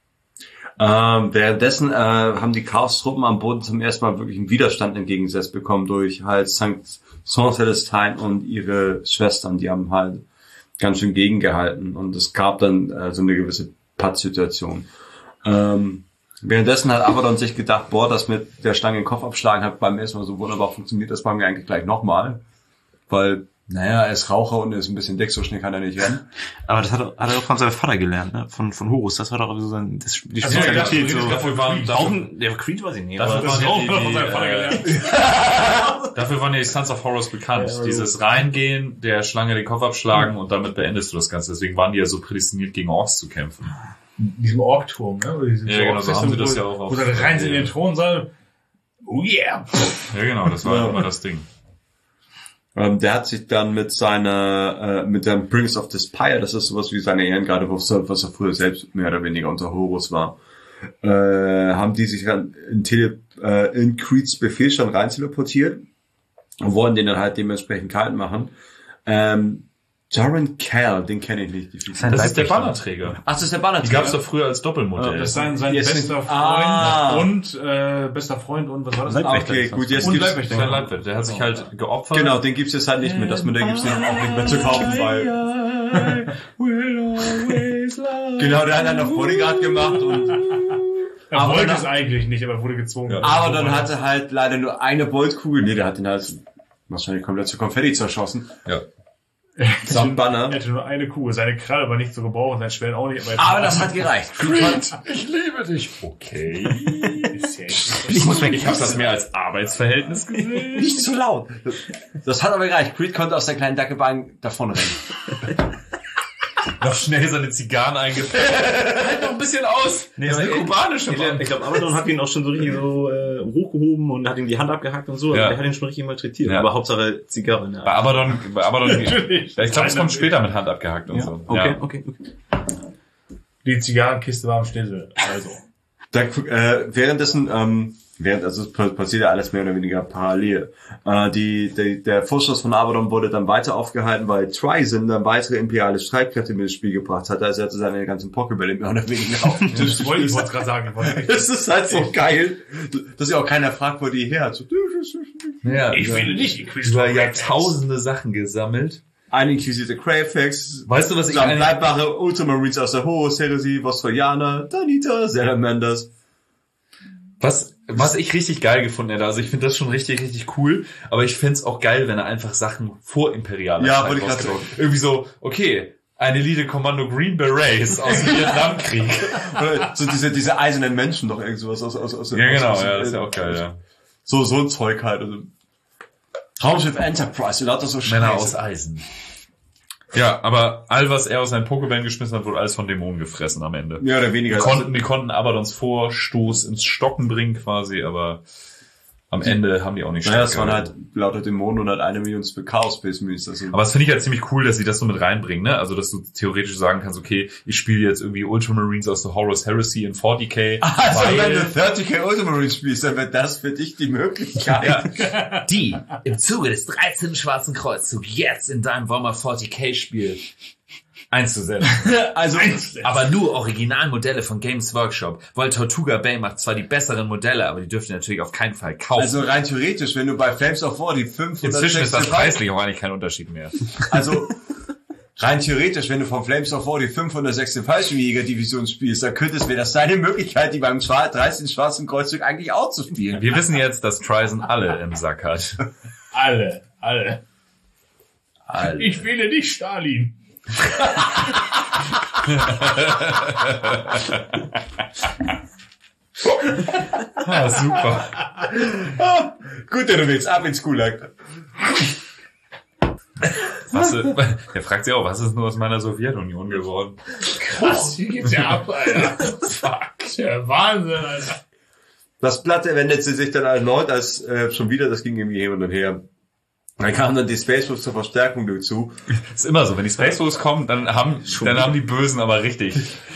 Speaker 5: Ähm, währenddessen äh, haben die Chaos-Truppen am Boden zum ersten Mal wirklich einen Widerstand entgegengesetzt bekommen durch halt Sankt Saint-Celestine und ihre Schwestern. Die haben halt ganz schön gegengehalten und es gab dann äh, so eine gewisse Pattsituation. Ähm, währenddessen hat Abaddon sich gedacht, boah, das mit der Stange den Kopf abschlagen hat beim ersten Mal so wunderbar funktioniert, das machen wir eigentlich gleich nochmal. Weil, naja, er ist Raucher und er ist ein bisschen dick, so schnell kann er nicht rennen.
Speaker 3: Aber das hat er, hat er auch von seinem Vater gelernt, ne? Von, von Horus. Das war doch so sein, das, die
Speaker 2: Ach so, ja,
Speaker 3: Spezialität.
Speaker 2: du redest
Speaker 3: so.
Speaker 2: dafür
Speaker 4: waren-
Speaker 2: Creed.
Speaker 3: Auch
Speaker 4: dafür-
Speaker 3: ein, der Creed weiß ich nicht.
Speaker 4: Dafür
Speaker 3: aber
Speaker 2: Das ist
Speaker 4: waren
Speaker 2: auch
Speaker 4: die-
Speaker 2: noch von
Speaker 4: die,
Speaker 2: seinem Vater
Speaker 4: äh,
Speaker 2: gelernt.
Speaker 4: Dafür waren ja die Sons of Horus bekannt. Dieses Reingehen, der Schlange den Kopf abschlagen und damit beendest du das Ganze. Deswegen waren die ja so prädestiniert, gegen Orks zu kämpfen.
Speaker 2: Diesem Orkturm, ne? Oder diesem
Speaker 4: Ja, genau, so haben sie
Speaker 2: wo-
Speaker 4: das ja auch auf-
Speaker 2: Wo dann rein sind in den Thronsaal. Oh yeah!
Speaker 4: Ja, genau, das war
Speaker 5: Ja.
Speaker 4: immer das Ding.
Speaker 5: Ähm, der hat sich dann mit seiner, äh, mit dem Brings of Despair, das ist sowas wie seine Ehrengarde, was er, was er früher selbst mehr oder weniger unter Horus war, äh, haben die sich dann in, Tele, äh, in Creeds Befehlsstand rein teleportiert und wollen den dann halt dementsprechend kalt machen. Ähm, Jaren Cal, den kenne ich nicht. Die
Speaker 3: Sein
Speaker 4: Das ist der
Speaker 3: Leibwächter.
Speaker 4: Bannerträger.
Speaker 5: Ach, das ist der Banner.
Speaker 4: Die gab es doch früher als Doppelmodell.
Speaker 2: Das ist sein, sein
Speaker 5: Jetzt
Speaker 2: bester
Speaker 5: nicht-
Speaker 2: Freund
Speaker 5: Ah.
Speaker 2: und äh, bester Freund und was war das?
Speaker 3: Leibwächter.
Speaker 5: Okay, gut, jetzt
Speaker 2: Und
Speaker 5: gibt's,
Speaker 2: Leibwächter.
Speaker 4: Sein Leibwächter. Der hat sich halt geopfert.
Speaker 5: genau, den gibt's jetzt halt nicht mehr. Das Modell gibt's dann auch nicht mehr zu kaufen, weil, genau, der hat dann noch Bodyguard gemacht und,
Speaker 2: Er
Speaker 5: Aber
Speaker 2: wollte
Speaker 5: dann-
Speaker 2: es eigentlich nicht, aber er wurde gezwungen.
Speaker 4: Ja.
Speaker 5: aber dann hatte er halt leider nur eine Boltkugel. Nee, der hat den halt wahrscheinlich komplett zu Konfetti zerschossen.
Speaker 4: Ja.
Speaker 5: Samt Banner.
Speaker 2: Er hatte nur eine Kuh. Seine Kralle war nicht zu gebrauchen, sein Schwert auch nicht. Aber, er
Speaker 5: Aber das hat gereicht.
Speaker 4: Ich liebe dich. Okay.
Speaker 2: ist ja echt-
Speaker 3: Ich muss weg.
Speaker 4: Ich habe das mehr als Arbeitsverhältnis gesehen.
Speaker 5: Nicht zu laut. Das hat aber gereicht. Creed konnte aus der kleinen Dackelbahn davonrennen.
Speaker 4: Noch schnell seine Zigarren eingefüllt. Halt noch ein bisschen aus.
Speaker 3: Nee,
Speaker 4: das ist
Speaker 3: aber
Speaker 4: eine kubanische
Speaker 3: Ich, ich glaube, Abaddon hat ihn auch schon so richtig so äh, hochgehoben und hat ihm die Hand abgehackt und so.
Speaker 4: Ja.
Speaker 3: Also der hat ihn schon richtig malträtiert.
Speaker 4: Ja.
Speaker 3: Aber Hauptsache Zigarre. Ne?
Speaker 4: Bei Abaddon, bei Abaddon,
Speaker 2: Natürlich.
Speaker 4: ja, ich glaube, es kommt später mit Hand abgehackt und
Speaker 3: Ja.
Speaker 4: so.
Speaker 3: Okay,
Speaker 4: Ja.
Speaker 3: okay, okay.
Speaker 2: Die Zigarrenkiste war am Schlüssel. Also.
Speaker 5: Da, äh, währenddessen, ähm, während, also es passiert ja alles mehr oder weniger parallel. Äh, die, die, der Vorstoß von Abaddon wurde dann weiter aufgehalten, weil Tryzen dann weitere imperiale Streitkräfte mit ins Spiel gebracht hat. Also er hatte seine ganzen Pokébälle mehr oder weniger auf den Tisch
Speaker 2: Das wollte ich
Speaker 5: gespielt.
Speaker 2: gerade sagen. Ich wollte-
Speaker 5: Das ist halt so geil, dass ja auch keiner fragt, wo die her hat. So,
Speaker 4: Ja,
Speaker 2: Ich
Speaker 4: über-
Speaker 2: will nicht in Quiz.
Speaker 4: über Jahrtausende Sachen gesammelt.
Speaker 5: ein Inquisitor Crayfax,
Speaker 4: Weißt du, was ich
Speaker 5: dann
Speaker 4: eine-
Speaker 5: bleibare Ultramarines aus der Horus-Heresie, Vostorianer, Danita, Salamanders.
Speaker 4: Was, was ich richtig geil gefunden hätte, also ich finde das schon richtig, richtig cool, aber ich find's auch geil, wenn er einfach Sachen vor imperialer
Speaker 5: Ja,
Speaker 4: Zeit
Speaker 5: wollte ich grad
Speaker 4: rausgebracht hat. Irgendwie so, okay, ein Elite-Kommando Green Berets aus dem Vietnamkrieg.
Speaker 5: Oder so diese, diese eisernen Menschen doch irgend sowas aus, aus, aus,
Speaker 4: Ja, genau,
Speaker 5: aus,
Speaker 4: ja, das ist ja auch geil, ja.
Speaker 5: So, so ein Zeug halt. Also. Raumschiff Enterprise, und lauter so
Speaker 4: Männer
Speaker 5: Scheiße.
Speaker 4: aus Eisen. Ja, aber all, was er aus seinen Pokébällen geschmissen hat, wurde alles von Dämonen gefressen am Ende.
Speaker 5: Mehr oder weniger.
Speaker 4: Die konnten, die konnten Abaddons Vorstoß ins Stocken bringen quasi, aber am Ende haben die auch nicht
Speaker 5: Naja, es
Speaker 4: stattgehalten.
Speaker 5: waren halt lauter Dämonen und halt eine Million Chaos Space Marines. Also
Speaker 4: Aber das finde ich halt ziemlich cool, dass sie das so mit reinbringen, ne? Also, dass du theoretisch sagen kannst, okay, ich spiele jetzt irgendwie Ultramarines aus The Horus Heresy in forty K.
Speaker 5: also
Speaker 4: weil-
Speaker 5: wenn du thirty K Ultramarines spielst, dann wird das für dich die Möglichkeit.
Speaker 4: Ja. Die im Zuge des dreizehnten Schwarzen Kreuzzugs jetzt in deinem Warhammer forty K Spiel einzusetzen.
Speaker 5: Also,
Speaker 4: Aber nur Originalmodelle von Games Workshop, weil Tortuga Bay macht zwar die besseren Modelle, aber die dürfen natürlich auf keinen Fall kaufen.
Speaker 5: also rein theoretisch, wenn du bei Flames of War die fünfhundertsechzig
Speaker 4: Inzwischen ist das preislich auch eigentlich kein Unterschied mehr.
Speaker 5: Also, rein theoretisch, wenn du von Flames of War die fünfhundertsechzehn Fallschirmjäger-Division spielst, dann könntest wäre das deine Möglichkeit, die beim dreizehnten Schwarzen Kreuzzug eigentlich auch zu spielen.
Speaker 4: Wir wissen jetzt, dass Tryson alle im Sack hat.
Speaker 2: Alle, alle.
Speaker 5: Alter.
Speaker 2: Ich wähle nicht Stalin.
Speaker 4: Ah, super.
Speaker 5: Gut, du willst ab ins Gulag.
Speaker 4: Was, der fragt sich auch, was ist nur aus meiner Sowjetunion geworden?
Speaker 2: Krass, wie geht's ja ab, Alter. Fuck, der Wahnsinn, Alter.
Speaker 5: Das Platte wendet sie sich dann erneut als äh, schon wieder, das ging irgendwie hin und her. Dann kamen dann die Space Wolves zur Verstärkung dazu.
Speaker 4: Ist immer so, wenn die Space Wolves kommen, dann haben, dann haben die Bösen aber richtig.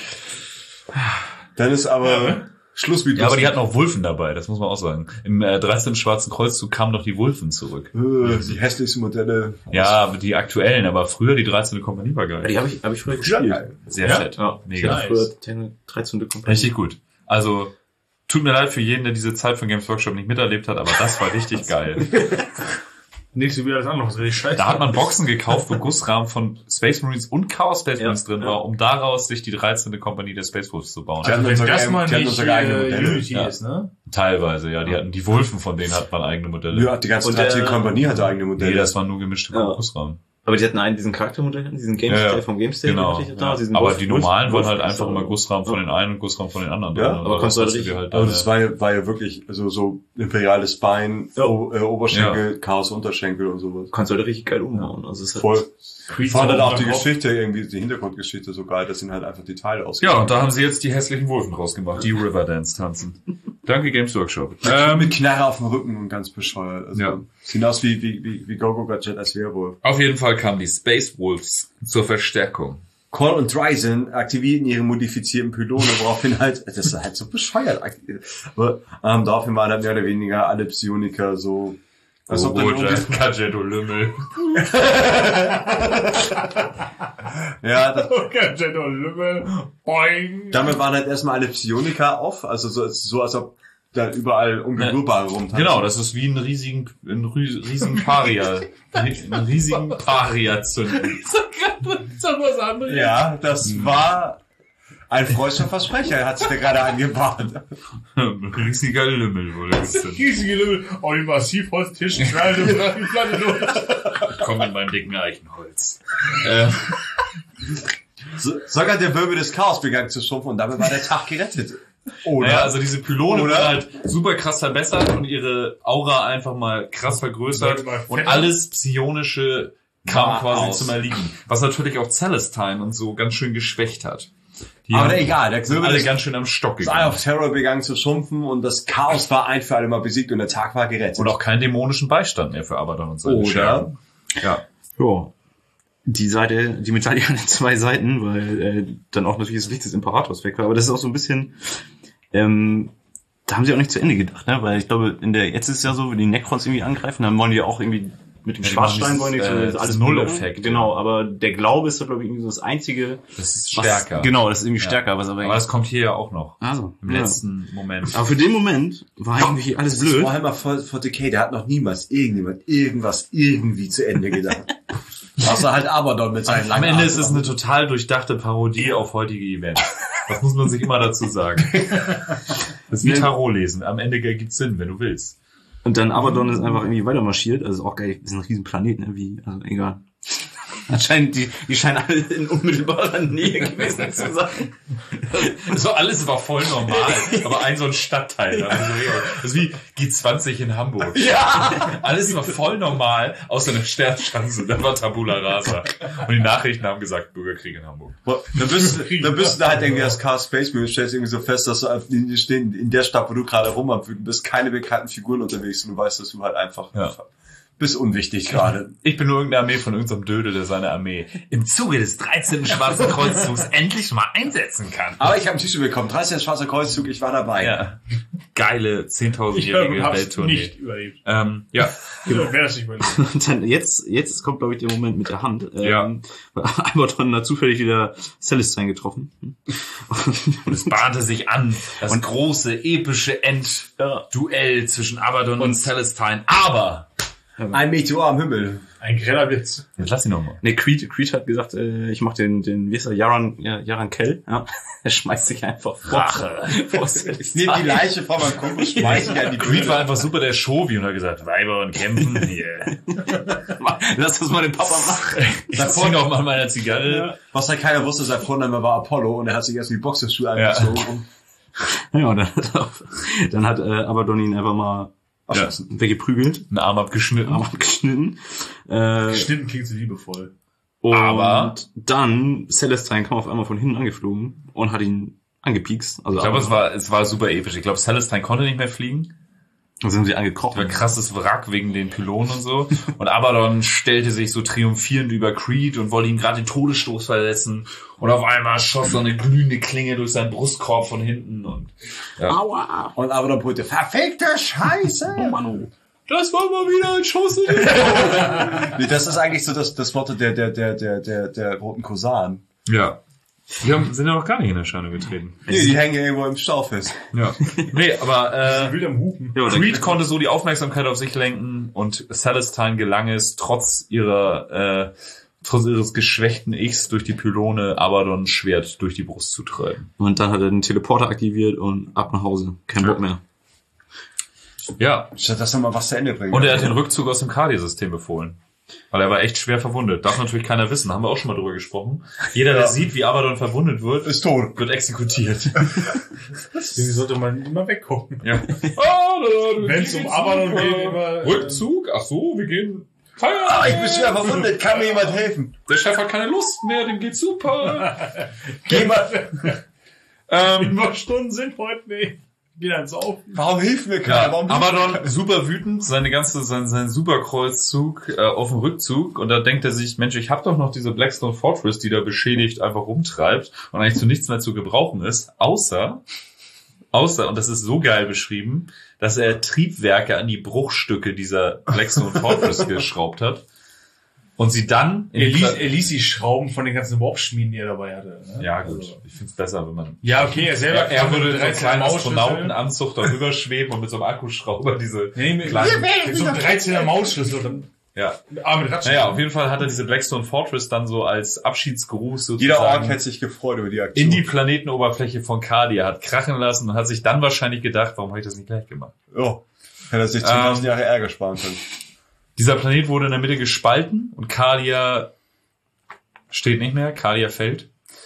Speaker 5: Dann ist aber Schluss mit
Speaker 4: Ja, aber die hatten auch Wulfen dabei, das muss man auch sagen. Im äh, dreizehnten Schwarzen Kreuzzug kamen doch die Wulfen zurück.
Speaker 5: Äh, die hässlichsten Modelle.
Speaker 4: Ja, aber die aktuellen, aber früher die dreizehnte Kompanie war geil.
Speaker 3: Die habe ich, hab ich früher
Speaker 5: Ja,
Speaker 3: gespielt.
Speaker 5: geil.
Speaker 4: Sehr
Speaker 2: Ja?
Speaker 4: fett.
Speaker 3: Ja,
Speaker 4: Mega.
Speaker 2: Nice.
Speaker 3: Früher die dreizehnte Kompanie.
Speaker 4: Richtig gut. Also, tut mir leid für jeden, der diese Zeit von Games Workshop nicht miterlebt hat, aber das war richtig geil.
Speaker 2: Nächste wieder das andere, was richtig scheiße.
Speaker 4: Da hat man Boxen gekauft, wo Gussrahmen von Space Marines und Chaos Space
Speaker 3: Ja,
Speaker 4: Marines drin
Speaker 3: ja.
Speaker 4: war, um daraus sich die dreizehnte Kompanie der Space Wolves zu bauen.
Speaker 5: Die hatten
Speaker 2: Wenn
Speaker 5: unsere
Speaker 2: das
Speaker 5: eigenen-
Speaker 2: mal
Speaker 5: die hatten
Speaker 2: nicht
Speaker 5: unsere eigenen
Speaker 2: äh,
Speaker 5: Modelle.
Speaker 2: Unity
Speaker 4: Ja.
Speaker 2: ist, ne?
Speaker 4: Teilweise, ja. Die hatten die Wulfen, von denen hat man eigene Modelle.
Speaker 5: Ja, die ganze
Speaker 3: Und der-
Speaker 5: dreizehnte Kompanie hatte eigene Modelle.
Speaker 4: Nee, das waren nur gemischte
Speaker 3: Ja.
Speaker 4: Gussrahmen.
Speaker 3: Aber die hatten einen, diesen Charaktermodell, diesen Games
Speaker 4: Ja, ja.
Speaker 3: Style vom Game Style.
Speaker 4: Genau.
Speaker 3: hatte ich da,
Speaker 4: Ja.
Speaker 3: diesen
Speaker 4: Aber
Speaker 3: Wolf-
Speaker 4: die normalen
Speaker 3: Wolf-
Speaker 4: waren halt
Speaker 3: Wolf-
Speaker 4: einfach immer Gussrahmen von den einen und Gussrahmen von den anderen.
Speaker 5: Ja,
Speaker 4: drin.
Speaker 3: aber
Speaker 4: Und
Speaker 3: kannst
Speaker 4: das
Speaker 3: du
Speaker 4: hast
Speaker 3: richtig-
Speaker 4: dir halt
Speaker 5: aber
Speaker 4: dann,
Speaker 5: das
Speaker 4: ja.
Speaker 5: war ja, war ja wirklich, also so imperiales Bein,
Speaker 3: Ja.
Speaker 5: o, äh, Oberschenkel, Chaos Unterschenkel und sowas.
Speaker 3: Kannst du halt richtig geil umbauen. Also es ist halt
Speaker 5: Voll. Ich fand halt auch die
Speaker 2: Kopf.
Speaker 5: Geschichte irgendwie, die Hintergrundgeschichte so geil, das sind halt einfach die Teile aus.
Speaker 4: Ja, und da haben sie jetzt die hässlichen Wulfen rausgemacht, die Riverdance tanzen. Danke Games Workshop.
Speaker 5: Ähm, mit Knarre auf dem Rücken und ganz bescheuert. Also,
Speaker 4: Ja.
Speaker 5: sehen aus wie, wie, wie, wie Gogo Gadget als Werwolf.
Speaker 4: Auf jeden Fall kamen die Space Wolves zur Verstärkung.
Speaker 5: Call und Tryson aktivierten ihre modifizierten Pylone, woraufhin halt, das ist halt so bescheuert. Aber ähm, daraufhin waren halt mehr oder weniger alle Psioniker so, als ob dann irgendwie,
Speaker 4: Gadget, du Lümmel.
Speaker 5: ja, das,
Speaker 2: Gadget und Lümmel. Boing.
Speaker 5: damit waren halt erstmal alle Psioniker off, also so, so als ob da überall Unberührbare rumtanzen.
Speaker 4: Genau, das ist wie ein riesigen, ein rü- riesigen Paria, einen riesigen Paria zünden.
Speaker 2: Sag was anderes.
Speaker 5: Ja, das war ein freudscher Versprecher, er hat sich da gerade angebahnt.
Speaker 4: Ein riesiger Lümmel wurde gezündet.
Speaker 2: Riesige Lümmel. Oh, die Massivholztisch knallt und bleibt die Platte durch.
Speaker 4: Ich komme in meinem dicken Eichenholz. Äh,
Speaker 5: So, sogar der Wirbel des Chaos begann zu schrumpfen und damit war der Tag gerettet. Oder?
Speaker 4: Naja, also diese Pylone
Speaker 5: Oder?
Speaker 4: wurden halt super krass verbessert und ihre Aura einfach mal krass vergrößert
Speaker 2: Mal
Speaker 4: und
Speaker 2: fetter.
Speaker 4: alles Psionische kam
Speaker 5: War
Speaker 4: quasi
Speaker 5: aus.
Speaker 4: zum Erliegen. Was natürlich auch Celestine und so ganz schön geschwächt hat. Die
Speaker 5: Aber
Speaker 4: haben-
Speaker 5: egal, der
Speaker 4: sind
Speaker 5: Wirbel
Speaker 4: alle
Speaker 5: des
Speaker 4: ganz schön am Stock
Speaker 5: Das Eye
Speaker 4: gegangen.
Speaker 5: of Terror begann zu schrumpfen und das Chaos war ein für alle Mal besiegt und der Tag war gerettet.
Speaker 4: Und auch keinen dämonischen Beistand mehr für Abaddon und seine
Speaker 5: Oder?
Speaker 4: Schergen. Ja.
Speaker 3: Ja. Die Seite, die Medaille hat zwei Seiten, weil äh, dann auch natürlich das Licht des Imperators weg war. Aber das ist auch so ein bisschen, ähm, da haben sie auch nicht zu Ende gedacht, ne? Weil ich glaube, in der jetzt ist es ja so, wenn die Necrons irgendwie angreifen, dann wollen die auch irgendwie mit dem
Speaker 4: Ja, die
Speaker 3: Schwarzstein
Speaker 4: machen
Speaker 3: wollen die
Speaker 4: dieses,
Speaker 3: so
Speaker 4: äh,
Speaker 3: alles
Speaker 4: dieses
Speaker 3: blocken.
Speaker 4: Null-Effekt,
Speaker 3: Genau, aber der Glaube ist da glaube ich irgendwie so das einzige,
Speaker 4: Das ist
Speaker 3: was,
Speaker 4: stärker.
Speaker 3: genau, das ist irgendwie
Speaker 4: Ja.
Speaker 3: stärker, was aber,
Speaker 4: Aber das kommt hier ja auch noch.
Speaker 3: also,
Speaker 4: Im
Speaker 3: ja.
Speaker 4: letzten Moment.
Speaker 3: Aber für den Moment war irgendwie alles
Speaker 5: Das
Speaker 3: blöd.
Speaker 5: Warhammer forty K, der hat noch niemals irgendjemand irgendwas irgendwie zu Ende gedacht. Außer halt Abaddon mit seinen
Speaker 4: Am
Speaker 5: langen
Speaker 4: Ende ist es
Speaker 5: Armen.
Speaker 4: eine total durchdachte Parodie auf heutige Events. Das muss man sich immer dazu sagen. Das ist wie Tarot lesen. Am Ende gibt's Sinn, wenn du willst.
Speaker 3: Und dann Abaddon ist einfach irgendwie weiter marschiert, also ist auch geil, ist ein riesen Planet, ne, wie, also egal. Anscheinend, die, die scheinen alle in unmittelbarer Nähe gewesen zu sein.
Speaker 4: So alles war voll normal, aber ein so ein Stadtteil. Also, das ist wie G zwanzig in Hamburg.
Speaker 3: Ja!
Speaker 4: Alles war voll normal, außer einer Sternschanze. Da war Tabula Rasa. Und die Nachrichten haben gesagt, Bürgerkrieg in Hamburg.
Speaker 5: Dann bist, dann bist du halt irgendwie als Car Space und stellst irgendwie so fest, dass du in, stehen, in der Stadt, wo du gerade rum am Wüten bist, keine bekannten Figuren unterwegs und du weißt, dass du halt einfach
Speaker 4: Ja.
Speaker 5: bist unwichtig gerade.
Speaker 4: Ich bin nur irgendeine Armee von irgendeinem Dödel, der seine Armee im Zuge des dreizehnten Schwarzen Kreuzzugs endlich mal einsetzen kann.
Speaker 5: Aber ich habe ein T-Shirt bekommen. dreißig Schwarzer Kreuzzug, ich war dabei.
Speaker 4: Ja. Geile
Speaker 2: Ich
Speaker 4: zehntausendjährige
Speaker 2: hab's
Speaker 4: Welttournee.
Speaker 2: nicht überlebt.
Speaker 4: Ähm, ja.
Speaker 2: Wer das nicht überlebt.
Speaker 3: Und dann jetzt, jetzt kommt, glaube ich, der Moment mit der Hand.
Speaker 4: Ja.
Speaker 3: Ähm, Abaddon hat zufällig wieder Celestine getroffen.
Speaker 4: Und es bahnte sich an, das und große, epische Endduell zwischen Abaddon und Celestine. Aber
Speaker 5: Ein Meteor am Himmel.
Speaker 2: Ein greller Witz.
Speaker 4: jetzt lass ihn nochmal.
Speaker 3: Nee, Creed, Creed hat gesagt, äh, ich mach den, den, wie ist er, Yaran, ja, Yaran Kell, ja. Er schmeißt sich einfach vor.
Speaker 4: Rache.
Speaker 3: vor
Speaker 5: Ich nehme die Leiche von meinem Kumpel, schmeiß die an die
Speaker 4: Creed war einfach super der Shovi und hat gesagt, Weiber und kämpfen, hier.
Speaker 3: Lass das mal den Papa machen.
Speaker 4: Ich zieh noch mal meine Zigarre.
Speaker 2: Ja.
Speaker 5: Was halt keiner wusste, sein Vorname war Apollo und er hat sich erst die Boxerschuhe
Speaker 4: Ja.
Speaker 5: angezogen.
Speaker 3: Ja, und dann hat, auch, dann hat äh, Abaddon ihn einfach mal
Speaker 4: Ja.
Speaker 3: weggeprügelt,
Speaker 4: Einen Arm abgeschnitten.
Speaker 3: Arm abgeschnitten. Äh,
Speaker 2: Geschnitten klingt so liebevoll.
Speaker 3: und
Speaker 4: Aber-
Speaker 3: dann, Celestine kam auf einmal von hinten angeflogen und hat ihn angepiekst. Also
Speaker 4: Ich glaube, es war, es war super episch. Ich glaube, Celestine konnte nicht mehr fliegen.
Speaker 3: dann sind sie
Speaker 4: War
Speaker 3: angekrochen.
Speaker 4: ein krasses Wrack wegen den Pylonen und so. Und Abaddon stellte sich so triumphierend über Creed und wollte ihm gerade den Todesstoß verletzen. Und auf einmal schoss so eine glühende Klinge durch seinen Brustkorb von hinten. Und ja.
Speaker 3: Aua!
Speaker 5: Und aber dann brüllte, verfickte Scheiße!
Speaker 3: Oh Mann, oh.
Speaker 4: Das war mal wieder ein Schuss in den
Speaker 5: Nee, das ist eigentlich so das, das Motto der, der, der, der, der, der roten Kosan.
Speaker 4: Ja. Wir haben, sind ja noch gar nicht in Erscheinung getreten.
Speaker 5: Nee, die hängen irgendwo im Stau fest.
Speaker 4: Ja. Nee, aber äh,
Speaker 2: Wild am Hupen.
Speaker 3: Ja, dann-
Speaker 4: Creed konnte so die Aufmerksamkeit auf sich lenken und Celestine gelang es, trotz ihrer, äh, trotz ihres geschwächten Ichs durch die Pylone Abaddon Schwert durch die Brust zu treiben.
Speaker 3: Und dann hat er den Teleporter aktiviert und ab nach Hause. Kein Bock mehr.
Speaker 4: Ja.
Speaker 5: Statt das nochmal was zu Ende bringen.
Speaker 4: Und er hat den Rückzug aus dem Cardia-System befohlen. Weil er war echt schwer verwundet. Darf natürlich keiner wissen. Haben wir auch schon mal drüber gesprochen. Jeder, der
Speaker 5: Ja.
Speaker 4: sieht, wie Abaddon verwundet wird,
Speaker 5: ist tot.
Speaker 4: wird exekutiert.
Speaker 2: Deswegen sollte man immer weggucken.
Speaker 4: Ja.
Speaker 2: Wenn es um Abaddon geht, immer...
Speaker 4: Rückzug? Ach so, wir gehen...
Speaker 5: Ah, ich bin schwer verwundet. Kann mir jemand helfen?
Speaker 4: Der Chef hat keine Lust mehr, dem geht's super.
Speaker 5: Geh mal.
Speaker 4: ähm,
Speaker 2: Überstunden sind heute nicht. Geh dann saufen.
Speaker 5: Warum hilft mir keiner?
Speaker 4: Ja,
Speaker 5: Warum hilft
Speaker 4: Abaddon super wütend, seine ganze, sein, sein Superkreuzzug äh, auf dem Rückzug und da denkt er sich, Mensch, ich habe doch noch diese Blackstone Fortress, die da beschädigt einfach rumtreibt und eigentlich zu nichts mehr zu gebrauchen ist, außer, außer, und das ist so geil beschrieben, dass er Triebwerke an die Bruchstücke dieser Blackstone Fortress geschraubt hat und sie dann in
Speaker 2: Er
Speaker 4: die
Speaker 2: ließ,
Speaker 4: Pla-
Speaker 2: er ließ die Schrauben von den ganzen Warp-Schmieden, die er dabei hatte. Ne?
Speaker 4: ja gut,
Speaker 2: Also,
Speaker 4: ich find's besser, wenn man
Speaker 2: ja, okay, er selber...
Speaker 4: er, er würde mit so einem
Speaker 2: dreizehn
Speaker 4: kleinen
Speaker 2: Mausschlüssel-
Speaker 4: Astronautenanzug darüber schweben und mit so einem Akkuschrauber diese
Speaker 2: Nee, mit,
Speaker 4: kleinen,
Speaker 2: mit so einem dreizehner Mausschlüssel. Dann,
Speaker 4: ja.
Speaker 2: ah, mit Ratschen.
Speaker 4: Naja, auf jeden Fall hat er diese Blackstone Fortress dann so als Abschiedsgruß sozusagen
Speaker 5: Jeder Ork hätte sich gefreut über die Aktion.
Speaker 4: in die Planetenoberfläche von Cardia, hat krachen lassen und hat sich dann wahrscheinlich gedacht, warum habe ich das nicht gleich gemacht?
Speaker 5: Oh. Hätte er sich zehntausend
Speaker 4: Ähm,
Speaker 5: Jahre Ärger sparen können.
Speaker 4: Dieser Planet wurde in der Mitte gespalten und Cardia steht nicht mehr, Cardia fällt.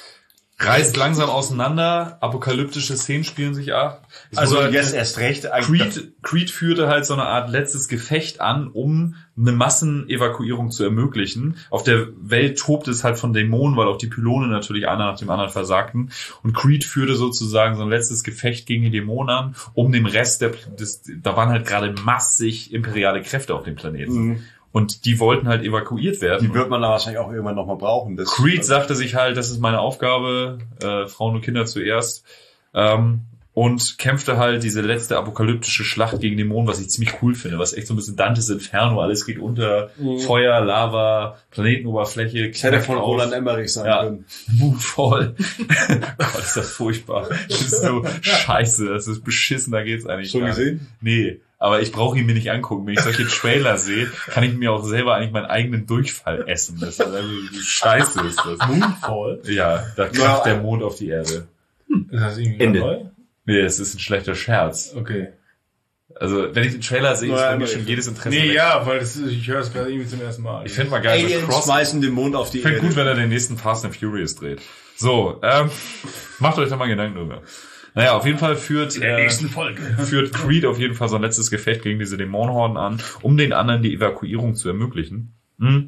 Speaker 4: Reißt langsam auseinander, apokalyptische Szenen spielen sich ab. Es
Speaker 5: Also
Speaker 4: wurde-
Speaker 5: jetzt erst recht.
Speaker 4: Creed, Creed führte halt so eine Art letztes Gefecht an, um eine Massenevakuierung zu ermöglichen. Auf der Welt tobt es halt von Dämonen, weil auch die Pylone natürlich einer nach dem anderen versagten. Und Creed führte sozusagen so ein letztes Gefecht gegen die Dämonen an, um dem Rest der, des, da waren halt gerade massig imperiale Kräfte auf dem Planeten.
Speaker 5: Mhm.
Speaker 4: Und die wollten halt evakuiert werden.
Speaker 5: Die wird man da wahrscheinlich auch irgendwann nochmal brauchen. Das
Speaker 4: Creed sagte sich halt, das ist meine Aufgabe, äh, Frauen und Kinder zuerst, ähm, und kämpfte halt diese letzte apokalyptische Schlacht gegen Dämonen, was ich ziemlich cool finde, was echt so ein bisschen Dantes Inferno, alles geht unter,
Speaker 5: Mhm.
Speaker 4: Feuer, Lava, Planetenoberfläche,
Speaker 5: Das hätte
Speaker 4: knackt
Speaker 5: von
Speaker 4: auf.
Speaker 5: Roland Emmerich sein
Speaker 4: Ja.
Speaker 5: können.
Speaker 4: Moonfall. Gott, ist das furchtbar. Das ist so scheiße, das ist beschissen, da geht's eigentlich
Speaker 5: Schon
Speaker 4: gar
Speaker 5: gesehen?
Speaker 4: nicht. Nee, aber ich brauche ihn mir nicht angucken. Wenn ich solche Trailer sehe, kann ich mir auch selber eigentlich meinen eigenen Durchfall essen. Das ist also, wie scheiße ist das.
Speaker 2: Moonfall.
Speaker 4: Ja, da kracht
Speaker 5: Ja.
Speaker 4: der Mond auf die Erde.
Speaker 2: Ist das irgendwie
Speaker 3: Ende.
Speaker 2: neu?
Speaker 4: Nee, es ist ein schlechter Scherz.
Speaker 2: Okay.
Speaker 4: Also, wenn ich den Trailer sehe, ist bei mir schon jedes Interesse
Speaker 2: Nee,
Speaker 4: weg.
Speaker 2: ja, weil das ist, ich höre es gerade irgendwie zum ersten Mal.
Speaker 4: Ich finde mal geil,
Speaker 5: Aliens
Speaker 4: Cross.
Speaker 5: schmeißen den Mond auf die
Speaker 4: Ich finde
Speaker 5: Erde.
Speaker 4: gut, wenn er den nächsten Fast and Furious dreht. So, ähm, macht euch da mal Gedanken drüber. Naja, auf jeden Fall führt, äh,
Speaker 2: Folge.
Speaker 4: führt Creed auf jeden Fall so ein letztes Gefecht gegen diese Dämonenhorden an, um den anderen die Evakuierung zu ermöglichen. Hm.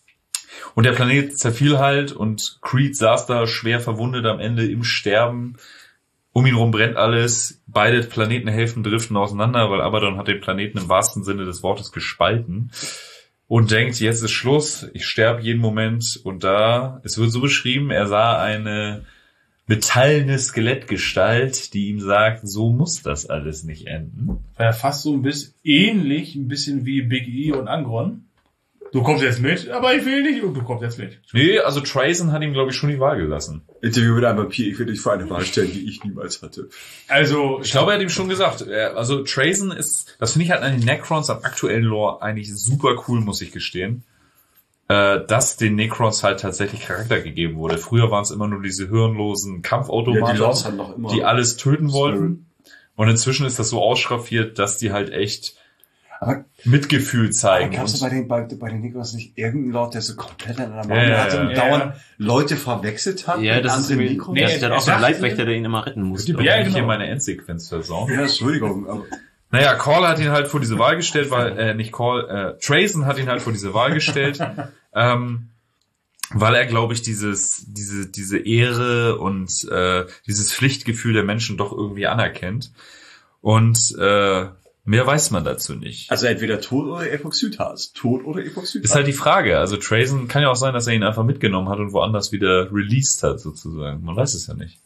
Speaker 4: Und der Planet zerfiel halt und Creed saß da schwer verwundet am Ende im Sterben. Um ihn rum brennt alles. Beide Planetenhälften driften auseinander, weil Abaddon hat den Planeten im wahrsten Sinne des Wortes gespalten. Und denkt, jetzt ist Schluss, ich sterbe jeden Moment. Und da, es wird so beschrieben, er sah eine metallene Skelettgestalt, die ihm sagt, so muss das alles nicht enden.
Speaker 2: War ja fast so ein bisschen ähnlich, ein bisschen wie Big E und Angron. Du kommst jetzt mit, aber ich will nicht und du kommst jetzt mit.
Speaker 4: Nee, also Trazen hat ihm, glaube ich, schon die Wahl gelassen.
Speaker 5: Interview mit einem Vampir, ich will dich vor eine Wahl stellen, die ich niemals hatte.
Speaker 2: Also,
Speaker 4: Ich glaube, er hat ihm schon gesagt. er- Also Trazen ist, das finde ich halt an den Necrons am aktuellen Lore eigentlich super cool, muss ich gestehen. Äh, dass den Necrons halt tatsächlich Charakter gegeben wurde. Früher waren es immer nur diese hirnlosen Kampfautomaten,
Speaker 5: Ja, die Lords hatten noch immer
Speaker 4: die alles töten
Speaker 5: Spirit.
Speaker 4: wollten. Und inzwischen ist das so ausschraffiert, dass die halt echt
Speaker 5: Aber
Speaker 4: Mitgefühl zeigen.
Speaker 5: gab es
Speaker 4: Und-
Speaker 5: bei den, bei, bei den Nikos nicht irgendeinen Lord, der so komplett an einer
Speaker 4: Ja,
Speaker 5: Mauer
Speaker 4: ja,
Speaker 5: hatte und
Speaker 2: ja.
Speaker 5: dauernd
Speaker 2: Ja.
Speaker 5: Leute verwechselt hat?
Speaker 3: Ja,
Speaker 5: mit
Speaker 3: das ist
Speaker 5: anderen
Speaker 3: irgendwie,
Speaker 5: Nikos?
Speaker 2: Nee,
Speaker 3: der hat
Speaker 2: er
Speaker 3: auch so einen
Speaker 2: dachte-
Speaker 3: Leibwächter, der ihn immer retten muss.
Speaker 4: Die
Speaker 3: glaub
Speaker 4: ja,
Speaker 3: ich.
Speaker 4: hier
Speaker 2: genau.
Speaker 4: meine Endsequenz versauen.
Speaker 5: Ja, Entschuldigung, aber
Speaker 4: Naja, Call hat ihn halt vor diese Wahl gestellt, weil, äh, nicht Call, äh, Trazen hat ihn halt vor diese Wahl gestellt, ähm, weil er, glaube ich, dieses, diese, diese Ehre und, äh, dieses Pflichtgefühl der Menschen doch irgendwie anerkennt. Und, äh, mehr weiß man dazu nicht.
Speaker 5: also entweder Tod oder Epoxidhas. Tod oder Epoxidhas.
Speaker 4: Ist halt die Frage. Also Trazen kann ja auch sein, dass er ihn einfach mitgenommen hat und woanders wieder released hat, sozusagen. Man weiß es ja nicht.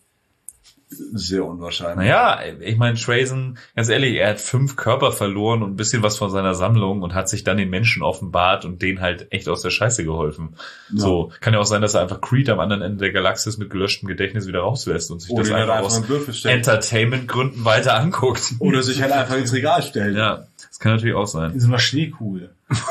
Speaker 5: sehr unwahrscheinlich.
Speaker 4: Naja, ich meine, Trazen, ganz ehrlich, er hat fünf Körper verloren und ein bisschen was von seiner Sammlung und hat sich dann den Menschen offenbart und denen halt echt aus der Scheiße geholfen.
Speaker 5: Ja.
Speaker 4: So, kann ja auch sein, dass er einfach Creed am anderen Ende der Galaxis mit gelöschtem Gedächtnis wieder rauslässt und sich
Speaker 5: Oder
Speaker 4: das
Speaker 5: ihn halt
Speaker 4: einfach
Speaker 5: einfach
Speaker 4: aus
Speaker 5: in Würfel stellen.
Speaker 4: Entertainment-Gründen weiter anguckt.
Speaker 5: Oder sich halt einfach ins Regal stellen.
Speaker 4: Ja, das kann natürlich auch sein.
Speaker 2: in so einer Schneekugel.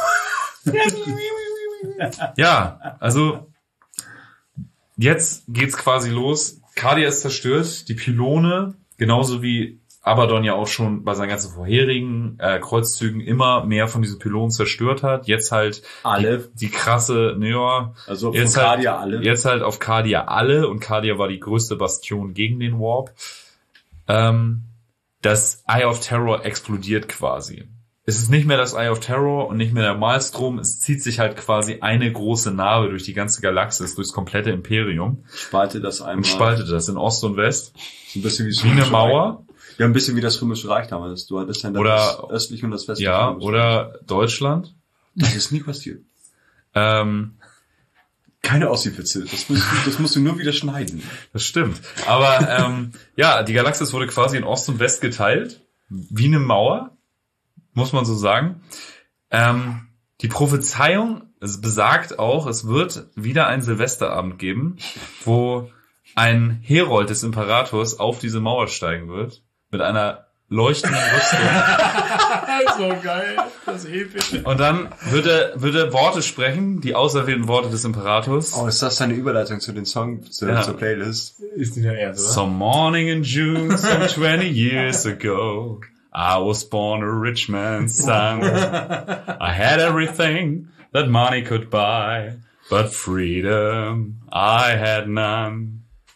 Speaker 4: Ja, also jetzt geht's quasi los. Cardia ist zerstört, die Pylone, genauso wie Abaddon ja auch schon bei seinen ganzen vorherigen äh, Kreuzzügen immer mehr von diesen Pylonen zerstört hat. Jetzt halt
Speaker 5: Alle.
Speaker 4: die krasse, naja,
Speaker 5: Also
Speaker 4: jetzt
Speaker 5: von
Speaker 4: halt,
Speaker 5: Cardia alle.
Speaker 4: jetzt halt auf Cardia alle und Cardia war die größte Bastion gegen den Warp. Ähm, das Eye of Terror explodiert quasi. Es ist nicht mehr das Eye of Terror und nicht mehr der Maelstrom. Es zieht sich halt quasi eine große Narbe durch die ganze Galaxis, durchs komplette Imperium
Speaker 5: Spalte das einmal.
Speaker 4: und spaltet das in Ost und West.
Speaker 5: So ein bisschen wie, das
Speaker 4: Wie eine
Speaker 5: Römische
Speaker 4: Mauer.
Speaker 5: Reich. Ja, ein bisschen wie das Römische Reich damals. Du hattest dann
Speaker 4: Oder-
Speaker 5: das östliche und das westliche.
Speaker 4: Ja,
Speaker 5: Römische Reich.
Speaker 4: oder Deutschland.
Speaker 5: Das ist nie passiert.
Speaker 4: Ähm,
Speaker 5: Keine Ossi-Witze. Das musst, du, das musst du nur wieder schneiden.
Speaker 4: das stimmt. Aber ähm, ja, die Galaxis wurde quasi in Ost und West geteilt. Wie eine Mauer. Muss man so sagen. Ähm, die Prophezeiung es besagt auch, es wird wieder einen Silvesterabend geben, wo ein Herold des Imperators auf diese Mauer steigen wird, mit einer leuchtenden Rüstung.
Speaker 2: So geil. Das ist episch.
Speaker 4: Und dann wird er, wird er Worte sprechen, die auserwählten Worte des Imperators.
Speaker 5: Oh, ist das deine Überleitung zu den Song, zu,
Speaker 4: Ja.
Speaker 5: zur Playlist?
Speaker 2: Ist nicht der Ernst, oder?
Speaker 4: Some morning in June, some twenty years ago, I was born a rich man's son. I had everything that money could buy, but freedom I had none.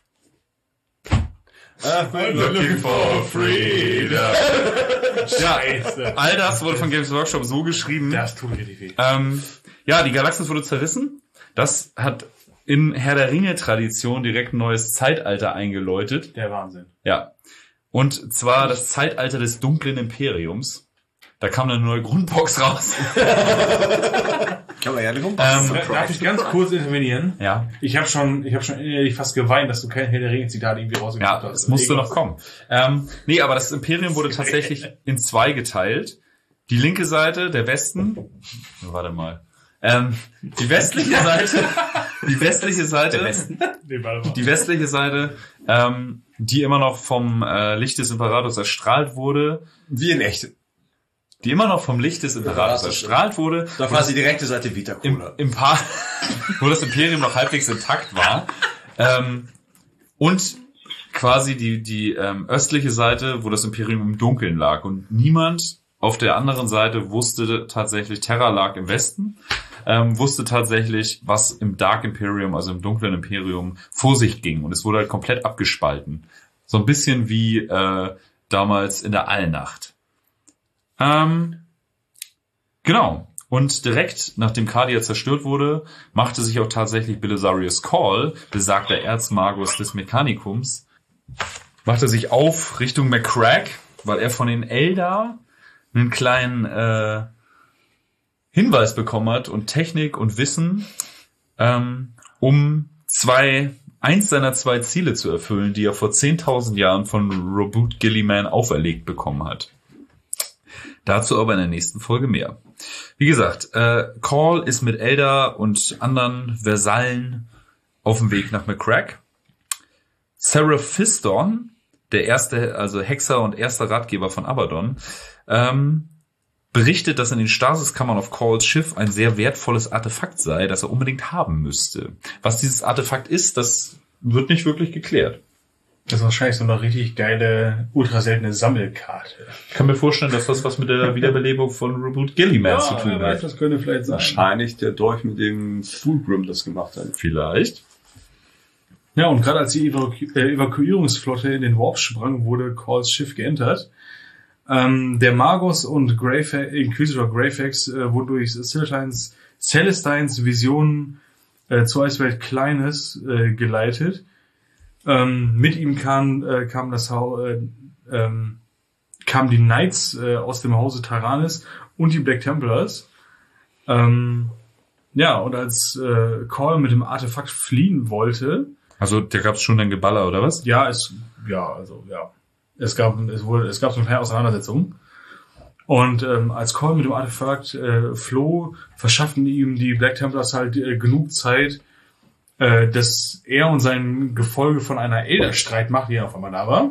Speaker 4: Looking for freedom. Ja,
Speaker 2: Scheiße.
Speaker 4: all das wurde von Games Workshop so geschrieben.
Speaker 2: Das tut richtig weh.
Speaker 4: Ähm, ja, die Galaxis wurde zerrissen. Das hat in Herr der Ringe-Tradition direkt ein neues Zeitalter eingeläutet.
Speaker 2: Der Wahnsinn.
Speaker 4: Ja. Und zwar das Zeitalter des dunklen Imperiums. Da kam eine neue Grundbox raus.
Speaker 5: Kann man ja nicht
Speaker 4: Ähm,
Speaker 2: Darf ich ganz kurz intervenieren?
Speaker 4: ja,
Speaker 2: Ich habe schon, ich habe schon innerlich fast geweint, dass du kein Herr der Ringe-Zitat irgendwie rausgebracht
Speaker 4: ja,
Speaker 2: hast.
Speaker 4: es musste
Speaker 2: Irgendwas.
Speaker 4: noch kommen. Ähm, nee, aber das Imperium wurde tatsächlich in zwei geteilt. Die linke Seite, der Westen, warte mal, ähm, die westliche Seite, die westliche Seite,
Speaker 2: Nee, warte mal.
Speaker 4: die westliche Seite, ähm, die immer noch vom äh, Licht des Imperators erstrahlt wurde,
Speaker 5: Wie in echt.
Speaker 4: die immer noch vom Licht des Imperators
Speaker 5: Ja, das ist-
Speaker 4: erstrahlt wurde,
Speaker 5: Da war die direkte Seite Vita
Speaker 4: im,
Speaker 5: Cola.
Speaker 4: im Paar, wo das Imperium noch halbwegs intakt war, ähm, und quasi die, die ähm, östliche Seite, wo das Imperium im Dunkeln lag. Und niemand auf der anderen Seite wusste tatsächlich, Terra lag im Westen, ähm, wusste tatsächlich, was im Dark Imperium, also im dunklen Imperium, vor sich ging. Und es wurde halt komplett abgespalten. So ein bisschen wie äh, damals in der Allnacht. Ähm, genau. Und direkt, nachdem Cardia zerstört wurde, machte sich auch tatsächlich Belisarius Cawl, besagter Erzmagus des Mechanicums, machte sich auf Richtung Maccrack, weil er von den Eldar einen kleinen äh, Hinweis bekommen hat und Technik und Wissen, ähm, um zwei, eins seiner zwei Ziele zu erfüllen, die er vor zehntausend Jahren von Roboute Guilliman auferlegt bekommen hat. Dazu aber in der nächsten Folge mehr. Wie gesagt, äh, Cawl ist mit Eldar und anderen Versallen auf dem Weg nach Maccrack. Seraphiston, der erste, also Hexer und erster Ratgeber von Abaddon, ähm, berichtet, dass in den Stasiskammern auf Cawls Schiff ein sehr wertvolles Artefakt sei, das er unbedingt haben müsste. Was dieses Artefakt ist, das wird nicht wirklich geklärt.
Speaker 2: Das ist wahrscheinlich so eine richtig geile, ultra seltene Sammelkarte.
Speaker 4: Ich kann mir vorstellen, dass das was mit der Wiederbelebung von Roboute Guilliman
Speaker 2: Ja,
Speaker 4: zu tun
Speaker 2: weiß,
Speaker 4: hat.
Speaker 2: das könnte vielleicht sein.
Speaker 5: Wahrscheinlich der Dolch, mit dem Fulgrim das gemacht hat.
Speaker 4: Vielleicht.
Speaker 2: Ja, und gerade als die Evaku- äh, Evakuierungsflotte in den Warp sprang, wurde Cawls Schiff geentert. Ähm, der Magus und Greyfa- Inquisitor Greyfax äh, wurden durch Celestines, Celestines Visionen äh, zur Eiswelt Kleines äh, geleitet. Ähm, mit ihm kam, äh, kam das ha- äh, ähm, kamen die Knights äh, aus dem Hause Taranis und die Black Templars. Ähm, ja, und als äh, Cawl mit dem Artefakt fliehen wollte,
Speaker 4: Also, da gab es schon ein Geballer, oder was?
Speaker 2: ja, es, ja, also, ja. Es gab, es wurde, es gab so eine kleine Auseinandersetzung. Und, ähm, als Cawl mit dem Artefakt, äh, floh, verschafften ihm die Black Templars halt äh, genug Zeit, äh, dass er und sein Gefolge von einer Elder-Streitmacht, die auf einmal da war,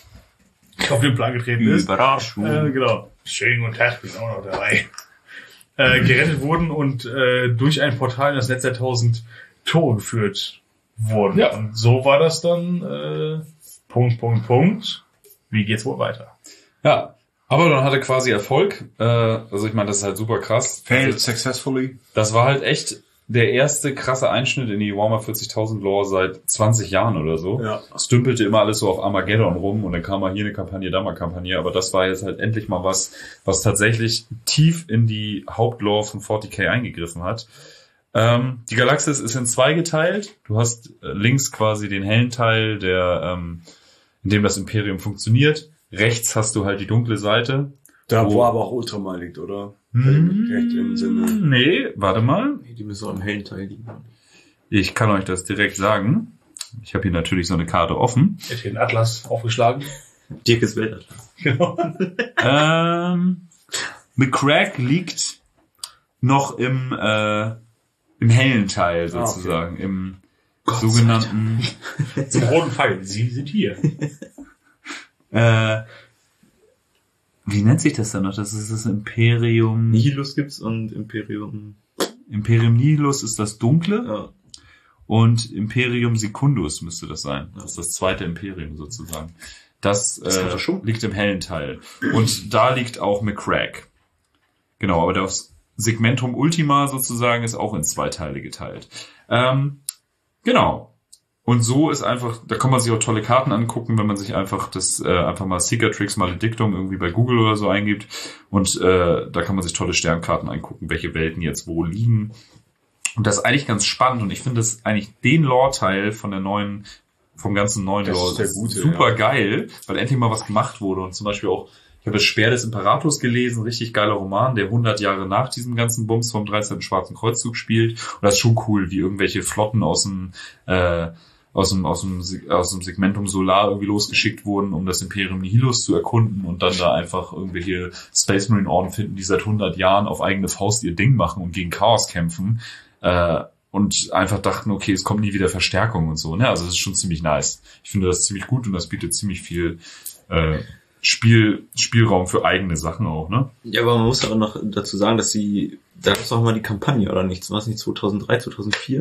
Speaker 2: auf den Plan getreten ist.
Speaker 3: Überraschung.
Speaker 2: Äh, genau. Schönen guten Tag, bin auch noch dabei. Äh, gerettet wurden und, äh, durch ein Portal in das Netz der tausend Tore geführt wurden.
Speaker 4: Ja.
Speaker 2: Und so war das dann, äh, Punkt, Punkt, Punkt. Wie geht's wohl weiter?
Speaker 4: Ja. Aber dann hatte quasi Erfolg. Äh, also ich meine, das ist halt super krass.
Speaker 5: Failed successfully.
Speaker 4: Das war halt echt der erste krasse Einschnitt in die Warhammer vierzigtausend Lore seit zwanzig Jahren oder so.
Speaker 5: Ja.
Speaker 4: Es dümpelte immer alles so auf Armageddon rum und dann kam mal hier eine Kampagne, da mal Kampagne. Aber das war jetzt halt endlich mal was, was tatsächlich tief in die Hauptlore von vierzig K eingegriffen hat. Ähm, die Galaxis ist in zwei geteilt. Du hast äh, links quasi den hellen Teil, der ähm, in dem das Imperium funktioniert. Rechts hast du halt die dunkle Seite.
Speaker 5: Da,
Speaker 4: Wo-
Speaker 5: wo aber auch Ultramar liegt, oder? Direkt im Sinne.
Speaker 4: Nee, warte mal.
Speaker 3: Nee, die müssen auch im hellen Teil liegen.
Speaker 4: Ich kann euch das direkt sagen. Ich habe hier natürlich so eine Karte offen.
Speaker 2: Ich hätte den Atlas aufgeschlagen.
Speaker 3: Dirkes Weltatlas.
Speaker 2: Genau.
Speaker 4: ähm, Maccrack liegt noch im äh, im hellen Teil sozusagen, im sogenannten
Speaker 2: Zum roten Pfeil. Sie sind hier.
Speaker 4: äh, wie nennt sich das dann noch? Das ist das Imperium.
Speaker 3: Nihilus gibt's und Imperium.
Speaker 4: Imperium Nihilus ist das Dunkle
Speaker 3: Ja.
Speaker 4: und Imperium Secundus müsste das sein. Das ist das zweite Imperium sozusagen. Das,
Speaker 3: Das hat
Speaker 4: äh,
Speaker 3: er schon.
Speaker 4: liegt im hellen Teil. Und da liegt auch Maccrack. Genau, aber das Segmentum Ultima sozusagen ist auch in zwei Teile geteilt. Ähm, genau. Und so ist einfach, da kann man sich auch tolle Karten angucken, wenn man sich einfach das, äh, einfach mal Cicatrix Maledictum irgendwie bei Google oder so eingibt. Und äh, da kann man sich tolle Sternkarten angucken, welche Welten jetzt wo liegen. Und das ist eigentlich ganz spannend und ich finde das eigentlich den Lore-Teil von der neuen, vom ganzen neuen
Speaker 5: Das
Speaker 4: Lore
Speaker 5: ist der gute,
Speaker 4: super
Speaker 5: ja.
Speaker 4: geil, weil endlich mal was gemacht wurde und zum Beispiel auch, ich habe das Speer des Imperators gelesen, richtig geiler Roman, der hundert Jahre nach diesem ganzen Bums vom dreizehnten Schwarzen Kreuzzug spielt und das ist schon cool, wie irgendwelche Flotten aus dem, äh, aus dem, aus dem, aus dem Segmentum Solar irgendwie losgeschickt wurden, um das Imperium Nihilus zu erkunden und dann da einfach irgendwelche Space Marine Orden finden, die seit hundert Jahren auf eigene Faust ihr Ding machen und gegen Chaos kämpfen, äh, und einfach dachten, okay, es kommt nie wieder Verstärkung und so, ne, also das ist schon ziemlich nice. Ich finde das ziemlich gut und das bietet ziemlich viel, äh, Spiel, Spielraum für eigene Sachen auch, ne?
Speaker 3: Ja, aber man muss auch noch dazu sagen, dass sie, da gab es auch mal die Kampagne, oder nichts? War es nicht zweitausenddrei, zweitausendvier?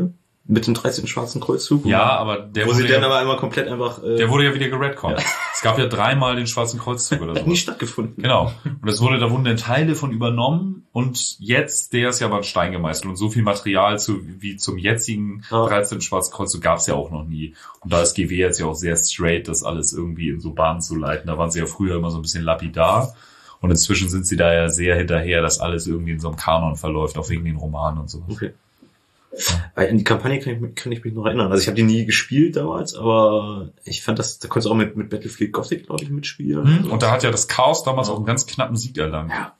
Speaker 3: Mit dem dreizehnten schwarzen Kreuzzug?
Speaker 4: Ja, aber der
Speaker 3: Wo sie
Speaker 4: wurde
Speaker 3: dann
Speaker 4: ja,
Speaker 3: aber einmal komplett einfach... Äh,
Speaker 4: der wurde ja wieder geredconnt.
Speaker 3: Ja.
Speaker 4: Es gab ja dreimal den schwarzen Kreuzzug oder
Speaker 3: hat nie
Speaker 4: so.
Speaker 3: stattgefunden.
Speaker 4: Genau. Und das wurde, da wurden dann Teile von übernommen und jetzt, der ist ja aber ein Stein gemeißelt und so viel Material zu, wie zum jetzigen
Speaker 3: Ja.
Speaker 4: dreizehnten schwarzen Kreuzzug gab es ja auch noch nie. Und da ist G W jetzt ja auch sehr straight, das alles irgendwie in so Bahnen zu leiten. Da waren sie ja früher immer so ein bisschen lapidar. Und inzwischen sind sie da ja sehr hinterher, dass alles irgendwie in so einem Kanon verläuft, auch wegen den Romanen und so.
Speaker 3: Okay. An die Kampagne kann ich, mich- kann ich mich noch erinnern. Also ich habe die nie gespielt damals, aber ich fand das, da konntest du auch mit, mit Battlefield Gothic, glaube ich, mitspielen.
Speaker 4: Und da hat ja das Chaos damals auch einen ganz knappen Sieg erlangt.
Speaker 3: Ja.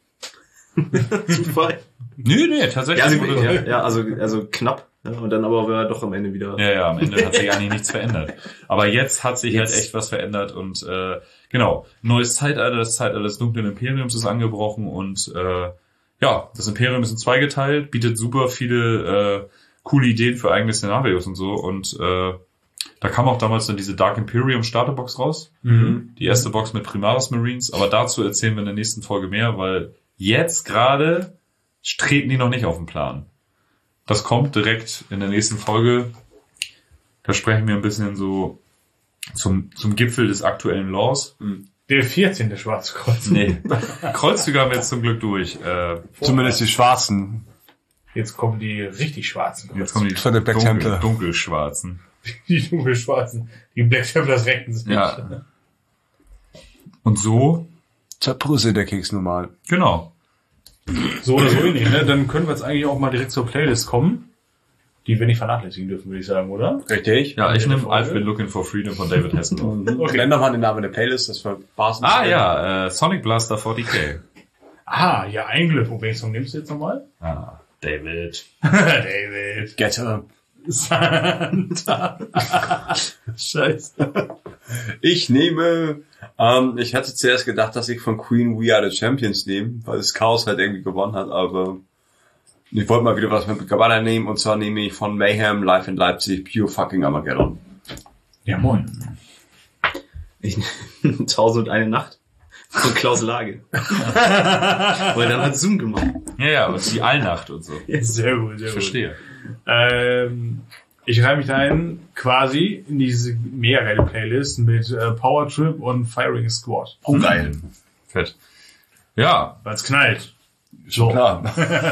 Speaker 3: Zufall.
Speaker 4: Nö, nee, tatsächlich.
Speaker 3: Ja, also,
Speaker 4: wurde-
Speaker 3: ja, ja, also, also knapp. Ja, und dann aber war er doch am Ende wieder.
Speaker 4: Ja, ja, am Ende hat sich eigentlich nichts verändert. Aber jetzt hat sich
Speaker 3: Jetzt.
Speaker 4: halt echt was verändert und äh, genau, neues Zeitalter, das Zeitalter des dunklen Imperiums ist angebrochen und äh, ja, das Imperium ist in zwei geteilt, bietet super viele äh, coole Ideen für eigene Szenarios und so und äh, da kam auch damals dann diese Dark Imperium Starterbox raus,
Speaker 2: Mhm.
Speaker 4: die erste Box mit Primaris Marines, aber dazu erzählen wir in der nächsten Folge mehr, weil jetzt gerade treten die noch nicht auf den Plan. Das kommt direkt in der nächsten Folge. Da sprechen wir ein bisschen so zum, zum Gipfel des aktuellen Laws.
Speaker 2: Der vierzehnte Schwarze Kreuz.
Speaker 4: Nee. Kreuzzüge haben wir jetzt zum Glück durch. Äh,
Speaker 5: Zumindest die Schwarzen.
Speaker 2: Jetzt kommen die richtig Schwarzen.
Speaker 4: jetzt kommen die
Speaker 5: Von der Black
Speaker 4: dunkel,
Speaker 5: Templar.
Speaker 4: dunkelschwarzen.
Speaker 2: Die dunkelschwarzen. Die Black Templars rechten sich.
Speaker 4: Ja. Und so,
Speaker 5: Zerbrüsse der Keks normal.
Speaker 4: genau.
Speaker 2: So oder so ähnlich, ne? Dann können wir jetzt eigentlich auch mal direkt zur Playlist kommen, die wir nicht vernachlässigen dürfen, würde ich sagen, oder?
Speaker 5: Richtig.
Speaker 4: Ja, ich
Speaker 2: Eine
Speaker 4: nehme
Speaker 2: Folge.
Speaker 4: I've Been Looking for Freedom von David Hasselhoff.
Speaker 2: Okay.
Speaker 5: Nenn doch mal den Namen der Playlist, das war Basen.
Speaker 4: Ah ja, äh, Sonic Blaster forty K.
Speaker 2: Ah, ja, ein Glück. Und welchen Song nimmst du jetzt nochmal?
Speaker 4: Ah, David.
Speaker 2: David.
Speaker 5: Getter.
Speaker 2: Santa. Scheiße.
Speaker 5: Ich nehme, ähm, ich hatte zuerst gedacht, dass ich von Queen We Are the Champions nehme, weil das Chaos halt irgendwie gewonnen hat, aber ich wollte mal wieder was mit Cabana nehmen, und zwar nehme ich von Mayhem Live in Leipzig Pure Fucking Armageddon.
Speaker 2: Ja, moin.
Speaker 3: Ich, Tausend und eine Nacht von Klaus Lage. Weil dann hat Zoom gemacht.
Speaker 4: Ja, ja, und die Allnacht und so.
Speaker 2: Sehr gut, sehr
Speaker 4: Ich
Speaker 2: gut.
Speaker 4: verstehe.
Speaker 2: Ähm, ich reihe mich da ein, quasi in diese mehrere Playlist mit äh, Power Trip und Firing Squad.
Speaker 5: Oh, geil.
Speaker 4: Fett. Ja,
Speaker 2: Weil es knallt.
Speaker 5: Schon klar.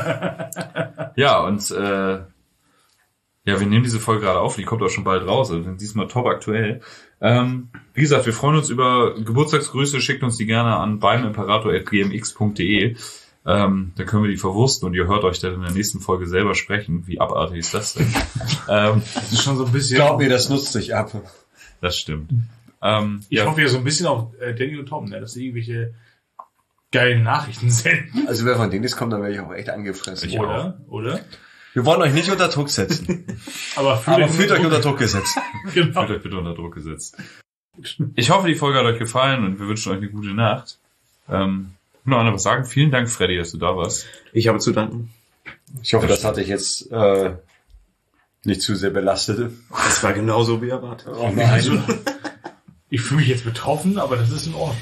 Speaker 4: ja, und äh, ja, wir nehmen diese Folge gerade auf, die kommt auch schon bald raus, also diesmal top aktuell. Ähm, wie gesagt, wir freuen uns über Geburtstagsgrüße, schickt uns die gerne an beim imperator at g m x punkt d e. Ähm, dann können wir die verwursten und ihr hört euch dann in der nächsten Folge selber sprechen. Wie abartig ist das denn? ähm,
Speaker 2: Das ist schon so ein bisschen.
Speaker 5: Glaub mir, das nutzt sich ab.
Speaker 4: das stimmt. Ähm,
Speaker 2: Ich
Speaker 4: ja,
Speaker 2: hoffe ja so ein bisschen auf äh, Danny und Tom, ne, dass sie irgendwelche geilen Nachrichten senden.
Speaker 5: Also wer von denen ist, kommt, dann werde ich auch echt angefressen.
Speaker 4: Ich
Speaker 2: Oder? Oder?
Speaker 5: Wir wollen euch nicht unter Druck setzen.
Speaker 2: Aber fühlt,
Speaker 5: Aber fühlt euch unter Druck gesetzt.
Speaker 2: Genau.
Speaker 4: Fühlt euch bitte unter Druck gesetzt. Ich hoffe, die Folge hat euch gefallen und wir wünschen euch eine gute Nacht. Ähm, noch einer was sagen? Vielen Dank, Freddy, dass du da warst.
Speaker 3: Ich habe zu danken.
Speaker 5: Ich hoffe, das hatte ich jetzt äh, nicht zu sehr belastet.
Speaker 3: Das war genauso wie erwartet.
Speaker 5: Oh nein.
Speaker 2: Ich fühle mich jetzt betroffen, aber das ist in Ordnung.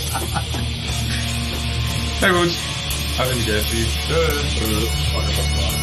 Speaker 4: Na gut. Alle wieder. Tschüss.
Speaker 5: Äh,